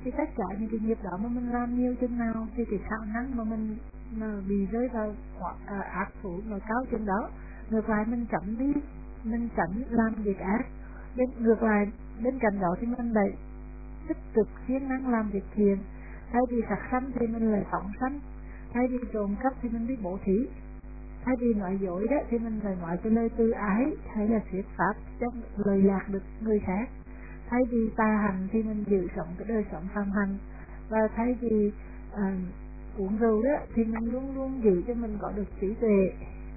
Thì tất cả những cái nghiệp đó mà mình làm nhiều chừng nào thì cái khả năng mà mình mà bị rơi vào à, ác thủ nó cao chừng đó. Ngược lại mình tránh đi, mình tránh làm việc ác. Bên ngược lại bên cạnh đó thì mình lại tích cực siêng năng làm việc thiện. Thay vì sát sanh thì mình lại phóng sanh, thay vì trộm cắp thì mình biết bố thí, thay vì nói dối đó thì mình phải nói cái lời từ ái hay là thuyết pháp trong lời lạc được người khác. Thay vì tà hành thì mình giữ sống cái đời sống phạm hạnh, và thay vì à, uống rượu đó thì mình luôn luôn giữ cho mình có được trí tuệ.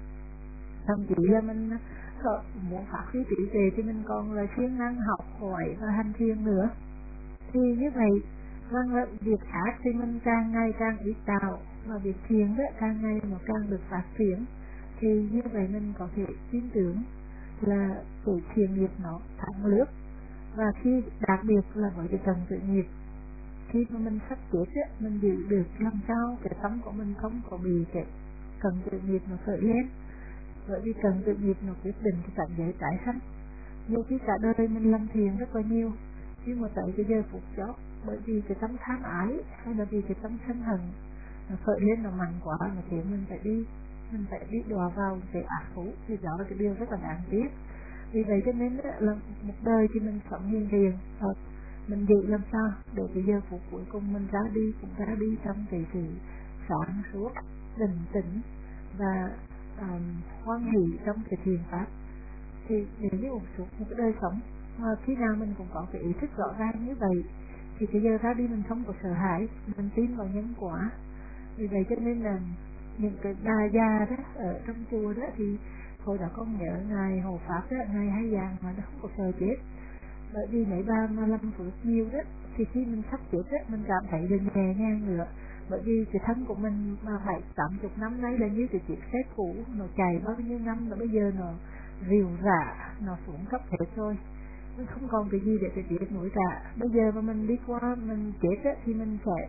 Thậm chí là mình muốn phát huy trí tuệ thì mình còn là siêng năng học hỏi và hành thiền nữa. Thì như vậy vâng là việc ác thì mình càng ngày càng ít tạo, và việc thiền đó càng ngày nó càng được phát triển. Thì như vậy mình có thể tin tưởng là tuổi thiền nghiệp nó thẳng lướt. Và khi đặc biệt là với cái tầng tự nghiệp, khi mà mình sắp chết á, mình giữ được làm sao cái tâm của mình không có bị cái cần tự nghiệp nó khởi lên. Bởi vì cần tự nghiệp nó quyết định cái cảnh giới tái sanh. Nhiều khi cả đời mình làm thiền rất là nhiều, nhưng mà tới cái giờ phút chót, bởi vì cái tâm tham ái hay là vì cái tâm sân hận nó khởi lên nó mạnh quá, nó khiến mình phải đi mình phải đi đọa vào cái ác thú. Thì đó là cái điều rất là đáng tiếc. Vì vậy cho nên là một đời thì mình sống hiền thiền, mình giữ làm sao để cái giờ phút cuối cùng mình ra đi cũng ra đi trong cái sự sáng suốt, bình tĩnh và um, hoan hỷ trong cái thiền pháp. Thì nếu như một suốt một cái đời sống mà khi nào mình cũng có cái ý thức rõ ràng như vậy, thì cái giờ ra đi mình không có sợ hãi, mình tin vào nhân quả. Vì vậy cho nên là những cái bà già đó ở trong chùa đó thì hồi đó con nhớ ngài Hộ Pháp đó, ngài hay vàng mà nó không có sợ chết. Bởi vì mấy bà mà làm phước nhiều đó thì khi mình sắp chết đó mình cảm thấy được nhẹ nhàng nữa. Bởi vì cái thân của mình mà bảy tám chục năm nay là như cái chiếc xe cũ, nó chạy bao nhiêu năm mà bây giờ nó rìu rả, nó xuống cấp hết rồi, mình không còn cái gì để cái chết nổi cả. Bây giờ mà mình đi qua mình chết á, thì mình sẽ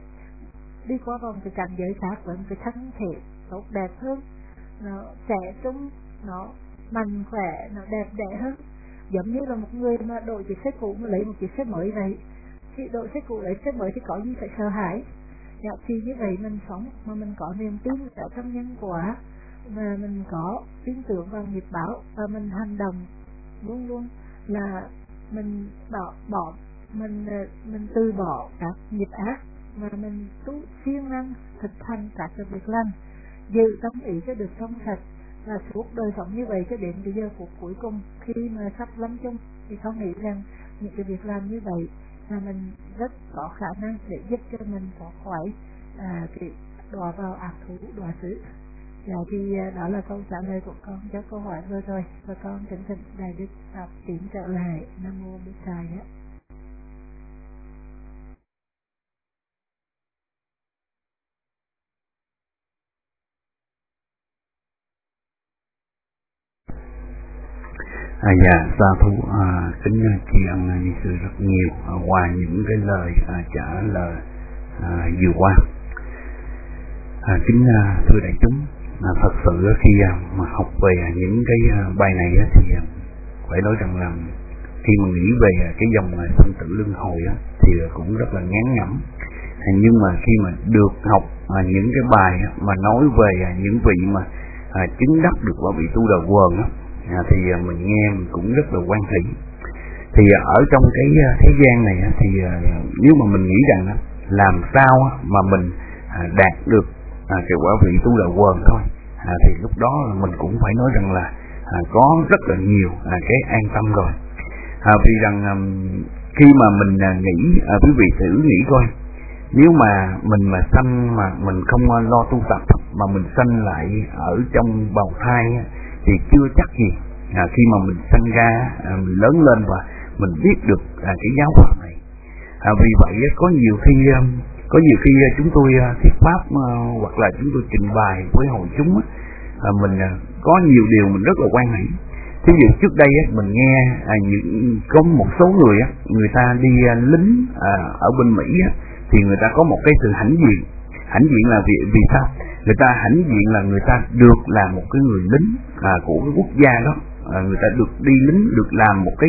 đi qua vòng cái cảnh giới khác với một cái thân thể tốt đẹp hơn, nó trẻ trung, nó mạnh khỏe, nó đẹp đẽ hơn. Giống như là một người mà đổi chiếc xe cũ mà lấy một chiếc xe mới vậy, thì đổi xe cũ lấy xe mới thì có gì phải sợ hãi. Dạ, thì như vậy mình sống mà mình có niềm tin ở trong nhân quả, mà mình có tin tưởng vào nghiệp báo, và mình hành động luôn luôn là mình bỏ bỏ mình mình từ bỏ các nghiệp ác, mà mình tu siêng năng thực hành các việc lành, giữ tâm ý cho được trong sạch, và suốt đời sống như vậy cho đến cái giờ phút cuối cùng khi mà sắp lâm chung. Thì con nghĩ rằng những cái việc làm như vậy là mình rất có khả năng để giúp cho mình thoát khỏi à, cái đọa vào ác thú đọa xứ. Dạ thì đó là câu trả lời của con cho câu hỏi vừa rồi, và con kính thỉnh Đại Đức Pháp tiến trở lại. Nam mô Bổn Thầy á. À, dạ, sa thú à, kính tri ân Ni Sư rất nhiều à, qua những cái lời à, trả lời à, vừa qua. À, kính à, thưa đại chúng, à, thật sự khi à, mà học về à, những cái à, bài này á, thì à, phải nói rằng là khi mà nghĩ về à, cái dòng à, sinh tử luân hồi á, thì à, cũng rất là ngán ngẩm. À, nhưng mà khi mà được học à, những cái bài á, mà nói về à, những vị mà à, chứng đắc được quả vị tu đà quần á, À, thì à, mình nghe mình cũng rất là quan hỷ. Thì à, ở trong cái à, thế gian này à, thì à, nếu mà mình nghĩ rằng à, làm sao à, mà mình à, đạt được à, cái quả vị tu đà quần thôi, à, thì lúc đó là mình cũng phải nói rằng là à, có rất là nhiều à, cái an tâm rồi. À, vì rằng à, khi mà mình à, nghĩ à, quý vị thử nghĩ coi, nếu mà mình mà sanh mà mình không à, lo tu tập, mà mình sanh lại ở trong bào thai à, thì chưa chắc gì à, khi mà mình sanh ra à, mình lớn lên và mình biết được à, cái giáo pháp này. À, vì vậy có nhiều khi có nhiều khi chúng tôi thuyết pháp à, hoặc là chúng tôi trình bày với hội chúng à, mình à, có nhiều điều mình rất là quan hỷ. Thí dụ trước đây á, mình nghe à, những, có một số người á, người ta đi à, lính à, ở bên Mỹ á, thì người ta có một cái sự hãnh diện. Hãnh diện là vì, vì sao? Người ta hãnh diện là người ta được làm một cái người lính à, của cái quốc gia đó, à, người ta được đi lính, được làm một cái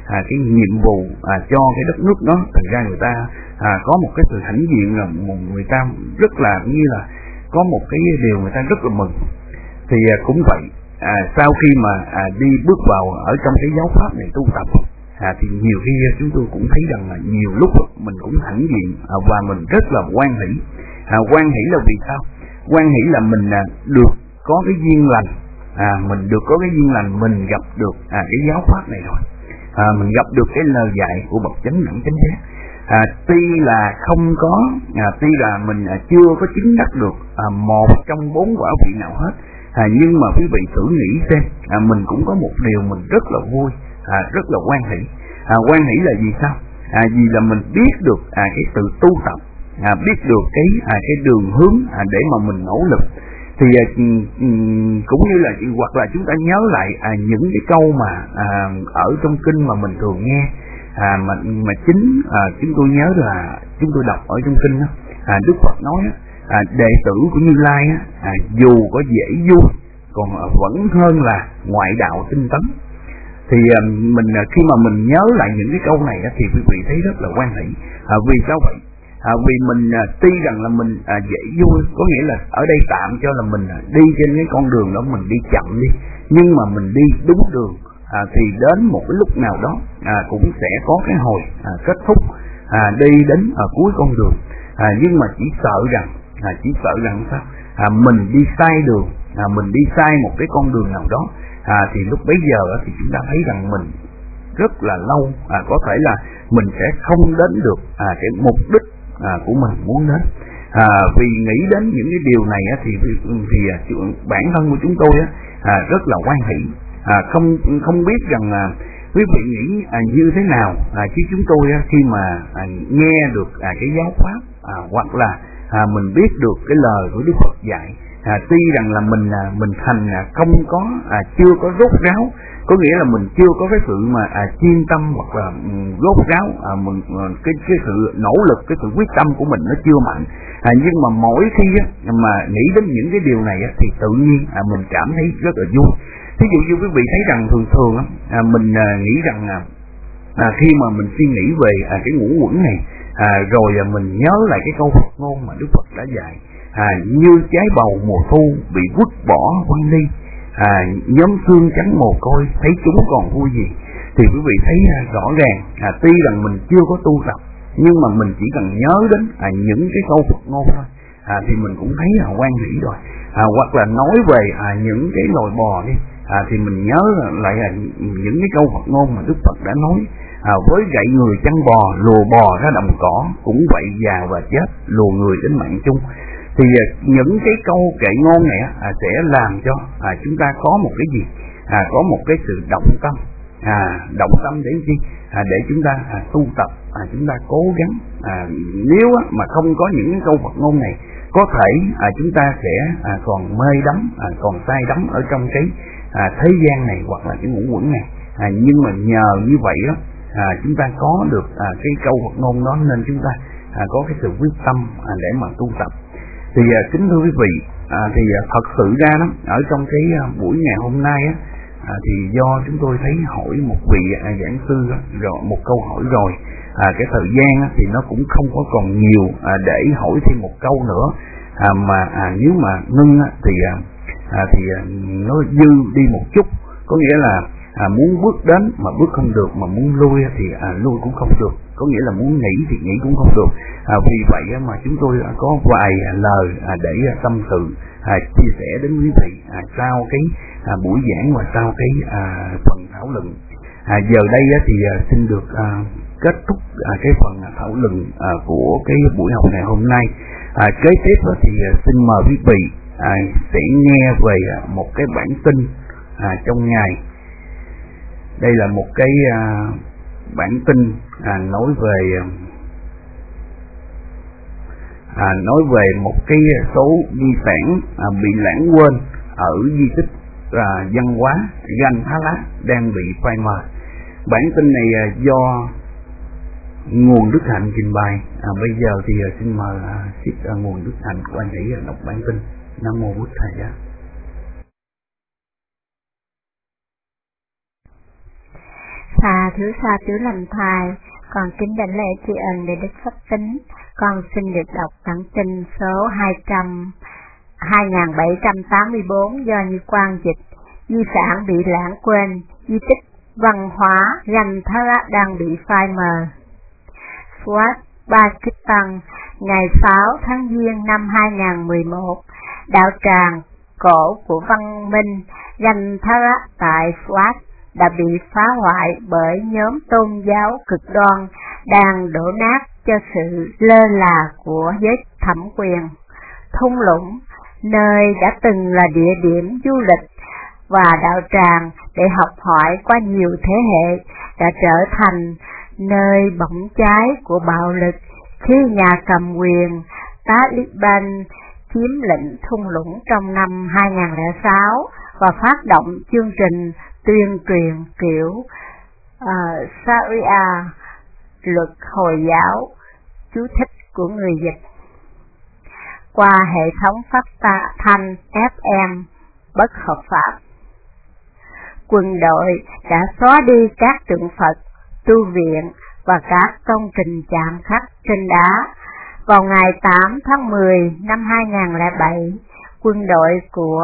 à, cái nhiệm vụ à, cho cái đất nước đó. Thành ra người ta à, có một cái sự hãnh diện, là một người ta rất là như là có một cái điều người ta rất là mừng. Thì à, cũng vậy, à, sau khi mà à, đi bước vào ở trong cái giáo pháp này tu tập, à, thì nhiều khi chúng tôi cũng thấy rằng là nhiều lúc mình cũng hãnh diện à, và mình rất là hoan hỷ. À, hoan hỷ là vì sao? Hoan hỷ là mình à, được có cái duyên lành, à, mình được có cái duyên lành, mình gặp được à, cái giáo pháp này rồi, à, mình gặp được cái lời dạy của bậc chánh đẳng chánh giác. À, tuy là không có, à, tuy là mình à, chưa có chứng đắc được à, một trong bốn quả vị nào hết, à, nhưng mà quý vị thử nghĩ xem, à, mình cũng có một điều mình rất là vui, à, rất là hoan hỷ. À, hoan hỷ là gì sao? À, vì là mình biết được à, cái sự tu tập, à, biết được cái à, cái đường hướng à, để mà mình nỗ lực. Thì à, cũng như là hoặc là chúng ta nhớ lại à, những cái câu mà à, ở trong kinh mà mình thường nghe, à, mà mà chính à, chúng tôi nhớ là chúng tôi đọc ở trong kinh đó, à, Đức Phật nói đó, à, đệ tử của Như Lai á, à, dù có dễ vui còn à, vẫn hơn là ngoại đạo tinh tấn. Thì à, mình à, khi mà mình nhớ lại những cái câu này á, thì quý vị thấy rất là hoan hỷ. À, vì sao vậy? À, vì mình à, tuy rằng là mình à, dễ vui, có nghĩa là ở đây tạm cho là mình à, đi trên cái con đường đó mình đi chậm đi, nhưng mà mình đi đúng đường, à, thì đến một cái lúc nào đó à, cũng sẽ có cái hồi à, kết thúc, à, đi đến ở cuối con đường. À, nhưng mà chỉ sợ rằng à, chỉ sợ rằng sao? À, mình đi sai đường, à, mình đi sai một cái con đường nào đó, à, thì lúc bấy giờ à, thì chúng ta thấy rằng mình rất là lâu, à, có thể là mình sẽ không đến được à, cái mục đích à, của mình muốn đến. À, vì nghĩ đến những cái điều này á, thì thì à, bản thân của chúng tôi á, à, rất là hoan hỷ. À, không không biết rằng à, quý vị nghĩ à, như thế nào, à, chứ chúng tôi á, khi mà à, nghe được à, cái giáo pháp, à, hoặc là à, mình biết được cái lời của Đức Phật dạy, à, tuy rằng là mình à, mình thành à, không có à, chưa có rốt ráo, có nghĩa là mình chưa có cái sự mà à, chuyên tâm hoặc là um, rốt ráo, à, mình à, cái cái sự nỗ lực, cái sự quyết tâm của mình nó chưa mạnh, à, nhưng mà mỗi khi á, mà nghĩ đến những cái điều này á, thì tự nhiên à, mình cảm thấy rất là vui. Ví dụ như quý vị thấy rằng thường thường á, à, mình à, nghĩ rằng à, à, khi mà mình suy nghĩ về à, cái ngũ uẩn này, à, rồi à, mình nhớ lại cái câu Phật ngôn mà Đức Phật đã dạy, à, như trái bầu mùa thu bị vứt bỏ quanh đi, à, nhóm xương trắng mồ côi thấy chúng còn vui gì, thì quý vị thấy à, rõ ràng à, tuy rằng mình chưa có tu tập, nhưng mà mình chỉ cần nhớ đến à, những cái câu Phật ngôn thôi, à, thì mình cũng thấy là hoan hỷ rồi. À, hoặc là nói về à, những cái loài bò đi, à, thì mình nhớ lại là những cái câu Phật ngôn mà Đức Phật đã nói, à, với gậy người chăn bò, lùa bò ra đồng cỏ, cũng vậy già và chết, lùa người đến mạng chung. Thì à, những cái câu kệ ngôn này à, sẽ làm cho à, chúng ta có một cái gì, à, có một cái sự động tâm, à, động tâm để chi, à, để chúng ta à, tu tập, à, chúng ta cố gắng. À, nếu á, mà không có những cái câu Phật ngôn này, có thể à, chúng ta sẽ à, còn mê đắm, à, còn say đắm ở trong cái à, thế gian này hoặc là cái ngũ uẩn này. À, nhưng mà nhờ như vậy đó, à, chúng ta có được à, cái câu Phật ngôn đó, nên chúng ta à, có cái sự quyết tâm à, để mà tu tập. Thì à, kính thưa quý vị, à, thì à, thật sự ra đó, ở trong cái à, buổi ngày hôm nay á, à, thì do chúng tôi thấy hỏi một vị à, giảng sư á, rồi một câu hỏi rồi, à, cái thời gian á, thì nó cũng không có còn nhiều à, để hỏi thêm một câu nữa, à, mà à, nếu mà ngưng á, thì à, à, thì à, nó dư đi một chút, có nghĩa là à, muốn bước đến mà bước không được, mà muốn lui thì à, lui cũng không được, có nghĩa là muốn nghỉ thì nghỉ cũng không được. À, vì vậy mà chúng tôi có vài lời à, để tâm sự à, chia sẻ đến quý vị à, sau cái à, buổi giảng và sau cái à, phần thảo luận. À, giờ đây á, thì à, xin được à, kết thúc à, cái phần thảo luận à, của cái buổi học ngày hôm nay. À, kế tiếp á, thì à, xin mời quý vị à, sẽ nghe về à, một cái bản tin à, trong ngày. Đây là một cái à, bản tin à, nói về à, nói về một cái số di sản à, bị lãng quên ở di tích à, văn hóa Gan Thá Lá đang bị phai mờ. Bản tin này à, do Nguồn Đức Hạnh trình bày. À, bây giờ thì à, xin mời à, ship à, Nguồn Đức Hạnh của anh ấy đọc bản tin. Nam mô Bụt Thầy Giá. Tha thứ tha thứ lành thai, con kính đảnh lễ tri ân để Đức Pháp Tính. Con xin được đọc bản tin số hai trăm hai nghìn bảy trăm tám mươi tư do Như Quang dịch. Di sản bị lãng quên, di tích văn hóa Ganh Thara đang bị phai mờ. Fuad Pakistan, ngày sáu tháng Giêng năm hai nghìn mười một, đạo tràng cổ của văn minh Ganh Thara tại Fuad đã bị phá hoại bởi nhóm tôn giáo cực đoan đang đổ nát cho sự lơ là của giới thẩm quyền. Thung lũng, nơi đã từng là địa điểm du lịch và đạo tràng để học hỏi qua nhiều thế hệ, đã trở thành nơi bỏng cháy của bạo lực khi nhà cầm quyền Taliban chiếm lĩnh thung lũng trong năm hai nghìn lẻ sáu và phát động chương trình tuyên truyền kiểu uh, Sharia, luật Hồi giáo, chú thích của người dịch, qua hệ thống phát thanh ép em bất hợp pháp. Quân đội đã xóa đi các tượng Phật, tu viện và các công trình chạm khắc trên đá. Vào ngày tám tháng mười năm hai nghìn lẻ bảy, quân đội của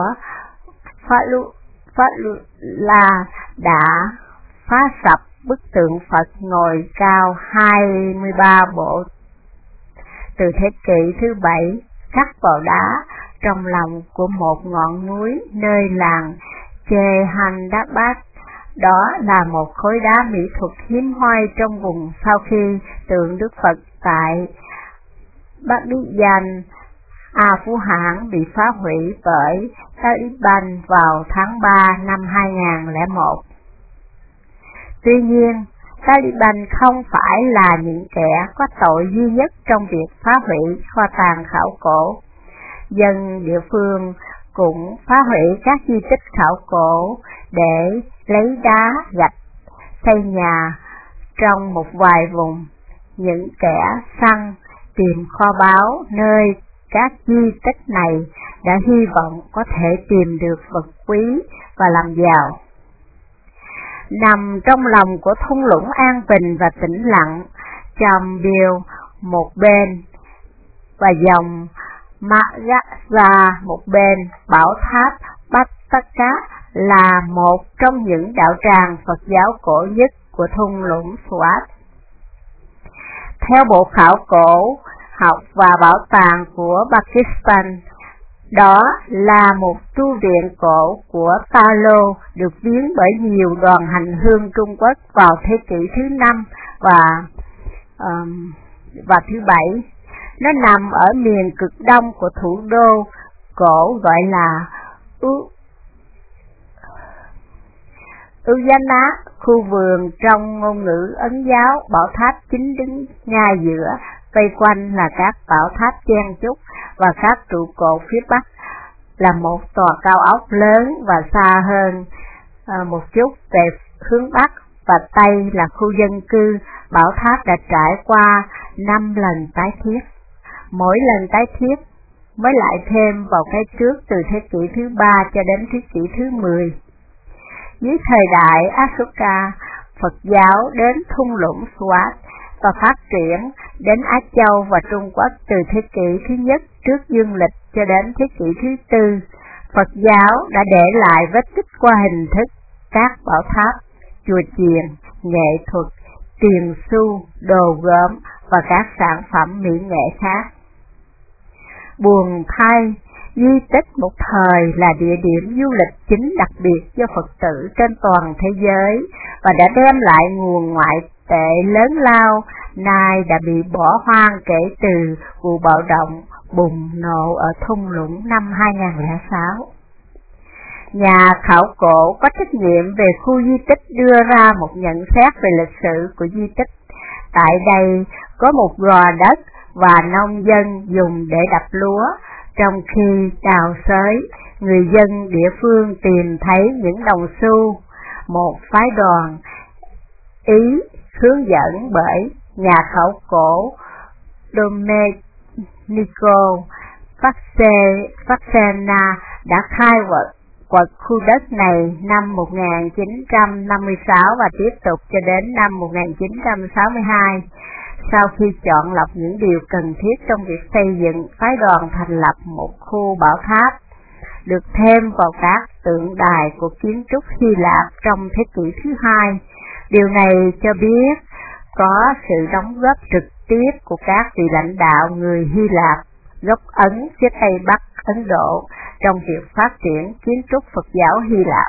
Fallujah đã phá sập bức tượng Phật ngồi cao hai mươi ba bộ từ thế kỷ thứ bảy khắc vào đá trong lòng của một ngọn núi nơi làng Jehandabad. Đó là một khối đá mỹ thuật hiếm hoi trong vùng sau khi tượng Đức Phật tại Baghdad, Afghanistan bị phá hủy bởi Taliban vào tháng ba năm hai nghìn lẻ một. Tuy nhiên, Taliban không phải là những kẻ có tội duy nhất trong việc phá hủy kho tàng khảo cổ. Dân địa phương cũng phá hủy các di tích khảo cổ để lấy đá gạch xây nhà trong một vài vùng. Những kẻ săn tìm kho báu nơi các di tích này đã hy vọng có thể tìm được vật quý và làm giàu. Nằm trong lòng của thung lũng an bình và tĩnh lặng, Chambil một bên và dòng Magadha một bên, bảo tháp Pataka là một trong những đạo tràng Phật giáo cổ nhất của thung lũng Fuad. Theo Bộ Khảo cổ học và Bảo tàng của Pakistan, đó là một tu viện cổ của Palo được viếng bởi nhiều đoàn hành hương Trung Quốc vào thế kỷ thứ năm và um, và thứ bảy. Nó nằm ở miền cực đông của thủ đô cổ gọi là Ujjana, khu vườn trong ngôn ngữ Ấn giáo. Bảo tháp chính đứng ngay giữa, vây quanh là các bảo tháp chen chúc và các trụ cột phía bắc là một tòa cao ốc lớn và xa hơn à, một chút về hướng bắc và tây là khu dân cư. Bảo tháp đã trải qua năm lần tái thiết. Mỗi lần tái thiết mới lại thêm vào cái trước từ thế kỷ thứ ba cho đến thế kỷ thứ mười. Dưới thời đại Ashoka, Phật giáo đến thung lũng Fuad và phát triển đến Á Châu và Trung Quốc từ thế kỷ thứ nhất trước dương lịch cho đến thế kỷ thứ tư. Phật giáo đã để lại vết tích qua hình thức các bảo tháp, chùa chiền, nghệ thuật, tiền xu, đồ gốm và các sản phẩm mỹ nghệ khác. Buồn thay, di tích một thời là địa điểm du lịch chính đặc biệt cho Phật tử trên toàn thế giới và đã đem lại nguồn ngoại tệ lớn lao, nay đã bị bỏ hoang kể từ vụ bạo động bùng nổ ở thung lũng năm hai nghìn lẻ sáu. Nhà khảo cổ có trách nhiệm về khu di tích đưa ra một nhận xét về lịch sử của di tích. Tại đây có một gò đất và nông dân dùng để đập lúa, trong khi đào xới, người dân địa phương tìm thấy những đồng xu. Một phái đoàn Ý hướng dẫn bởi nhà khảo cổ Domenico Faccena đã khai quật quật khu đất này năm một nghìn chín trăm năm mươi sáu và tiếp tục cho đến năm một nghìn chín trăm sáu mươi hai. Sau khi chọn lọc những điều cần thiết trong việc xây dựng, phái đoàn thành lập một khu bảo tháp, được thêm vào các tượng đài của kiến trúc Hy Lạp trong thế kỷ thứ hai. Điều này cho biết có sự đóng góp trực tiếp của các vị lãnh đạo người Hy Lạp, gốc Ấn phía Tây Bắc Ấn Độ trong việc phát triển kiến trúc Phật giáo Hy Lạp.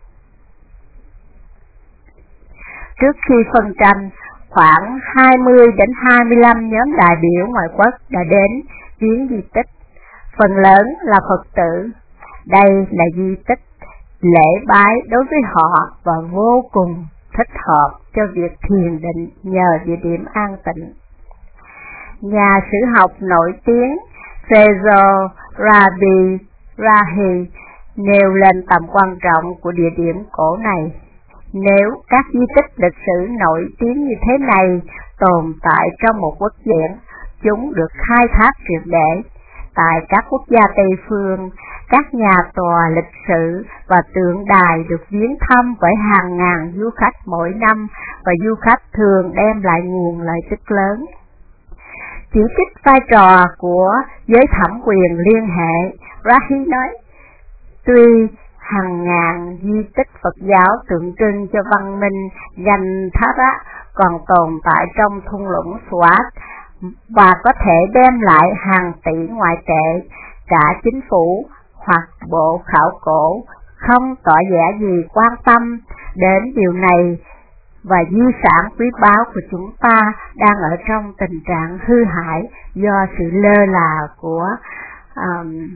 Trước khi phân tranh, khoảng hai mươi đến hai mươi lăm nhóm đại biểu ngoại quốc đã đến viếng di tích. Phần lớn là Phật tử. Đây là di tích lễ bái đối với họ và vô cùng thích hợp cho việc thiền định nhờ địa điểm an tịnh. Nhà sử học nổi tiếng Fezol Rabi Rahi nêu lên tầm quan trọng của địa điểm cổ này. Nếu các di tích lịch sử nổi tiếng như thế này tồn tại trong một quốc gia, chúng được khai thác triệt để. Tại các quốc gia Tây phương, các nhà tòa lịch sử và tượng đài được viếng thăm với hàng ngàn du khách mỗi năm, và du khách thường đem lại nguồn lợi tức lớn. Chỉ trích vai trò của giới thẩm quyền liên hệ, Rahi nói, tuy hàng ngàn di tích Phật giáo tượng trưng cho văn minh Gandhara còn tồn tại trong thung lũng Swat và có thể đem lại hàng tỷ ngoại tệ, cả chính phủ hoặc bộ khảo cổ không tỏ vẻ gì quan tâm đến điều này, và di sản quý báu của chúng ta đang ở trong tình trạng hư hại do sự lơ là của um,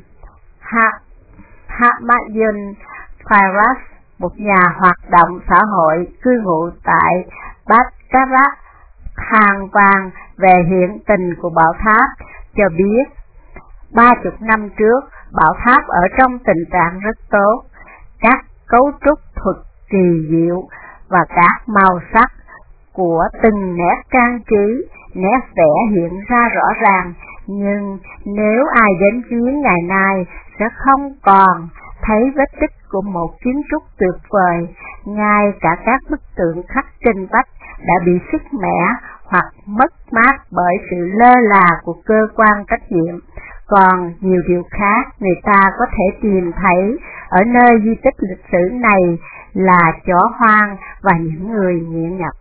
Ahmadiyun Firas, một nhà hoạt động xã hội cư ngụ tại Bhattacharya, than vang về hiện tình của bảo tháp, cho biết ba chục năm trước bảo tháp ở trong tình trạng rất tốt, các cấu trúc thuật kỳ diệu và các màu sắc của từng nét trang trí, nét vẽ hiện ra rõ ràng, nhưng nếu ai đến viếng ngày nay sẽ không còn thấy vết tích của một kiến trúc tuyệt vời. Ngay cả các bức tượng khắc trên vách đã bị sứt mẻ hoặc mất mát bởi sự lơ là của cơ quan trách nhiệm. Còn nhiều điều khác người ta có thể tìm thấy ở nơi di tích lịch sử này là chó hoang và những người nghiện ngập.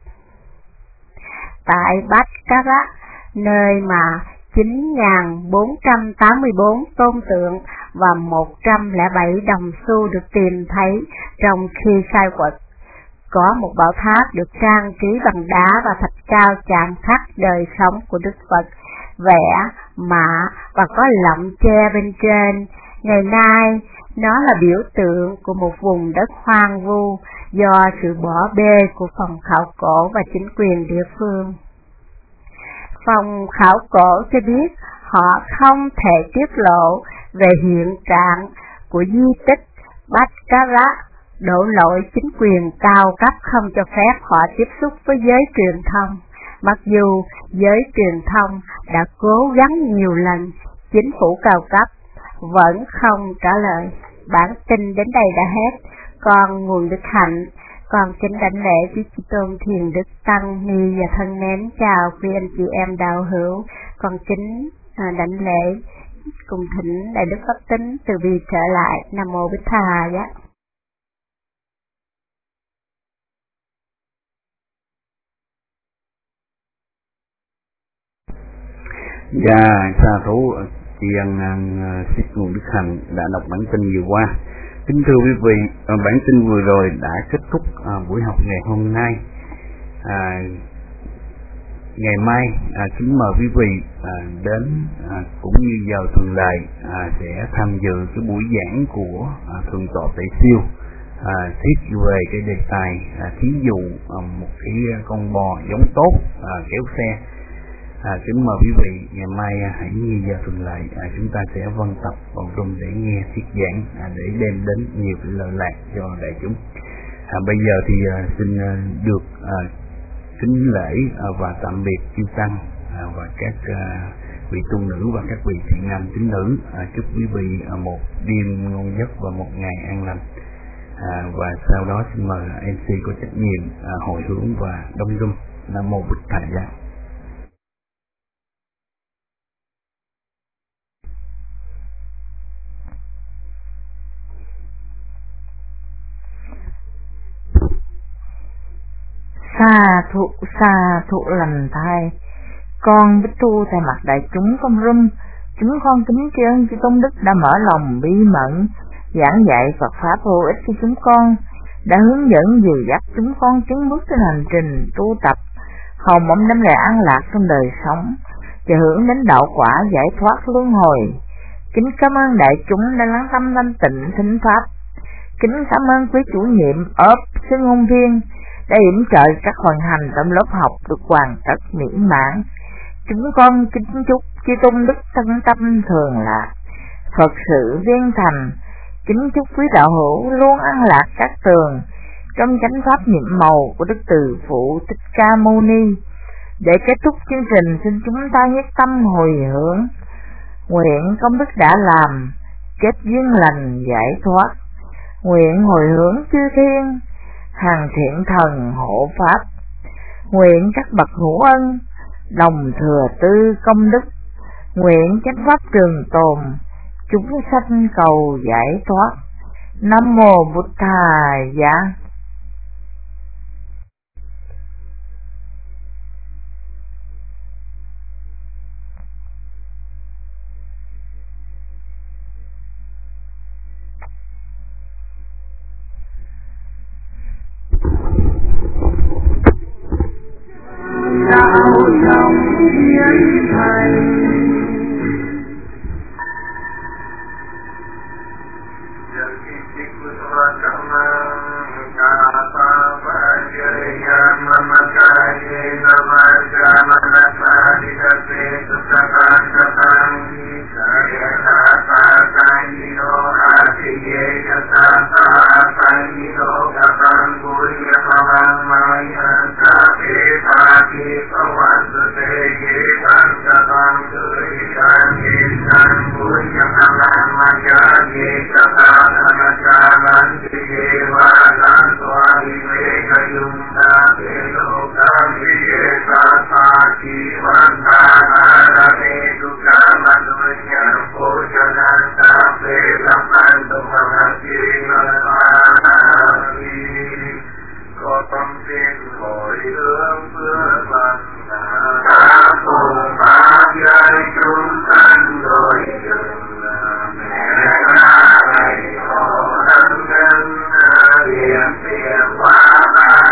Tại Bhattacharya, nơi mà chín nghìn bốn trăm tám mươi tư tôn tượng và một trăm lẻ bảy đồng xu được tìm thấy trong khi khai quật, có một bảo tháp được trang trí bằng đá và thạch cao chạm khắc đời sống của Đức Phật, vẽ, mạ và có lọng tre bên trên. Ngày nay, nó là biểu tượng của một vùng đất hoang vu do sự bỏ bê của phòng khảo cổ và chính quyền địa phương. Phòng khảo cổ cho biết họ không thể tiết lộ về hiện trạng của di tích Bhattacharya, đổ lỗi chính quyền cao cấp không cho phép họ tiếp xúc với giới truyền thông. Mặc dù giới truyền thông đã cố gắng nhiều lần, chính phủ cao cấp vẫn không trả lời. Bản tin đến đây đã hết. Con Nguồn Đức Hạnh, con kính đảnh lễ Đức Chí Tôn Thiền Đức Tăng Ni và thân mến chào quý anh chị em đạo hữu. Con kính à, đảnh lễ cùng thỉnh Đại Đức Pháp Tính từ bi trở lại. Nam mô Bích Tha giá. Dạ, sa thú chị An Xích Nguồn Đức Hạnh đã đọc bản tin vừa qua. Kính thưa quý vị, bản tin vừa rồi đã kết thúc à, buổi học ngày hôm nay. À, ngày mai à, kính mời quý vị à, đến à, cũng như giờ thường lệ à, sẽ tham dự cái buổi giảng của à, Thượng tọa Tệ Siêu à, thiết về cái đề tài à, thí dụ à, một cái con bò giống tốt à, kéo xe. À, kính mời quý vị ngày mai à, hãy như giờ thường lệ à, chúng ta sẽ vân tập vào room để nghe thuyết giảng à, để đem đến nhiều cái lợi lạc cho đại chúng. À, bây giờ thì à, xin à, được à, kính lễ à, và tạm biệt chư tăng à, và các à, vị tu nữ và các vị thiện nam tín nữ. À, chúc quý vị à, một đêm ngon giấc và một ngày an lành. À, và sau đó xin mời em xê có trách nhiệm à, hồi hướng và đông dung. Nam mô Bụt Thầy Giác. Sa thụ sa thụ lành thai, con Bích Tu thay mặt đại chúng công rung, chúng con kính tri ân chư Tôn Đức đã mở lòng bí mẫn giảng dạy Phật pháp vô ích cho chúng con, đã hướng dẫn dìu dắt chúng con tiến bước trên hành trình tu tập, hầu mong đem lại an lạc trong đời sống và hướng đến đạo quả giải thoát luân hồi. Kính cảm ơn đại chúng đã lắng tâm thanh tịnh thính pháp. Kính cảm ơn quý chủ nhiệm ốp sư ngôn viên đã yểm trợ các vận hành trong lớp học được hoàn tất mỹ mãn. Chúng con kính chúc chư Tôn Đức thân tâm thường lạc, Phật sự viên thành. Kính chúc quý đạo hữu luôn an lạc các tường trong chánh pháp nhiệm màu của Đức Từ Phụ Thích Ca Mâu Ni. Để kết thúc chương trình, xin chúng ta nhất tâm hồi hướng, nguyện công đức đã làm kết duyên lành giải thoát, nguyện hồi hướng chư thiên hàng thiện thần hộ pháp, nguyện các bậc hữu ân đồng thừa tư công đức, nguyện chánh pháp trường tồn, chúng sanh cầu giải thoát. Nam mô Bụt Thầy Giác. Đạo lòng hiến thành,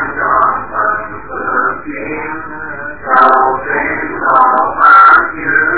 Hãy subscribe cho kênh Ghiền Mì Gõ để không bỏ lỡ những video hấp dẫn.